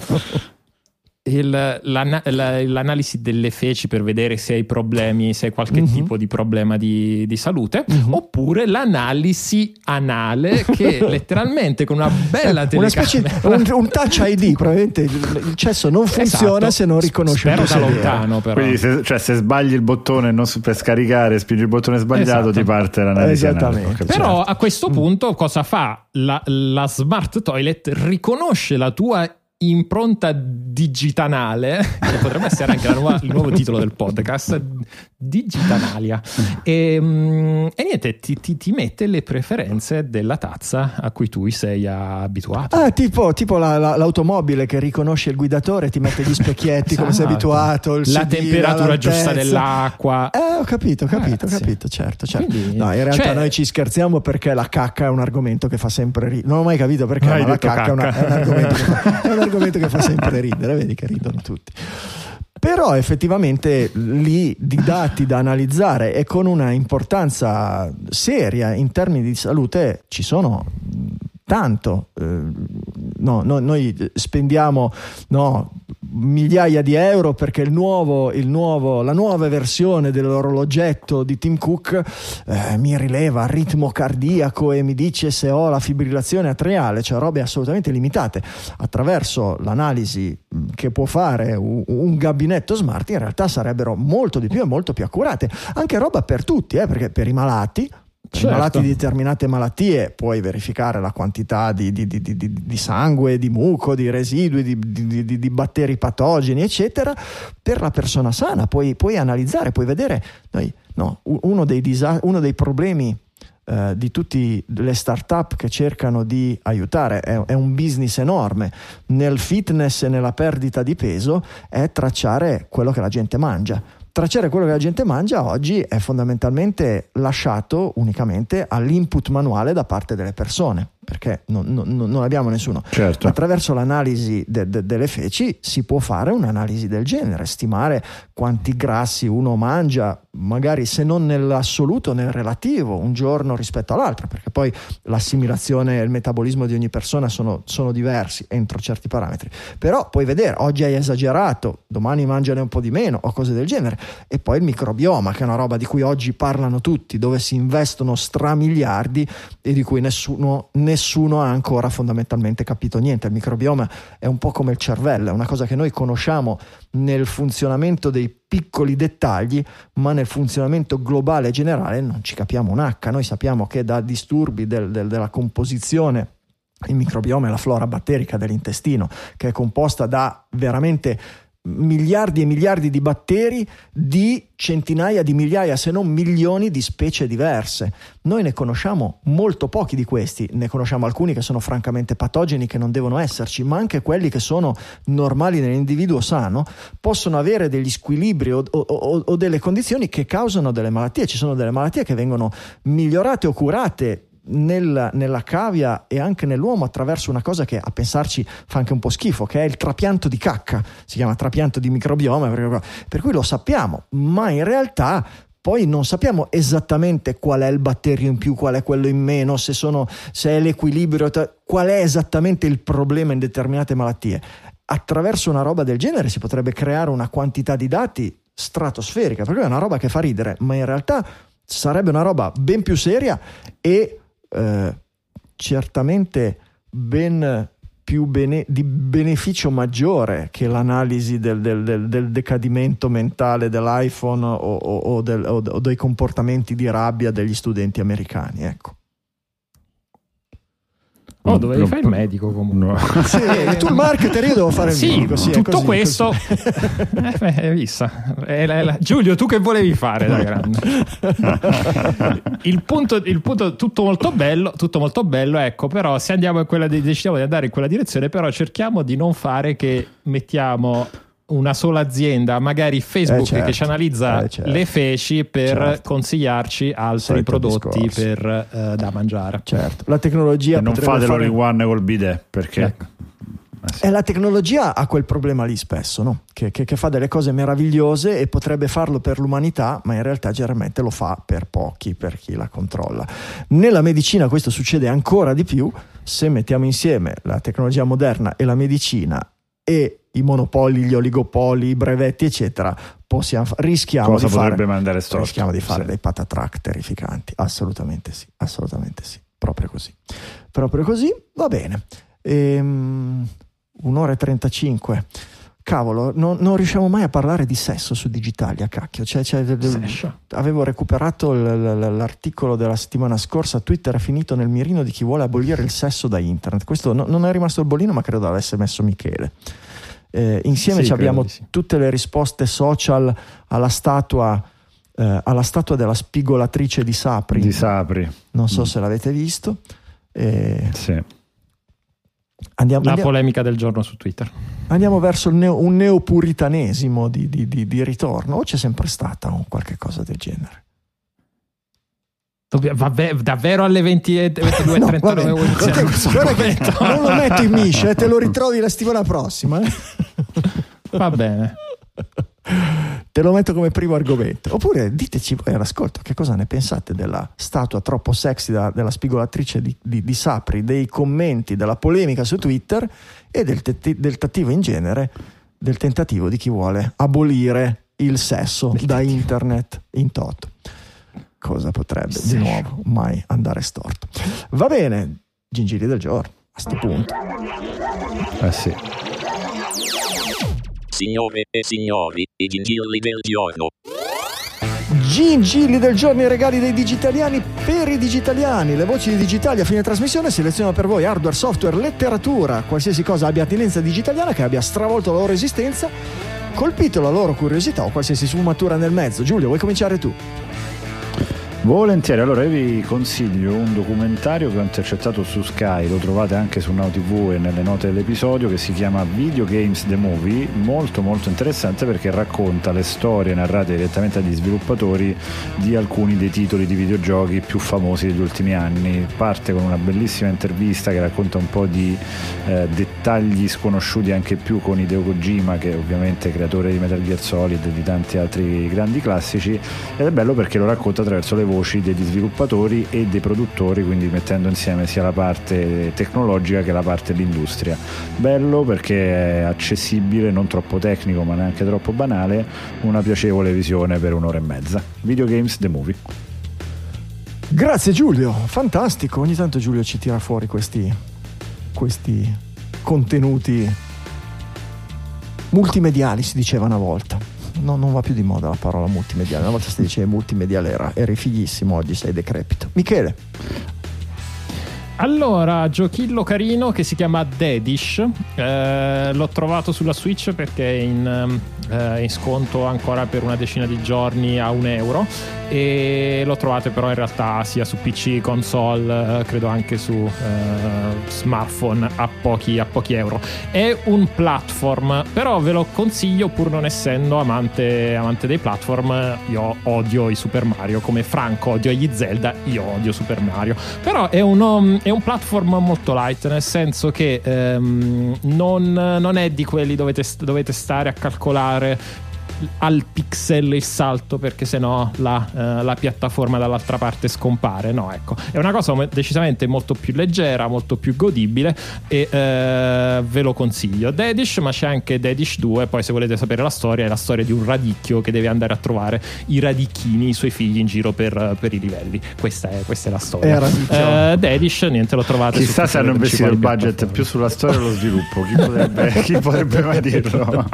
Il, l'ana, la, l'analisi delle feci per vedere se hai problemi, se hai qualche mm-hmm. tipo di problema di, di salute, mm-hmm. oppure l'analisi anale, che letteralmente con una bella telecamera, un, un touch I D, probabilmente il cesso non funziona, esatto, se non riconosce spero il da lontano, però. Quindi se, cioè, se sbagli il bottone non per scaricare, spingi il bottone sbagliato, esatto, ti parte l'analisi anale. Però a questo punto cosa fa? La, la smart toilet riconosce la tua impronta digitanale, che potrebbe essere anche la nuova, il nuovo titolo del podcast, Digitanalia, e, e niente, ti, ti, ti mette le preferenze della tazza a cui tu sei abituato. Ah, tipo, tipo la, la, l'automobile che riconosce il guidatore, ti mette gli specchietti, esatto, come sei abituato, il la sedile, temperatura l'altezza giusta dell'acqua. Eh, ho capito, ho capito, ho capito, certo, certo. Quindi, no, in realtà cioè, noi ci scherziamo perché la cacca è un argomento che fa sempre ridere. Non ho mai capito perché, ma la cacca, cacca. È, una, è un argomento che fa, è un argomento che fa sempre ridere, vedi che ridono tutti. Però effettivamente lì di dati da analizzare e con una importanza seria in termini di salute ci sono tanto. Eh, no, no, noi spendiamo no, migliaia di euro perché il nuovo, il nuovo, la nuova versione dell'orologetto di Tim Cook eh, mi rileva il ritmo cardiaco e mi dice se ho la fibrillazione atriale, cioè robe assolutamente limitate. Attraverso l'analisi che può fare un, un gabinetto smart, in realtà sarebbero molto di più e molto più accurate. Anche roba per tutti, eh, perché per i malati, certo, i malati di determinate malattie puoi verificare la quantità di, di, di, di, di sangue, di muco, di residui, di, di, di, di batteri patogeni, eccetera. Per la persona sana puoi, puoi analizzare, puoi vedere. Noi, no, uno dei, disa- uno dei problemi Uh, di tutte le start-up che cercano di aiutare, è, è un business enorme nel fitness e nella perdita di peso, è tracciare quello che la gente mangia. Tracciare quello che la gente mangia oggi è fondamentalmente lasciato unicamente all'input manuale da parte delle persone, perché non, non, non abbiamo nessuno. Certo. Attraverso l'analisi de, de, delle feci si può fare un'analisi del genere, stimare quanti grassi uno mangia, magari se non nell'assoluto, nel relativo, un giorno rispetto all'altro, perché poi l'assimilazione e il metabolismo di ogni persona sono, sono diversi entro certi parametri. Però puoi vedere, oggi hai esagerato, domani mangiane un po' di meno o cose del genere. E poi il microbioma, che è una roba di cui oggi parlano tutti, dove si investono stramiliardi e di cui nessuno, nessuno ha ancora fondamentalmente capito niente. Il microbioma è un po' come il cervello, è una cosa che noi conosciamo nel funzionamento dei piccoli dettagli, ma nel funzionamento globale e generale non ci capiamo un H. Noi sappiamo che da disturbi del, del, della composizione, il microbioma è la flora batterica dell'intestino, che è composta da veramente miliardi e miliardi di batteri di centinaia di migliaia, se non milioni di specie diverse. Noi ne conosciamo molto pochi di questi, ne conosciamo alcuni che sono francamente patogeni, che non devono esserci, ma anche quelli che sono normali nell'individuo sano possono avere degli squilibri o, o, o, o delle condizioni che causano delle malattie. Ci sono delle malattie che vengono migliorate o curate nella, nella cavia e anche nell'uomo attraverso una cosa che a pensarci fa anche un po' schifo, che è il trapianto di cacca. Si chiama trapianto di microbioma, per cui lo sappiamo, ma in realtà poi non sappiamo esattamente qual è il batterio in più, qual è quello in meno, se, sono, se è l'equilibrio, qual è esattamente il problema in determinate malattie. Attraverso una roba del genere si potrebbe creare una quantità di dati stratosferica, perché è una roba che fa ridere, ma in realtà sarebbe una roba ben più seria e eh, certamente ben più bene, di beneficio maggiore che l'analisi del, del, del, del decadimento mentale dell'iPhone o, o, o, del, o, o dei comportamenti di rabbia degli studenti americani, ecco. Oh, dovevi fare il medico comunque. No. Sì, tu il marketer, io devo fare il sì, medico. Sì, tutto così, questo così. eh, beh, hai visto. È la, è la... Giulio, tu che volevi fare da grande? il punto, il punto tutto molto bello, tutto molto bello, ecco, però se andiamo in quella di, decidiamo di andare in quella direzione, però cerchiamo di non fare che mettiamo una sola azienda, magari Facebook, eh certo, che ci analizza eh certo, le feci per certo. consigliarci altri Solito prodotti discorso. per uh, da mangiare. Certo, la tecnologia e non potrebbe fate fare... l'all in one col bidet, perché Ecco. eh sì. E la tecnologia ha quel problema lì spesso, no? Che, che, che fa delle cose meravigliose e potrebbe farlo per l'umanità, ma in realtà generalmente lo fa per pochi, per chi la controlla. Nella medicina questo succede ancora di più. Se mettiamo insieme la tecnologia moderna e la medicina e i monopoli, gli oligopoli, i brevetti eccetera, possiamo, rischiamo Cosa di fare, potrebbe mandare storto? rischiamo di fare Sì. dei patatrack terrificanti. Assolutamente sì, assolutamente sì, proprio così, proprio così. Va bene. Ehm, un'ora e trentacinque. Cavolo, non, non riusciamo mai a parlare di sesso su Digitalia, cacchio. Cioè, cioè, avevo recuperato l, l, l'articolo della settimana scorsa. Twitter è finito nel mirino di chi vuole abolire il sesso da internet. Questo no, non è rimasto il bollino, ma credo l'avesse messo Michele. Eh, insieme sì, abbiamo sì. tutte le risposte social alla statua, eh, alla statua della spigolatrice di Sapri. Di Sapri. Non so mm. se l'avete visto. Eh, Sì. Andiamo, La andiamo, polemica del giorno su Twitter. andiamo verso il neo, un neopuritanesimo di, di, di, di ritorno, o c'è sempre stata un qualche cosa del genere? Vabbè, davvero alle venti e ventidue e No, trentanove vabbè, iniziamo questo guarda che argomento. non lo metto in misce, eh, te lo ritrovi la settimana prossima. Eh? Va bene. Te lo metto come primo argomento. Oppure diteci voi all'ascolto che cosa ne pensate della statua troppo sexy da, della spigolatrice di, di, di Sapri, dei commenti, della polemica su Twitter e del, te, del tentativo in genere, del tentativo di chi vuole abolire il sesso del da tentativo. Internet in toto. Cosa potrebbe sì. di nuovo mai andare storto? Va bene, gingilli del giorno a sto punto. Eh sì. Signore e signori, i gingilli del giorno. Gingilli del giorno, i regali dei digitaliani per i digitaliani. Le voci di Digitali a fine trasmissione selezionano per voi hardware, software, letteratura, qualsiasi cosa abbia attinenza digitaliana, che abbia stravolto la loro esistenza, colpito la loro curiosità o qualsiasi sfumatura nel mezzo. Giulio, vuoi cominciare tu? Volentieri, allora io vi consiglio un documentario che ho intercettato su Sky, lo trovate anche su Now T V e nelle note dell'episodio, che si chiama Video Games The Movie, molto molto interessante perché racconta le storie narrate direttamente agli sviluppatori di alcuni dei titoli di videogiochi più famosi degli ultimi anni. Parte con una bellissima intervista che racconta un po' di eh, dettagli sconosciuti anche più con Hideo Kojima, che è ovviamente creatore di Metal Gear Solid e di tanti altri grandi classici, ed è bello perché lo racconta attraverso le voci degli sviluppatori e dei produttori, quindi mettendo insieme sia la parte tecnologica che la parte dell'industria. Bello perché è accessibile, non troppo tecnico ma neanche troppo banale, una piacevole visione per un'ora e mezza. Video Games The Movie. Grazie Giulio, fantastico. Ogni tanto Giulio ci tira fuori questi questi contenuti multimediali, si diceva una volta. No, non va più di moda la parola multimediale. Una volta si diceva multimediale, era, eri fighissimo, oggi sei decrepito. Michele. Allora, giochillo carino che si chiama Dedish, eh, l'ho trovato sulla Switch perché è in, eh, in sconto ancora per una decina di giorni a un euro, e lo trovate però in realtà sia su P C, console, eh, credo anche su eh, smartphone a pochi, a pochi euro. È un platform, però ve lo consiglio pur non essendo amante, amante dei platform. Io odio i Super Mario, come Franco odio gli Zelda, io odio Super Mario, però è un, è un platform molto light, nel senso che ehm, non, non è di quelli dove dovete, dovete stare a calcolare al pixel il salto, perché sennò la, eh, la piattaforma dall'altra parte scompare. No, ecco, è una cosa decisamente molto più leggera, molto più godibile, e eh, ve lo consiglio. Dedish, ma c'è anche Dedish due. Poi, se volete sapere la storia, è la storia di un radicchio che deve andare a trovare i radicchini, i suoi figli, in giro per, per i livelli. Questa è, questa è la storia. Eh, Dedish, niente, lo trovate. Chissà se hanno investito il budget più sulla storia e lo sviluppo. Chi potrebbe, chi potrebbe mai dirlo?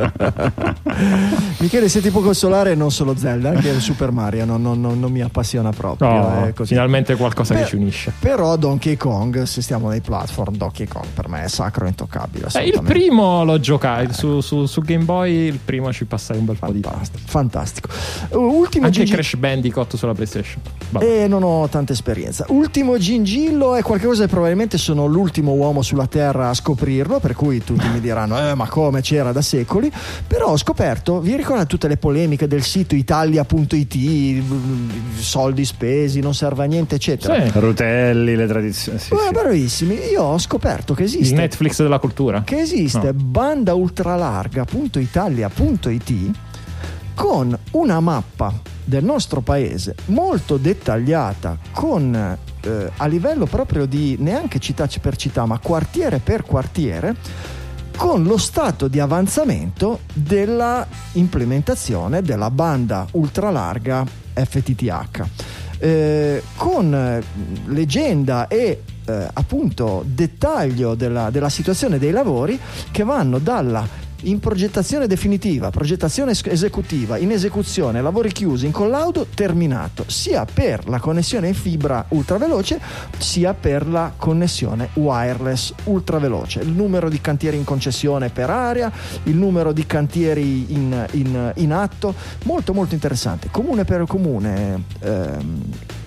Michele, se ti può consolare, non solo Zelda, anche il Super Mario non, non, non, non mi appassiona proprio. No, è così. Finalmente qualcosa per, che ci unisce. Però Donkey Kong, se stiamo nei platform, Donkey Kong per me è sacro e intoccabile. Eh, il primo lo giocai su, su, su Game Boy, il primo ci passai un bel fantastico, po' di tempo. Fantastico. Ultimo anche Gigi... Crash Bandicoot sulla PlayStation. E non ho tanta esperienza. Ultimo gingillo è qualcosa che probabilmente sono l'ultimo uomo sulla terra a scoprirlo, per cui tutti mi diranno eh, ma come, c'era da secoli. Però ho scoperto, vi ricordate tutte le polemiche del sito italia punto it, soldi spesi, non serve a niente, eccetera. Sì. Rutelli, le tradizioni. Sì, eh, sì. Bravissimi. Io ho scoperto che esiste il Netflix della cultura. Che esiste no. banda ultralarga punto italia punto it con una mappa del nostro paese molto dettagliata, con eh, a livello proprio di neanche città per città, ma quartiere per quartiere, con lo stato di avanzamento della implementazione della banda ultralarga F T T H, eh, con legenda e eh, appunto dettaglio della, della situazione dei lavori che vanno dalla in progettazione definitiva, progettazione esecutiva, in esecuzione, lavori chiusi, in collaudo, terminato, sia per la connessione in fibra ultraveloce sia per la connessione wireless ultraveloce. Il numero di cantieri in concessione per area, il numero di cantieri in, in, in atto, molto molto interessante, comune per comune, ehm,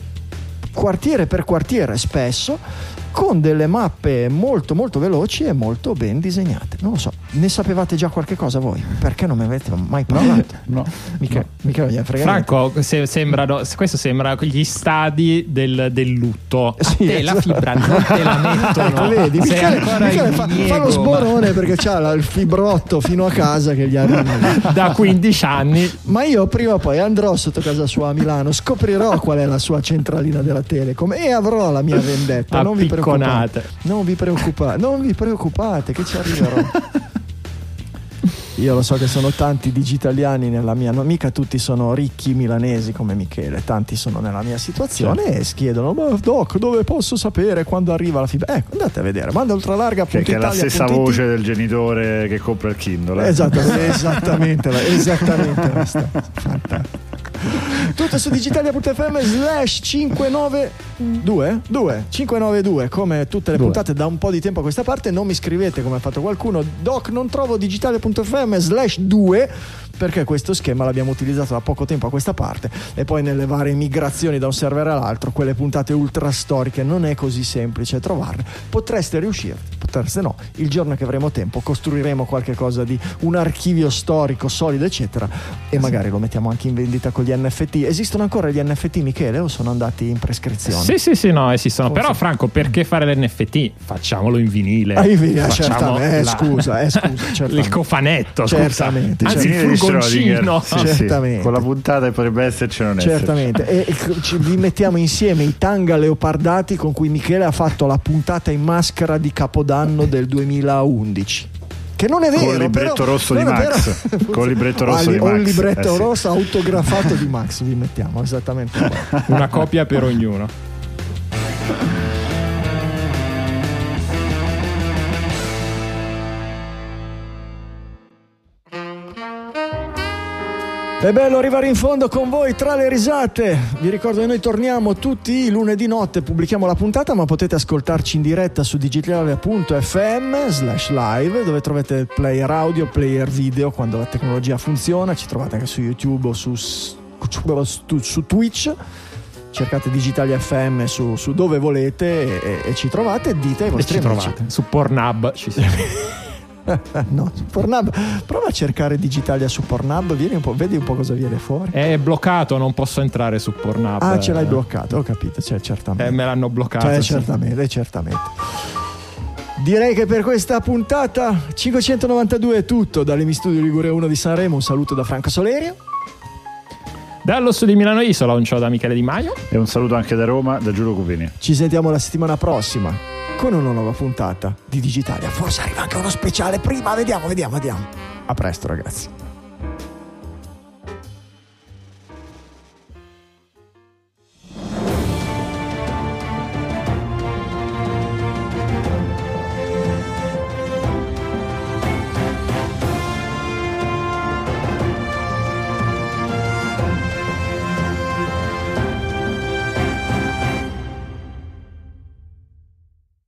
quartiere per quartiere spesso, con delle mappe molto molto veloci e molto ben disegnate. Non lo so, ne sapevate già qualche cosa voi? Perché non mi avete mai parlato? No, no. Mica, no. mica non frega Franco, se, sembrano, questo sembra gli stadi del, del lutto. A sì, te esatto. La fibra non te la mettono. Ecco, vedi, Sei Michele, ancora Michele in fa, diniego, fa lo sborone ma... perché c'ha il fibrotto fino a casa che gli arriva da quindici anni. Ma io prima o poi andrò sotto casa sua a Milano, scoprirò qual è la sua centralina della Telecom e avrò la mia vendetta. Non vi preoccupate. Non vi preoccupate, non vi preoccupate che ci arriverò. Io lo so che sono tanti digitaliani nella mia, non mica tutti sono ricchi milanesi come Michele, tanti sono nella mia situazione, certo. E si chiedono ma Doc, dove posso sapere quando arriva la fibra? Ecco, andate a vedere, manda ultralarga che, che è la stessa voce del genitore che compra il Kindle. Esattamente, esattamente, esattamente. Fantastico. Tutto su digitalia.fm slash cinquecentonovantanove due cinquecentonovantadue, come tutte le Due. puntate da un po' di tempo a questa parte. Non mi scrivete come ha fatto qualcuno, Doc non trovo digitalia.fm slash due, perché questo schema l'abbiamo utilizzato da poco tempo a questa parte e poi nelle varie migrazioni da un server all'altro, quelle puntate ultra storiche non è così semplice trovarle. Potreste riuscire, potreste no. Il giorno che avremo tempo costruiremo qualche cosa di un archivio storico solido eccetera e magari lo mettiamo anche in vendita con gli N F T. Esistono ancora gli N F T, Michele, o sono andati in prescrizione? Sì sì sì, no, esistono. Forse. Però Franco, perché fare l'N F T? Facciamolo in vinile. Ah, in vinile, Facciamo certamente. Eh, la... scusa, eh, scusa certamente. il cofanetto, certamente, scusa. Anzi, il furgoncino. Sì, certamente. Sì. Con la puntata potrebbe esserci, non certamente. E, e ci, vi mettiamo insieme i tanga leopardati con cui Michele ha fatto la puntata in maschera di Capodanno del duemilaundici. Che non è vero, con il libretto però, rosso di Max con il libretto rosso ah, di Max Max un libretto eh, rosso sì. autografato di Max vi mettiamo esattamente una copia per ognuno. È bello arrivare in fondo con voi tra le risate. Vi ricordo che noi torniamo tutti i lunedì notte, pubblichiamo la puntata, ma potete ascoltarci in diretta su digitalia punto effe emme slash live, dove trovate il player audio, player video quando la tecnologia funziona. Ci trovate anche su YouTube o su, su, su Twitch. Cercate Digitalia effe emme su, su dove volete e, e ci trovate e dite ai vostri e ci amici. Trovate. Su Pornhub ci siamo. No, su Pornhub. Prova a cercare Digitalia su Pornhub, vieni un po', vedi un po' cosa viene fuori. È bloccato, non posso entrare su Pornhub. Ah, ce l'hai bloccato, ho capito, cioè, certamente. Eh, me l'hanno bloccato. Cioè, sì. certamente, certamente. Direi che per questa puntata cinquecentonovantadue è tutto. Dall'Emi Studio Ligure uno di Sanremo, un saluto da Franco Solerio. Dallo studio di Milano Isola, un ciao da Michele Di Maio. E un saluto anche da Roma, da Giulio Cupini. Ci sentiamo la settimana prossima con una nuova puntata di Digitalia. Forse arriva anche uno speciale prima, vediamo, vediamo, vediamo. A presto, ragazzi.